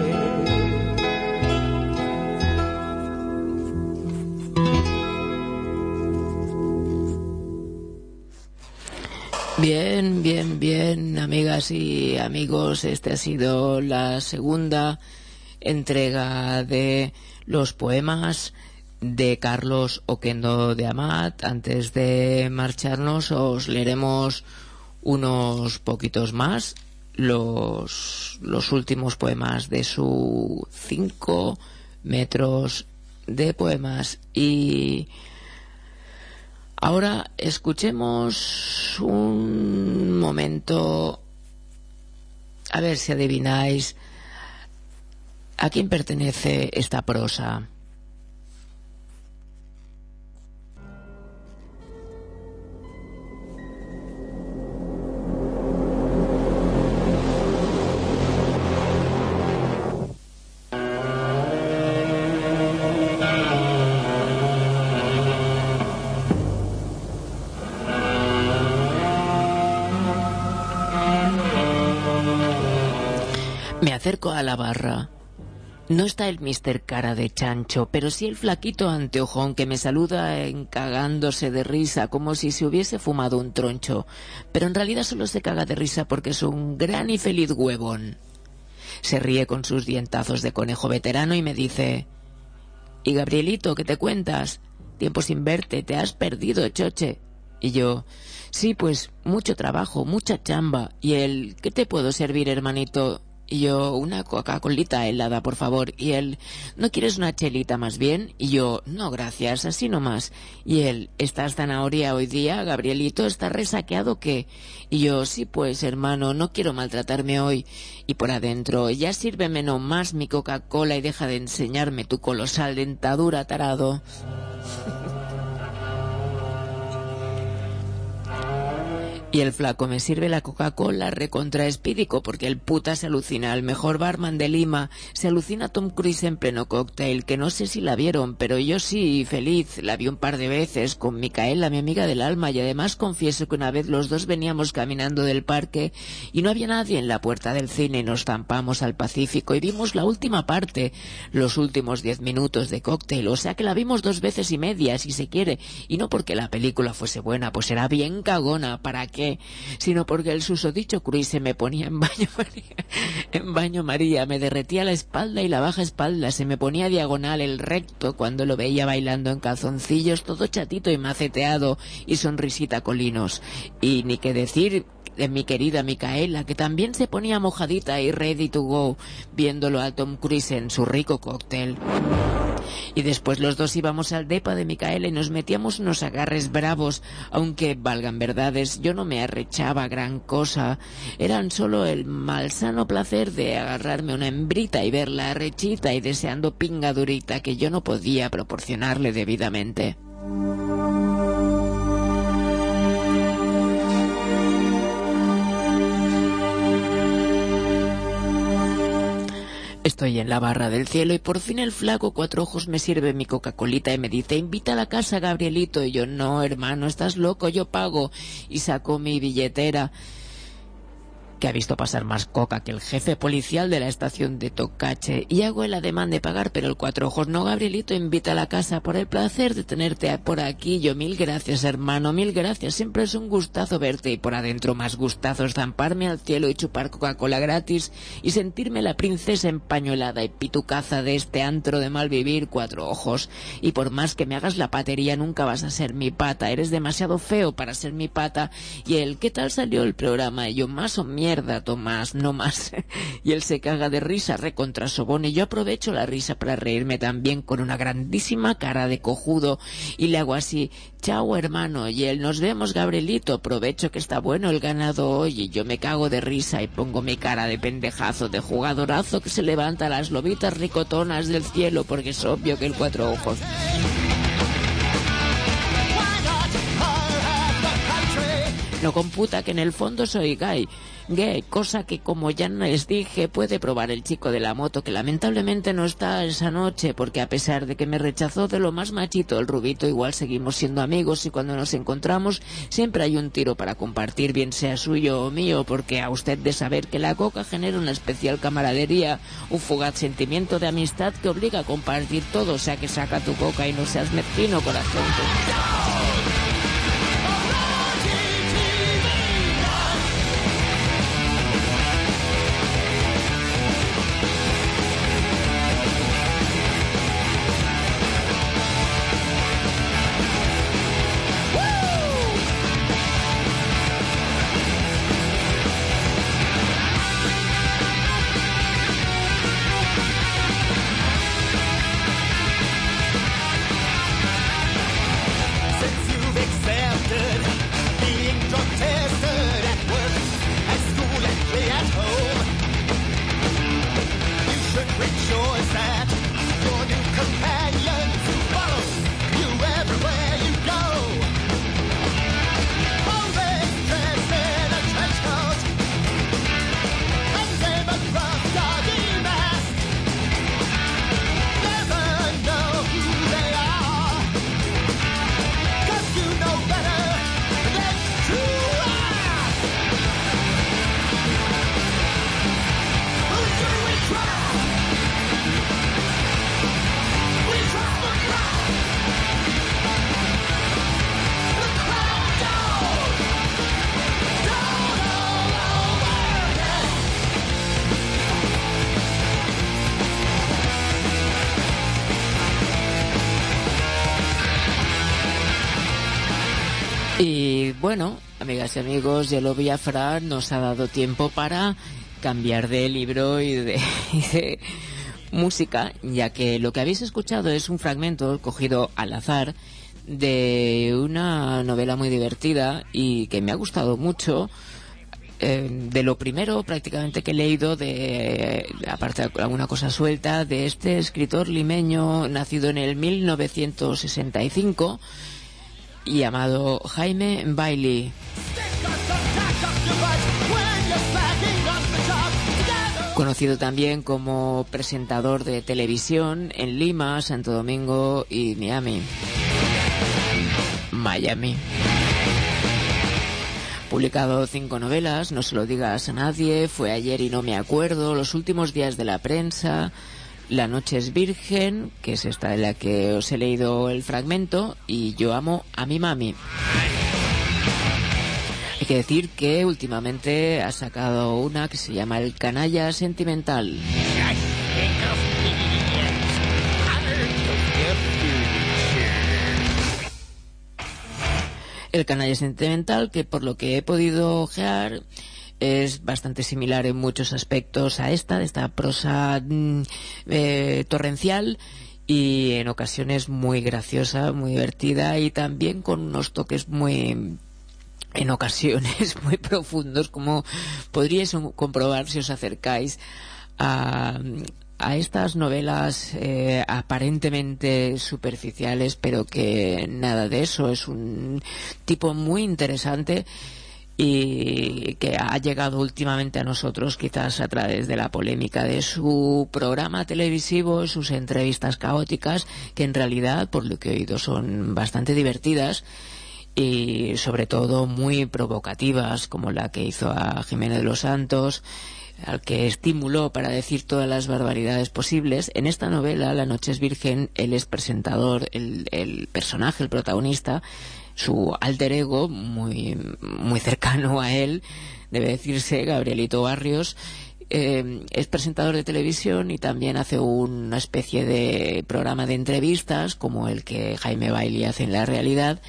A: Bien, bien, bien, amigas y amigos, esta ha sido la segunda entrega de los poemas de Carlos Oquendo de Amat. Antes de marcharnos os leeremos unos poquitos más, los, los últimos poemas de su cinco metros de poemas. Y ahora escuchemos un momento, a ver si adivináis a quién pertenece esta prosa. Me acerco a la barra. No está el mister Cara de Chancho, pero sí el flaquito anteojón que me saluda encagándose de risa como si se hubiese fumado un troncho, pero en realidad solo se caga de risa porque es un gran y feliz huevón. Se ríe con sus dientazos de conejo veterano y me dice: «¿Y Gabrielito, qué te cuentas? Tiempo sin verte, te has perdido, choche». Y yo: «Sí, pues mucho trabajo, mucha chamba». Y él: «¿Qué te puedo servir, hermanito?» Y yo: «Una Coca-Colita helada, por favor». Y él: «¿No quieres una chelita más bien?» Y yo: «No, gracias, así nomás». Y él: «¿Estás zanahoria hoy día, Gabrielito? ¿Estás resaqueado qué?» Y yo: «Sí, pues, hermano, no quiero maltratarme hoy». Y por adentro: «Ya sírveme no más mi Coca-Cola y deja de enseñarme tu colosal dentadura, tarado». Y el flaco me sirve la Coca-Cola recontra espídico porque el puta se alucina al mejor barman de Lima, se alucina a Tom Cruise en pleno cóctel, que no sé si la vieron, pero yo sí, feliz, la vi un par de veces con Micaela, mi amiga del alma, y además confieso que una vez los dos veníamos caminando del parque y no había nadie en la puerta del cine y nos zampamos al Pacífico y vimos la última parte, los últimos diez minutos de cóctel, o sea que la vimos dos veces y media, si se quiere, y no porque la película fuese buena, pues era bien cagona, ¿para qué? Sino porque el susodicho Cruise se me ponía en baño María, en baño María, me derretía la espalda y la baja espalda, se me ponía diagonal el recto cuando lo veía bailando en calzoncillos, todo chatito y maceteado y sonrisita colinos. Y ni que decir de mi querida Micaela, que también se ponía mojadita y ready to go, viéndolo a Tom Cruise en su rico cóctel. Y después los dos íbamos al depa de Micaela y nos metíamos unos agarres bravos, aunque, valgan verdades, yo no me arrechaba gran cosa. Eran solo el malsano placer de agarrarme una hembrita y verla arrechita y deseando pinga durita que yo no podía proporcionarle debidamente. Estoy en la barra del cielo y por fin el flaco Cuatro Ojos me sirve mi Coca-Colita y me dice: «Invita a la casa, Gabrielito». Y yo: «No, hermano, estás loco, yo pago». Y sacó mi billetera, que ha visto pasar más coca que el jefe policial de la estación de Tocache, y hago el ademán de pagar, pero el Cuatro Ojos: «No, Gabrielito, invita a la casa, por el placer de tenerte por aquí». Yo: «Mil gracias, hermano, mil gracias, siempre es un gustazo verte». Y por adentro más gustazos, zamparme al cielo y chupar Coca-Cola gratis y sentirme la princesa empañolada y pitucaza de este antro de mal vivir, Cuatro Ojos. Y por más que me hagas la patería, nunca vas a ser mi pata, eres demasiado feo para ser mi pata. Y él: «¿Qué tal salió el programa?» Y yo: «Más o mierda, Tomás, no más». Y él se caga de risa recontra sobón y yo aprovecho la risa para reírme también con una grandísima cara de cojudo y le hago así: «Chao, hermano». Y él: «Nos vemos, Gabrielito, aprovecho que está bueno el ganado hoy». Y yo me cago de risa y pongo mi cara de pendejazo, de jugadorazo que se levanta a las lobitas ricotonas del cielo, porque es obvio que el Cuatro Ojos No computa que en el fondo soy gay, gay, cosa que, como ya les dije, puede probar el chico de la moto, que lamentablemente no está esa noche, porque a pesar de que me rechazó de lo más machito el rubito, igual seguimos siendo amigos, y cuando nos encontramos siempre hay un tiro para compartir, bien sea suyo o mío, porque a usted de saber que la coca genera una especial camaradería, un fugaz sentimiento de amistad que obliga a compartir todo, o sea que saca tu coca y no seas mezquino, corazón. Y bueno, amigas y amigos, Yellow Biafra nos ha dado tiempo para cambiar de libro y de, y de música, ya que lo que habéis escuchado es un fragmento cogido al azar de una novela muy divertida y que me ha gustado mucho. Eh, de lo primero prácticamente que he leído, de aparte de alguna cosa suelta, de este escritor limeño nacido en el mil novecientos sesenta y cinco, llamado Jaime Bailey, conocido también como presentador de televisión en Lima, Santo Domingo y Miami, Miami. Publicado cinco novelas, No se lo digas a nadie, Fue ayer y no me acuerdo, Los últimos días de la prensa, La noche es virgen, que es esta de la que os he leído el fragmento, y Yo amo a mi mami. Hay que decir que últimamente ha sacado una que se llama El canalla sentimental. El canalla sentimental, que por lo que he podido ojear es bastante similar en muchos aspectos a esta, de esta prosa eh, torrencial, y en ocasiones muy graciosa, muy divertida, y también con unos toques muy, en ocasiones, muy profundos, como podríais comprobar si os acercáis a, a estas novelas eh, aparentemente superficiales, pero que nada de eso. Es un tipo muy interesante y que ha llegado últimamente a nosotros quizás a través de la polémica de su programa televisivo, sus entrevistas caóticas, que en realidad, por lo que he oído, son bastante divertidas y sobre todo muy provocativas, como la que hizo a Jiménez de los Santos, al que estimuló para decir todas las barbaridades posibles. En esta novela, La noche es virgen, él es presentador, el, el personaje, el protagonista, su alter ego, muy, muy cercano a él, debe decirse, Gabrielito Barrios, eh, es presentador de televisión y también hace una especie de programa de entrevistas, como el que Jaime Bailey hace en La Realidad,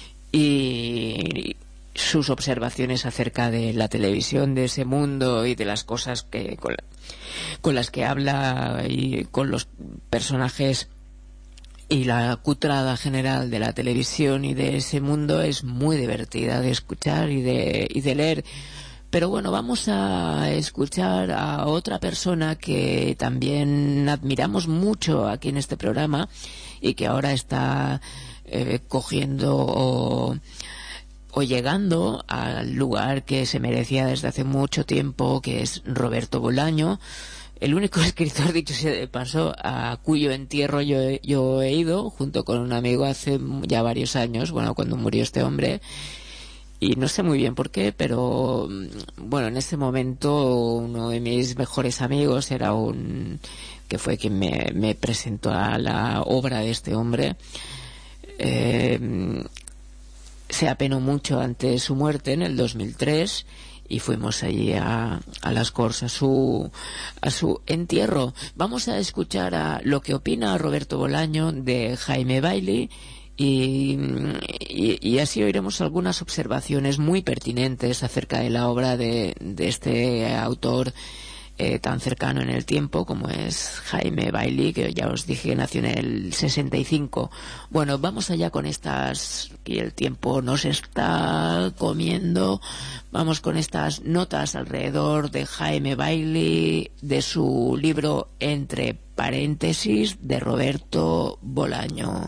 A: y sus observaciones acerca de la televisión, de ese mundo y de las cosas que con, con las que habla, y con los personajes y la cutrada general de la televisión y de ese mundo, es muy divertida de escuchar y de, y de leer. Pero bueno, vamos a escuchar a otra persona que también admiramos mucho aquí en este programa y que ahora está eh, cogiendo o, o llegando al lugar que se merecía desde hace mucho tiempo, que es Roberto Bolaño, el único escritor, dicho sea de paso, a cuyo entierro yo, yo he ido, junto con un amigo hace ya varios años, bueno, cuando murió este hombre, y no sé muy bien por qué, pero bueno, en ese momento uno de mis mejores amigos era un... que fue quien me, me presentó a la obra de este hombre. Eh, se apenó mucho ante su muerte en el dos mil tres y fuimos allí a, a Las Corts a su, a su entierro. Vamos a escuchar a lo que opina Roberto Bolaño de Jaime Bailey y, y, y así oiremos algunas observaciones muy pertinentes acerca de la obra de, de este autor Eh, tan cercano en el tiempo como es Jaime Bailey, que ya os dije nació en el sesenta y cinco. Bueno, vamos allá con estas, que el tiempo nos está comiendo, vamos con estas notas alrededor de Jaime Bailey, de su libro Entre paréntesis, de Roberto Bolaño.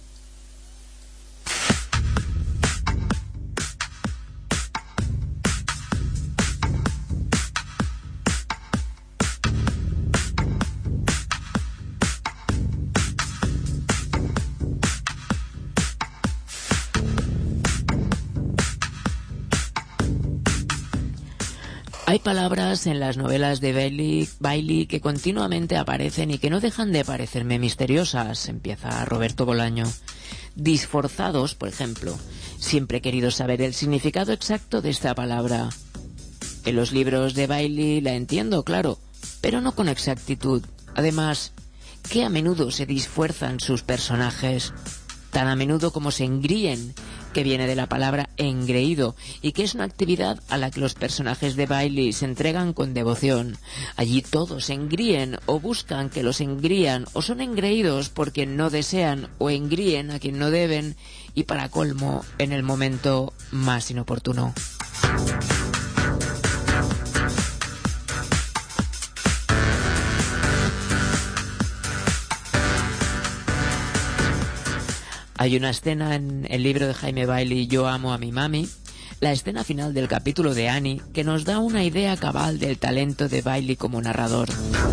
A: Hay palabras en las novelas de Bailey, Bailey que continuamente aparecen y que no dejan de parecerme misteriosas, empieza Roberto Bolaño. Disforzados, por ejemplo. Siempre he querido saber el significado exacto de esta palabra. En los libros de Bailey la entiendo, claro, pero no con exactitud. Además, que a menudo se disfuerzan sus personajes, tan a menudo como se engríen, que viene de la palabra engreído, y que es una actividad a la que los personajes de Bailey se entregan con devoción. Allí todos engríen o buscan que los engrían, o son engreídos por quien no desean, o engríen a quien no deben, y para colmo, en el momento más inoportuno. Hay una escena en el libro de Jaime Bailey, Yo amo a mi mami, la escena final del capítulo de Annie, que nos da una idea cabal del talento de Bailey como narrador.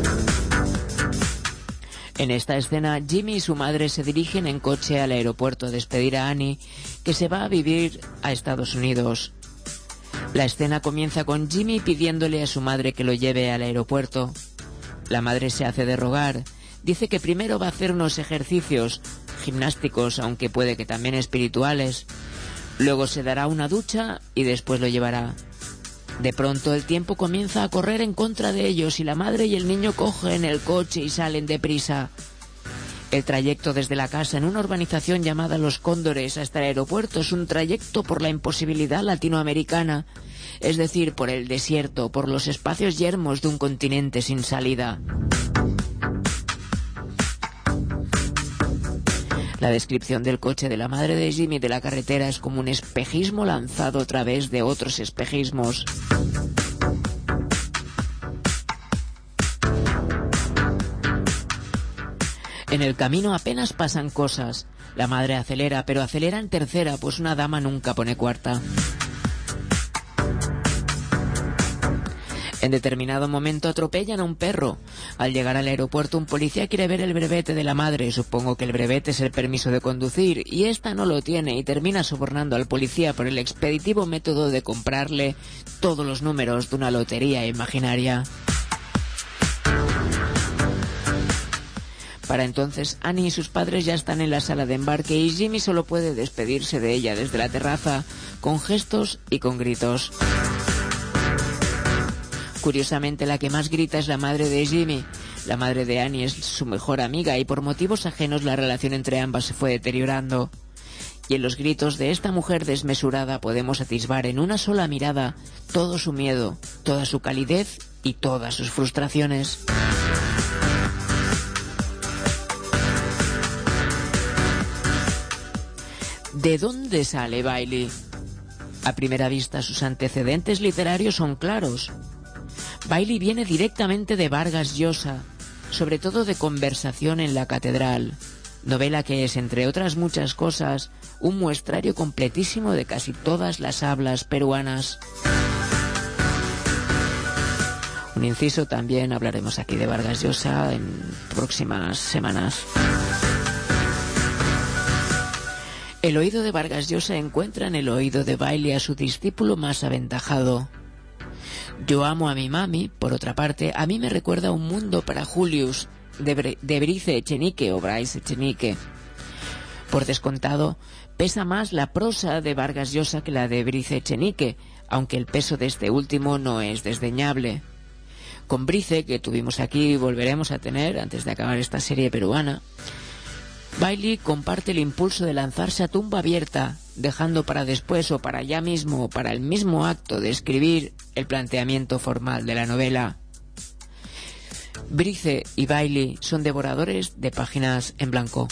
A: En esta escena, Jimmy y su madre se dirigen en coche al aeropuerto a despedir a Annie, que se va a vivir a Estados Unidos. La escena comienza con Jimmy pidiéndole a su madre que lo lleve al aeropuerto. La madre se hace de rogar. Dice que primero va a hacer unos ejercicios gimnásticos, aunque puede que también espirituales. Luego se dará una ducha y después lo llevará. De pronto el tiempo comienza a correr en contra de ellos y la madre y el niño cogen el coche y salen deprisa. El trayecto desde la casa en una urbanización llamada Los Cóndores hasta el aeropuerto es un trayecto por la imposibilidad latinoamericana, es decir, por el desierto, por los espacios yermos de un continente sin salida. La descripción del coche de la madre de Jimmy de la carretera es como un espejismo lanzado a través de otros espejismos. En el camino apenas pasan cosas. La madre acelera, pero acelera en tercera, pues una dama nunca pone cuarta. En determinado momento atropellan a un perro. Al llegar al aeropuerto, un policía quiere ver el brevete de la madre. Supongo que el brevete es el permiso de conducir, y esta no lo tiene y termina sobornando al policía por el expeditivo método de comprarle todos los números de una lotería imaginaria. Para entonces, Annie y sus padres ya están en la sala de embarque y Jimmy solo puede despedirse de ella desde la terraza, con gestos y con gritos. Curiosamente, la que más grita es la madre de Jimmy. La madre de Annie es su mejor amiga y por motivos ajenos la relación entre ambas se fue deteriorando. Y en los gritos de esta mujer desmesurada podemos atisbar en una sola mirada todo su miedo, toda su calidez y todas sus frustraciones. ¿De dónde sale Bailey? A primera vista, sus antecedentes literarios son claros. Bailey viene directamente de Vargas Llosa, sobre todo de Conversación en la Catedral. Novela que es, entre otras muchas cosas, un muestrario completísimo de casi todas las hablas peruanas. Un inciso, también hablaremos aquí de Vargas Llosa en próximas semanas. El oído de Vargas Llosa encuentra en el oído de Bailey a su discípulo más aventajado. Yo amo a mi mami, por otra parte, a mí me recuerda un mundo para Julius, de, Bre de Brice Echenique o Bryce Echenique. Por descontado, pesa más la prosa de Vargas Llosa que la de Brice Echenique, aunque el peso de este último no es desdeñable. Con Brice, que tuvimos aquí y volveremos a tener antes de acabar esta serie peruana, Bailey comparte el impulso de lanzarse a tumba abierta, dejando para después o para ya mismo o para el mismo acto de escribir el planteamiento formal de la novela. Brice y Bailey son devoradores de páginas en blanco.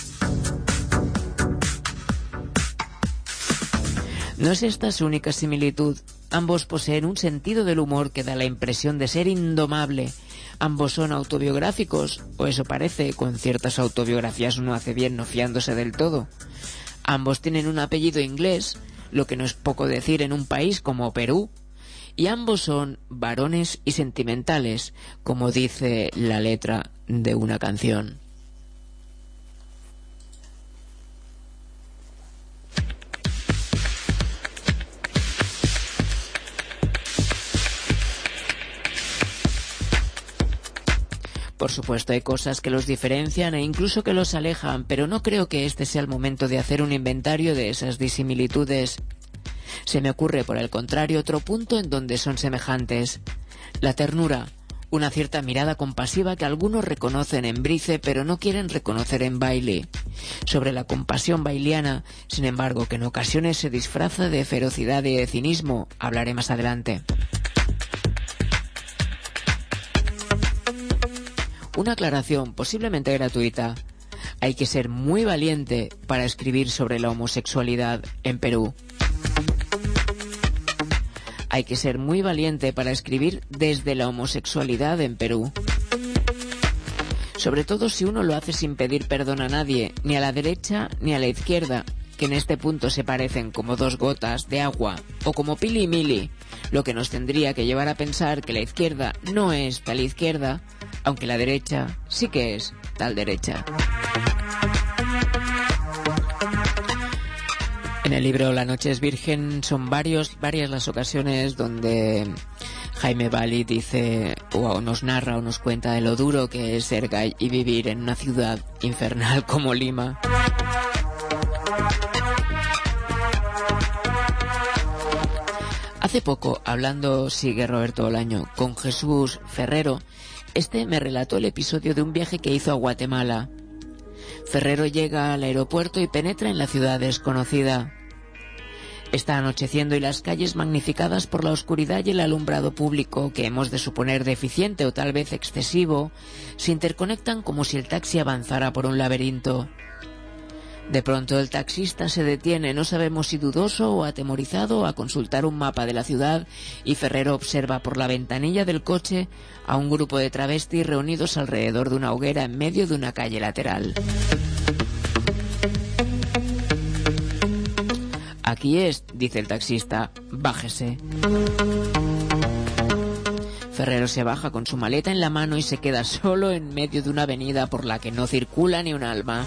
A: No es esta su única similitud. Ambos poseen un sentido del humor que da la impresión de ser indomable. Ambos son autobiográficos, o eso parece. Con ciertas autobiografías uno hace bien no fiándose del todo. Ambos tienen un apellido inglés, lo que no es poco decir en un país como Perú. Y ambos son varones y sentimentales, como dice la letra de una canción. Por supuesto, hay cosas que los diferencian e incluso que los alejan, pero no creo que este sea el momento de hacer un inventario de esas disimilitudes. Se me ocurre, por el contrario, otro punto en donde son semejantes. La ternura, una cierta mirada compasiva que algunos reconocen en Brice, pero no quieren reconocer en Bailey. Sobre la compasión bailiana, sin embargo, que en ocasiones se disfraza de ferocidad y de cinismo, hablaré más adelante. Una aclaración, posiblemente gratuita. Hay que ser muy valiente para escribir sobre la homosexualidad en Perú. Hay que ser muy valiente para escribir desde la homosexualidad en Perú. Sobre todo si uno lo hace sin pedir perdón a nadie, ni a la derecha ni a la izquierda, que en este punto se parecen como dos gotas de agua, o como Pili y Mili, lo que nos tendría que llevar a pensar que la izquierda no es tal izquierda, aunque la derecha sí que es tal derecha. En el libro La noche es virgen son varios, varias las ocasiones donde Jaime Bailey dice o nos narra o nos cuenta de lo duro que es ser gay y vivir en una ciudad infernal como Lima. Hace poco, hablando, sigue Roberto Bolaño, con Jesús Ferrero, este me relató el episodio de un viaje que hizo a Guatemala. Ferrero llega al aeropuerto y penetra en la ciudad desconocida. Está anocheciendo y las calles, magnificadas por la oscuridad y el alumbrado público, que hemos de suponer deficiente o tal vez excesivo, se interconectan como si el taxi avanzara por un laberinto. De pronto el taxista se detiene, no sabemos si dudoso o atemorizado, a consultar un mapa de la ciudad, y Ferrero observa por la ventanilla del coche a un grupo de travestis reunidos alrededor de una hoguera en medio de una calle lateral. Aquí es, dice el taxista, bájese. Ferrero se baja con su maleta en la mano y se queda solo en medio de una avenida por la que no circula ni un alma.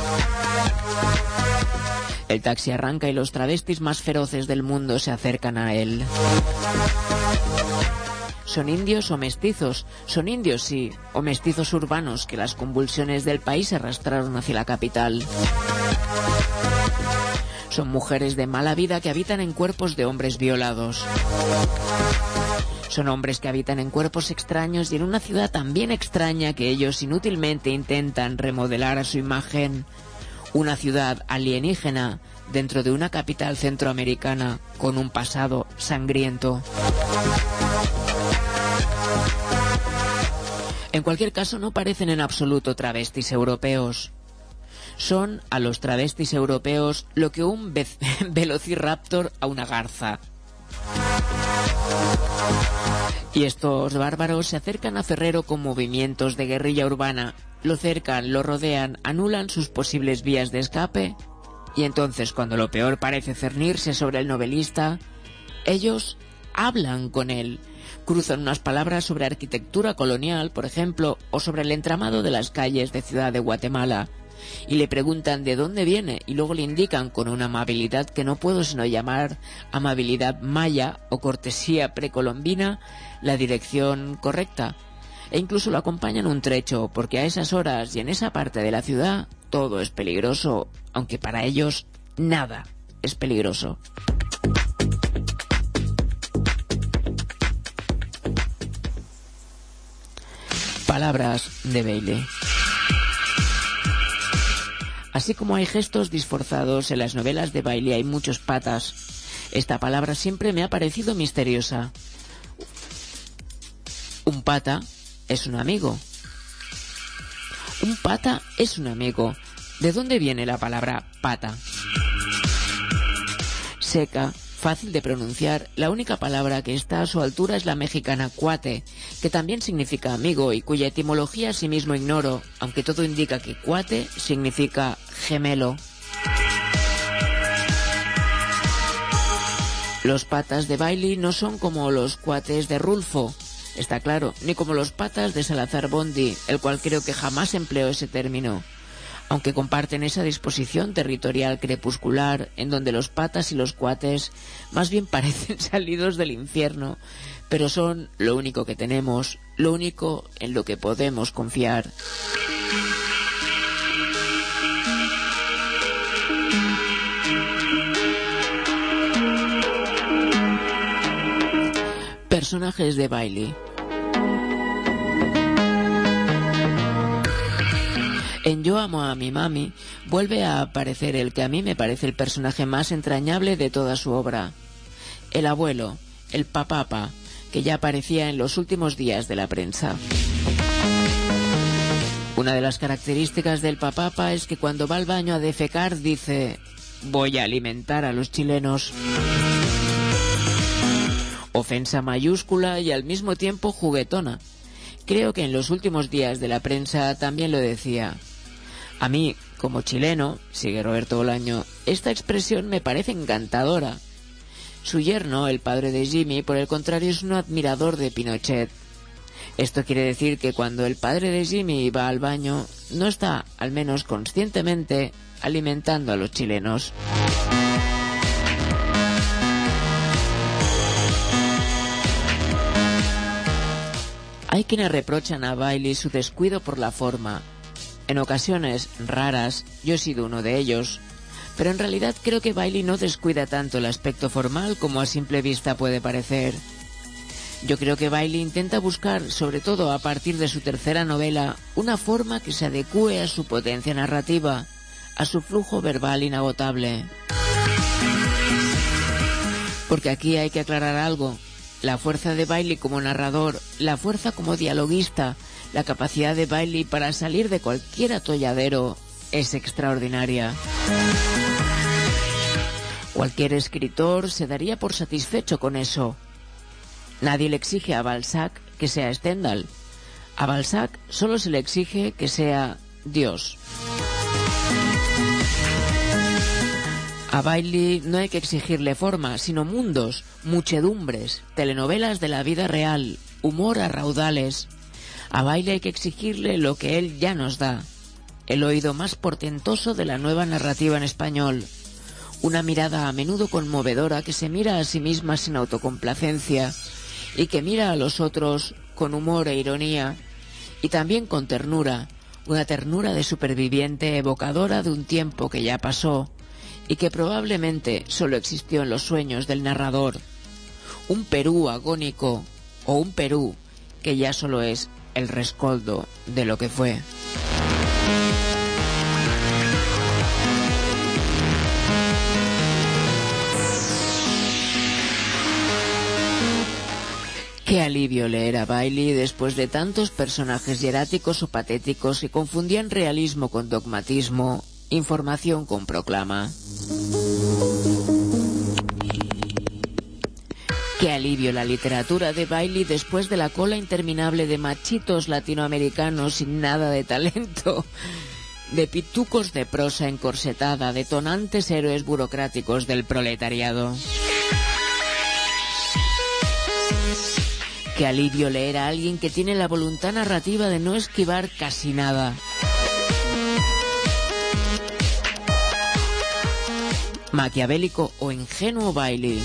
A: El taxi arranca y los travestis más feroces del mundo se acercan a él. ¿Son indios o mestizos? Son indios, sí, o mestizos urbanos que las convulsiones del país arrastraron hacia la capital. Son mujeres de mala vida que habitan en cuerpos de hombres violados. Son hombres que habitan en cuerpos extraños y en una ciudad también extraña que ellos inútilmente intentan remodelar a su imagen. Una ciudad alienígena dentro de una capital centroamericana con un pasado sangriento. En cualquier caso, no parecen en absoluto travestis europeos. Son a los travestis europeos lo que un ve- velociraptor a una garza. Y estos bárbaros se acercan a Ferrero con movimientos de guerrilla urbana, lo cercan, lo rodean, anulan sus posibles vías de escape, y entonces, cuando lo peor parece cernirse sobre el novelista, ellos hablan con él, cruzan unas palabras sobre arquitectura colonial, por ejemplo, o sobre el entramado de las calles de Ciudad de Guatemala, y le preguntan de dónde viene, y luego le indican con una amabilidad que no puedo sino llamar amabilidad maya o cortesía precolombina la dirección correcta, e incluso lo acompañan un trecho, porque a esas horas y en esa parte de la ciudad todo es peligroso, aunque para ellos nada es peligroso. Palabras de Bailey. Así como hay gestos disforzados en las novelas de Bailey, hay muchos patas. Esta palabra siempre me ha parecido misteriosa. Un pata es un amigo. Un pata es un amigo. ¿De dónde viene la palabra pata? Seca, fácil de pronunciar, la única palabra que está a su altura es la mexicana cuate, que también significa amigo y cuya etimología asimismo ignoro, aunque todo indica que cuate significa gemelo. Los patas de Bailey no son como los cuates de Rulfo, está claro, ni como los patas de Salazar Bondi, el cual creo que jamás empleó ese término, aunque comparten esa disposición territorial crepuscular en donde los patas y los cuates más bien parecen salidos del infierno, pero son lo único que tenemos, lo único en lo que podemos confiar. Personajes de Bailey. En Yo amo a mi mami vuelve a aparecer el que a mí me parece el personaje más entrañable de toda su obra. El abuelo, el papapa, que ya aparecía en los últimos días de la prensa. Una de las características del papapa es que cuando va al baño a defecar dice: voy a alimentar a los chilenos. Ofensa mayúscula y al mismo tiempo juguetona. Creo que en los últimos días de la prensa también lo decía. A mí, como chileno, sigue Roberto Bolaño, esta expresión me parece encantadora. Su yerno, el padre de Jimmy, por el contrario, es un admirador de Pinochet. Esto quiere decir que cuando el padre de Jimmy va al baño, no está, al menos conscientemente, alimentando a los chilenos. Hay quienes reprochan a Bailey su descuido por la forma. En ocasiones raras, yo he sido uno de ellos, pero en realidad creo que Bailey no descuida tanto el aspecto formal como a simple vista puede parecer. Yo creo que Bailey intenta buscar, sobre todo a partir de su tercera novela, una forma que se adecúe a su potencia narrativa, a su flujo verbal inagotable. Porque aquí hay que aclarar algo. La fuerza de Bailey como narrador, la fuerza como dialoguista, la capacidad de Bailey para salir de cualquier atolladero es extraordinaria. Cualquier escritor se daría por satisfecho con eso. Nadie le exige a Balzac que sea Stendhal. A Balzac solo se le exige que sea Dios. A Bailey no hay que exigirle forma, sino mundos, muchedumbres, telenovelas de la vida real, humor a raudales. A Bailey hay que exigirle lo que él ya nos da, el oído más portentoso de la nueva narrativa en español, una mirada a menudo conmovedora que se mira a sí misma sin autocomplacencia y que mira a los otros con humor e ironía y también con ternura, una ternura de superviviente evocadora de un tiempo que ya pasó y que probablemente solo existió en los sueños del narrador, un Perú agónico o un Perú que ya solo es el rescoldo de lo que fue. Qué alivio leer a Bailey después de tantos personajes hieráticos o patéticos que confundían realismo con dogmatismo, información con proclama. Qué alivio la literatura de Bailey después de la cola interminable de machitos latinoamericanos sin nada de talento, de pitucos de prosa encorsetada, de tonantes héroes burocráticos del proletariado. Qué alivio leer a alguien que tiene la voluntad narrativa de no esquivar casi nada. Maquiavélico o ingenuo Bailey.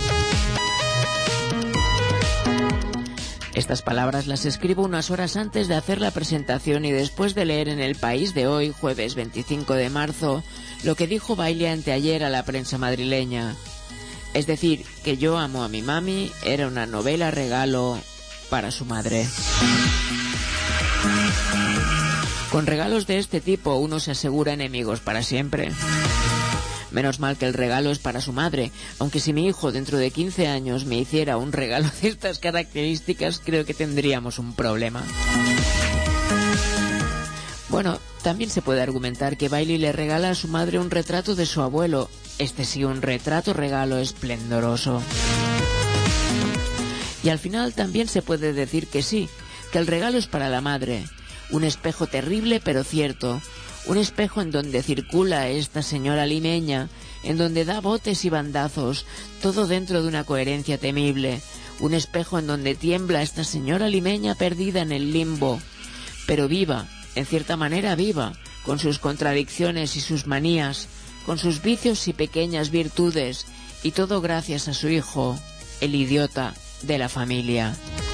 A: Estas palabras las escribo unas horas antes de hacer la presentación y después de leer en El País de hoy, jueves veinticinco de marzo, lo que dijo Bailey anteayer a la prensa madrileña. Es decir, que Yo amo a mi mami era una novela regalo para su madre. Con regalos de este tipo uno se asegura enemigos para siempre. Menos mal que el regalo es para su madre, aunque si mi hijo dentro de quince años me hiciera un regalo de estas características, creo que tendríamos un problema. Bueno, también se puede argumentar que Bailey le regala a su madre un retrato de su abuelo, este sí un retrato regalo esplendoroso. Y al final también se puede decir que sí, que el regalo es para la madre, un espejo terrible pero cierto, un espejo en donde circula esta señora limeña, en donde da botes y bandazos, todo dentro de una coherencia temible, un espejo en donde tiembla esta señora limeña perdida en el limbo, pero viva, en cierta manera viva, con sus contradicciones y sus manías, con sus vicios y pequeñas virtudes, y todo gracias a su hijo, el idiota de la familia.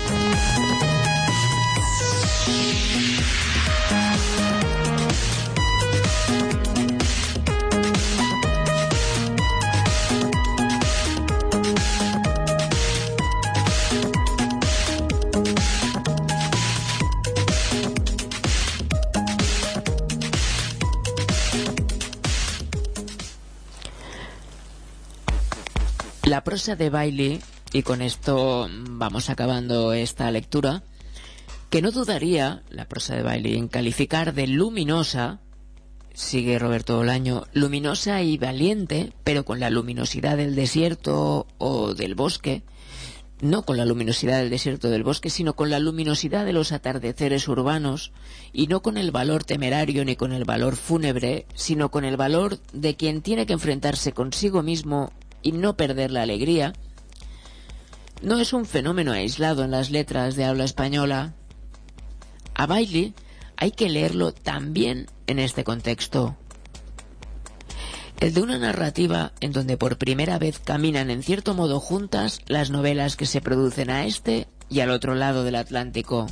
A: La prosa de Bailey, y con esto vamos acabando esta lectura, que no dudaría, la prosa de Bailey, en calificar de luminosa, sigue Roberto Bolaño, luminosa y valiente, pero con la luminosidad del desierto o del bosque, no con la luminosidad del desierto o del bosque, sino con la luminosidad de los atardeceres urbanos, y no con el valor temerario ni con el valor fúnebre, sino con el valor de quien tiene que enfrentarse consigo mismo y no perder la alegría. No es un fenómeno aislado en las letras de habla española. A Bailey hay que leerlo también en este contexto, el de una narrativa en donde por primera vez caminan en cierto modo juntas las novelas que se producen a este y al otro lado del Atlántico.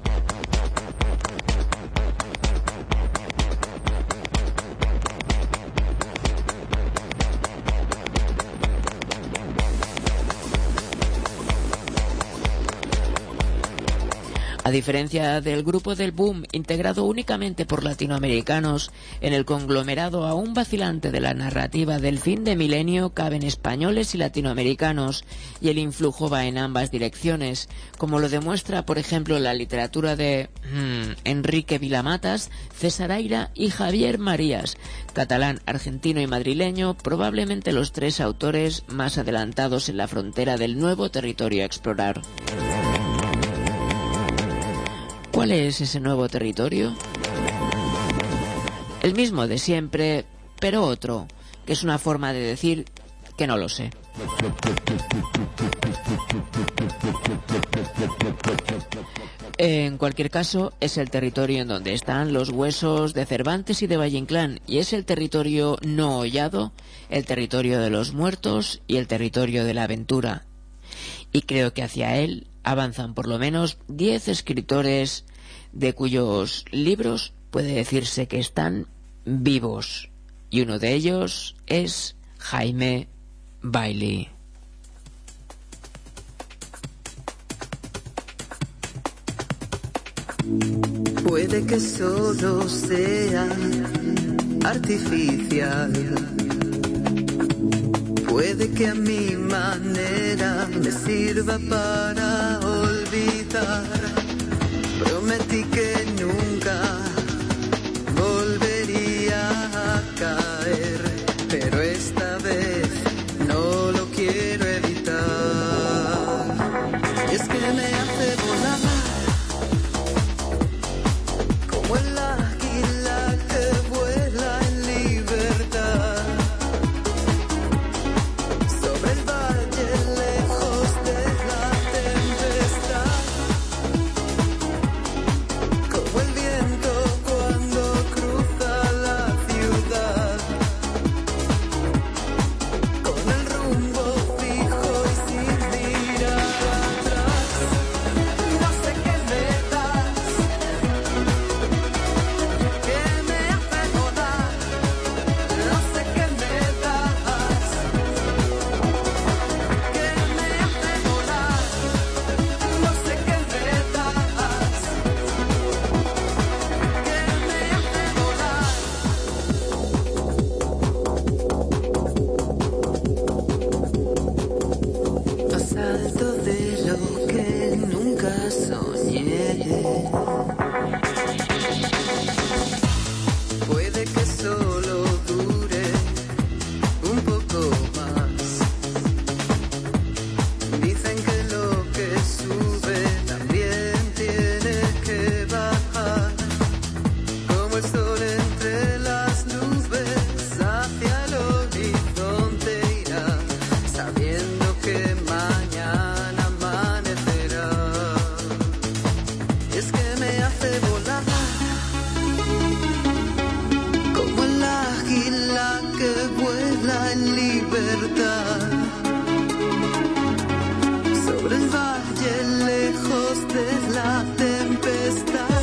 A: A diferencia del grupo del boom, integrado únicamente por latinoamericanos, en el conglomerado aún vacilante de la narrativa del fin de milenio caben españoles y latinoamericanos, y el influjo va en ambas direcciones, como lo demuestra, por ejemplo, la literatura de hmm, Enrique Vilamatas, César Aira y Javier Marías, catalán, argentino y madrileño, probablemente los tres autores más adelantados en la frontera del nuevo territorio a explorar. ¿Cuál es ese nuevo territorio? El mismo de siempre, pero otro, que es una forma de decir que no lo sé. En cualquier caso, es el territorio en donde están los huesos de Cervantes y de Valle Inclán, y es el territorio no hollado, el territorio de los muertos y el territorio de la aventura. Y creo que hacia él avanzan por lo menos diez escritores de cuyos libros puede decirse que están vivos, y uno de ellos es Jaime Bailey.
I: Puede que solo sea artificial, puede que a mi manera me sirva para olvidar. Prometí que nunca volvería a caer, pero esta vez no lo quiero evitar. puede que solo dure un poco más. Dicen que lo que sube también tiene que bajar, como el sol entre las nubes hacia el horizonte irá, sabiendo que mañana amanecerá. Es que me hace volar como el águila que vuela en libertad sobre el valle lejos de la tempestad,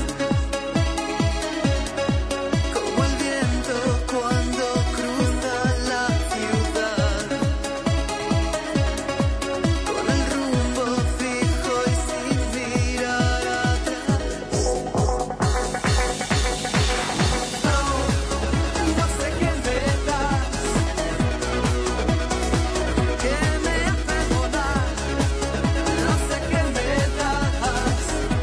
I: como el viento cuando cruza la ciudad, con el rumbo fijo y sin mirar atrás. No, no sé qué me das, que me hace volar. No sé qué me das,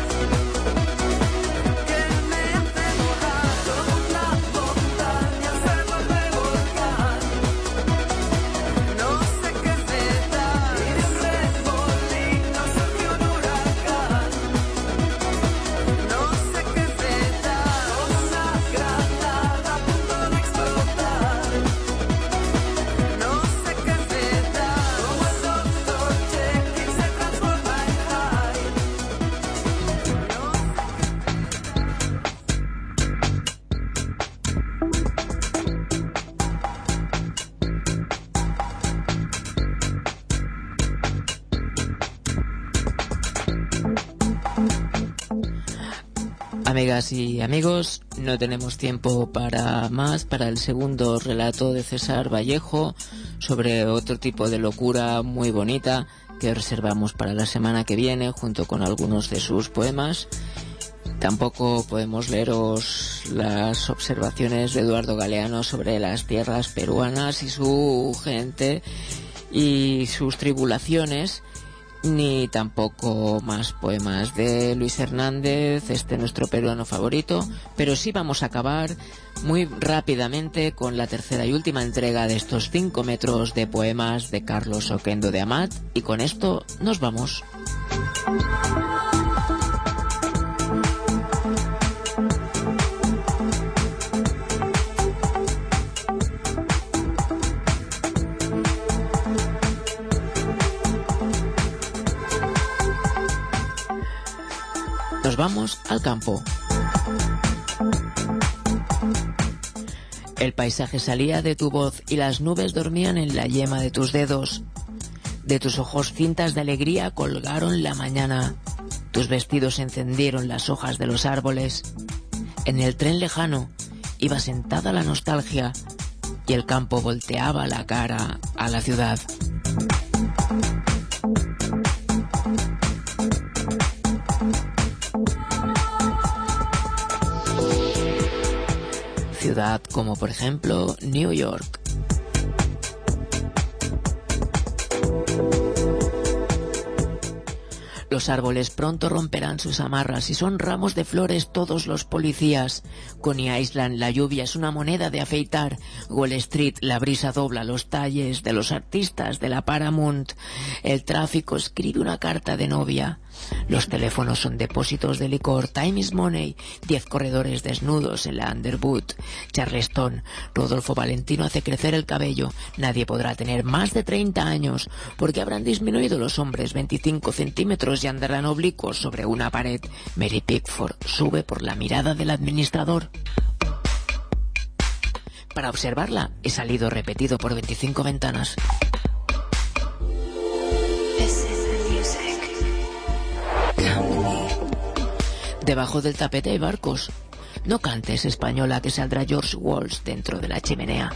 I: que me hace volar. Como una montaña se vuelve volcán. No sé qué me das, y de un remolino surge un huracán. No sé qué me das, como una granada a punto de explotar. No sé qué me das, como el doctor Jekyll se transforma en Hyde.
A: Amigas y amigos, no tenemos tiempo para más, para el segundo relato de César Vallejo sobre otro tipo de locura muy bonita que reservamos para la semana que viene junto con algunos de sus poemas. Tampoco podemos leeros las observaciones de Eduardo Galeano sobre las tierras peruanas y su gente y sus tribulaciones, ni tampoco más poemas de Luis Hernández, este nuestro peruano favorito, pero sí vamos a acabar muy rápidamente con la tercera y última entrega de estos cinco metros de poemas de Carlos Oquendo de Amat, y con esto nos vamos. Nos vamos al campo. El paisaje salía de tu voz y las nubes dormían en la yema de tus dedos. De tus ojos cintas de alegría colgaron la mañana. Tus vestidos encendieron las hojas de los árboles. En el tren lejano iba sentada la nostalgia y el campo volteaba la cara a la ciudad. Ciudad como por ejemplo New York. Los árboles pronto romperán sus amarras y son ramos de flores todos los policías. Coney Island, la lluvia es una moneda de afeitar. Wall Street, la brisa dobla los talles de los artistas de la Paramount. El tráfico escribe una carta de novia. Los teléfonos son depósitos de licor. Time is money. Diez corredores desnudos en la Underwood. Charleston, Rodolfo Valentino hace crecer el cabello. Nadie podrá tener más de treinta años porque habrán disminuido los hombres veinticinco centímetros y andarán oblicuos sobre una pared. Mary Pickford sube por la mirada del administrador. Para observarla he salido repetido por veinticinco ventanas. Debajo del tapete hay barcos. No cantes, española, que saldrá George Walsh dentro de la chimenea.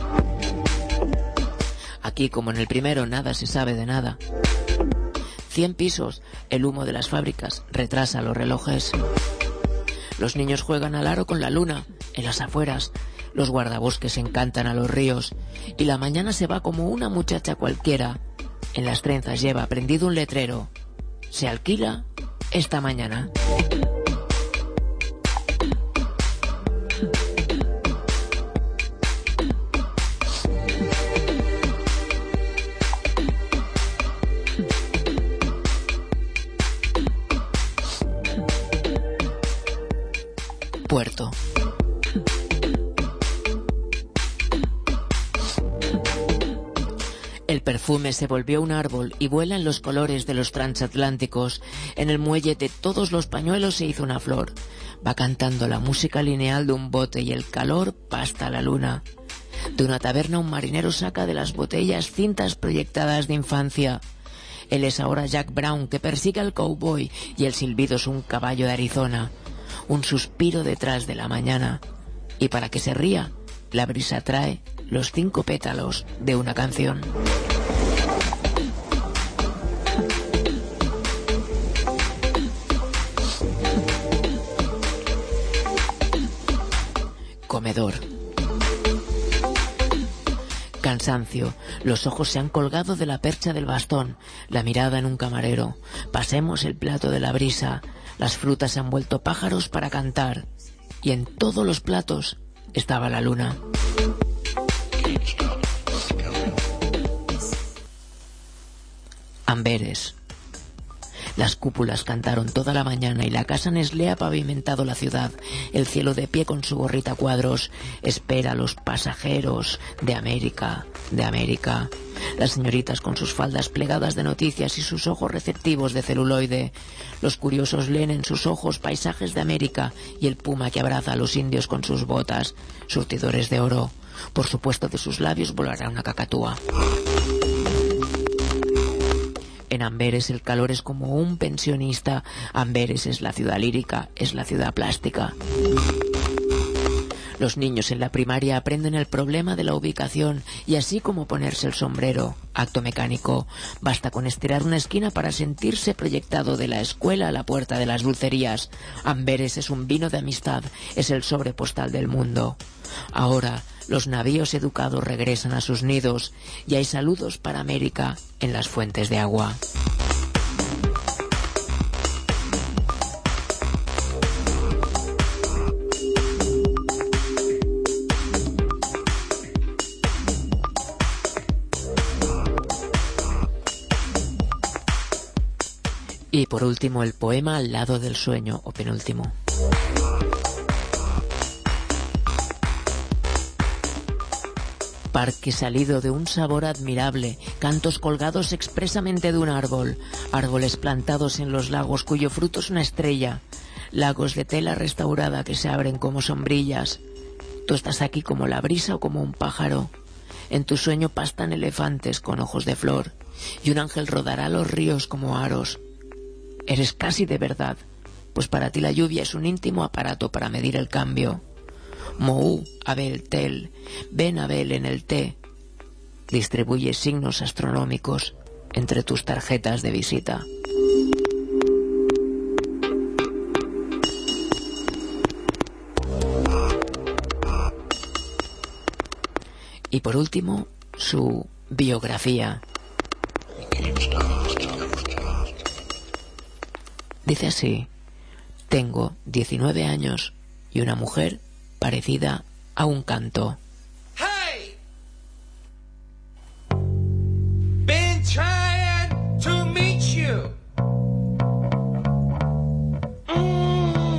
A: Aquí, como en el primero, nada se sabe de nada. Cien pisos. El humo de las fábricas retrasa los relojes. Los niños juegan al aro con la luna en las afueras. Los guardabosques encantan a los ríos. Y la mañana se va como una muchacha cualquiera. En las trenzas lleva prendido un letrero. Se alquila esta mañana. El perfume se volvió un árbol y vuela en los colores de los transatlánticos. En el muelle de todos los pañuelos se hizo una flor. Va cantando la música lineal de un bote y el calor pasta la luna. De una taberna un marinero saca de las botellas cintas proyectadas de infancia. Él es ahora Jack Brown, que persigue al cowboy, y el silbido es un caballo de Arizona. Un suspiro detrás de la mañana. Y para que se ría, la brisa trae los cinco pétalos de una canción. Comedor. Cansancio. Los ojos se han colgado de la percha del bastón, la mirada en un camarero. Pasemos el plato de la brisa. Las frutas se han vuelto pájaros para cantar. Y en todos los platos estaba la luna. Amberes. Las cúpulas cantaron toda la mañana y la casa Nestlé ha pavimentado la ciudad. El cielo de pie con su gorrita a cuadros espera a los pasajeros de América, de América. Las señoritas con sus faldas plegadas de noticias y sus ojos receptivos de celuloide. Los curiosos leen en sus ojos paisajes de América y el puma que abraza a los indios con sus botas, surtidores de oro. Por supuesto, de sus labios volará una cacatúa. En Amberes el calor es como un pensionista. Amberes es la ciudad lírica, es la ciudad plástica. Los niños en la primaria aprenden el problema de la ubicación y así como ponerse el sombrero, acto mecánico. Basta con estirar una esquina para sentirse proyectado de la escuela a la puerta de las dulcerías. Amberes es un vino de amistad, es el sobre postal del mundo. Ahora los navíos educados regresan a sus nidos y hay saludos para América en las fuentes de agua. Y por último el poema Al lado del sueño, o penúltimo. Parque salido de un sabor admirable, cantos colgados expresamente de un árbol, árboles plantados en los lagos cuyo fruto es una estrella, lagos de tela restaurada que se abren como sombrillas. Tú estás aquí como la brisa o como un pájaro. En tu sueño pastan elefantes con ojos de flor, y un ángel rodará los ríos como aros. Eres casi de verdad, pues para ti la lluvia es un íntimo aparato para medir el cambio. Mou, Abel, Tel, ven Abel en el té. Distribuye signos astronómicos entre tus tarjetas de visita. Y por último, su biografía. Dice así: tengo diecinueve años y una mujer parecida a un canto.
I: Hey! Been trying to meet you. Mm.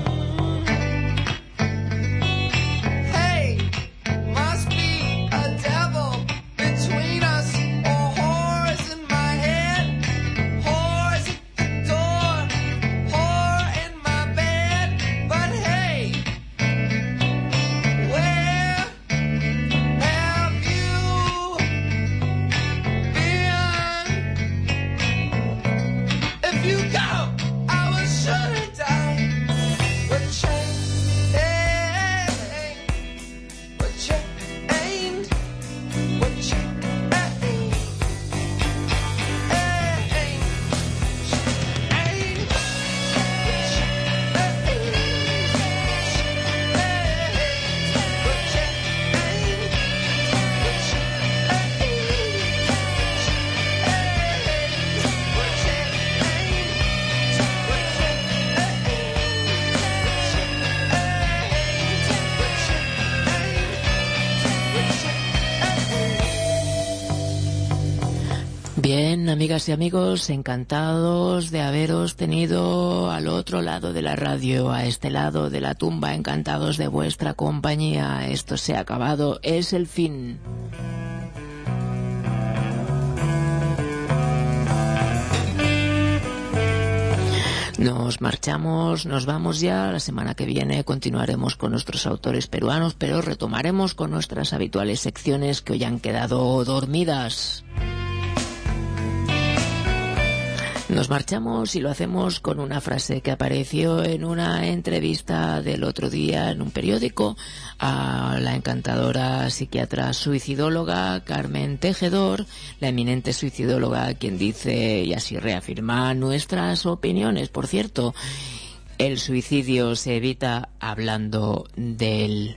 I: Hey, must be a devil between us, or whores in my head, whores at the door, whore in my bed. But hey, where have you been? If you go, I will shut it down. But change, but change, but change,
A: Bien, amigas y amigos, encantados de haberos tenido al otro lado de la radio, a este lado de la tumba, encantados de vuestra compañía. Esto se ha acabado, es el fin. Nos marchamos, nos vamos ya. La semana que viene continuaremos con nuestros autores peruanos, pero retomaremos con nuestras habituales secciones que hoy han quedado dormidas. Nos marchamos y lo hacemos con una frase que apareció en una entrevista del otro día en un periódico a la encantadora psiquiatra suicidóloga Carmen Tejedor, la eminente suicidóloga, quien dice, y así reafirma nuestras opiniones, por cierto, el suicidio se evita hablando de él.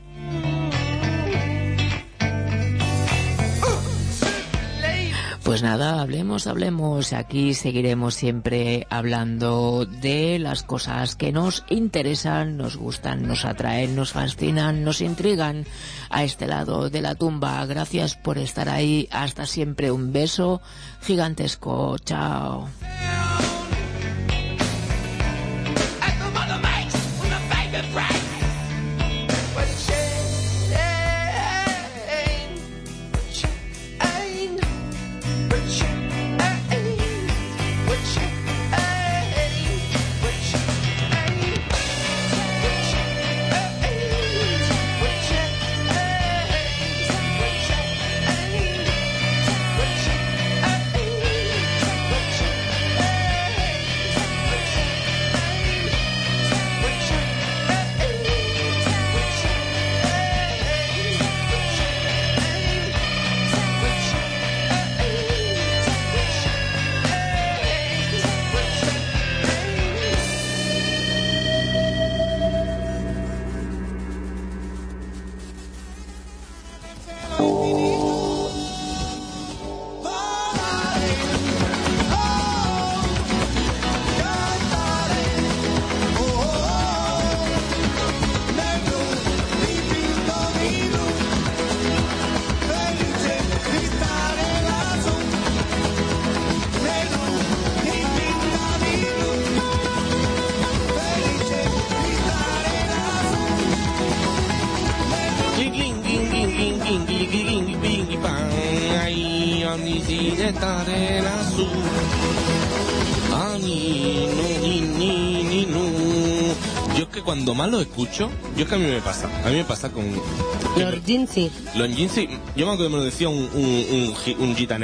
A: Pues nada, hablemos, hablemos. Aquí seguiremos siempre hablando de las cosas que nos interesan, nos gustan, nos atraen, nos fascinan, nos intrigan a este lado de la tumba. Gracias por estar ahí. Hasta siempre. Un beso gigantesco. Chao.
J: Cuando más lo escucho, yo es que a mí me pasa, a mí me pasa con...
D: Los Jinsi.
J: Los Jinsi, yo me acuerdo que me lo decía un, un, un, un gitanero.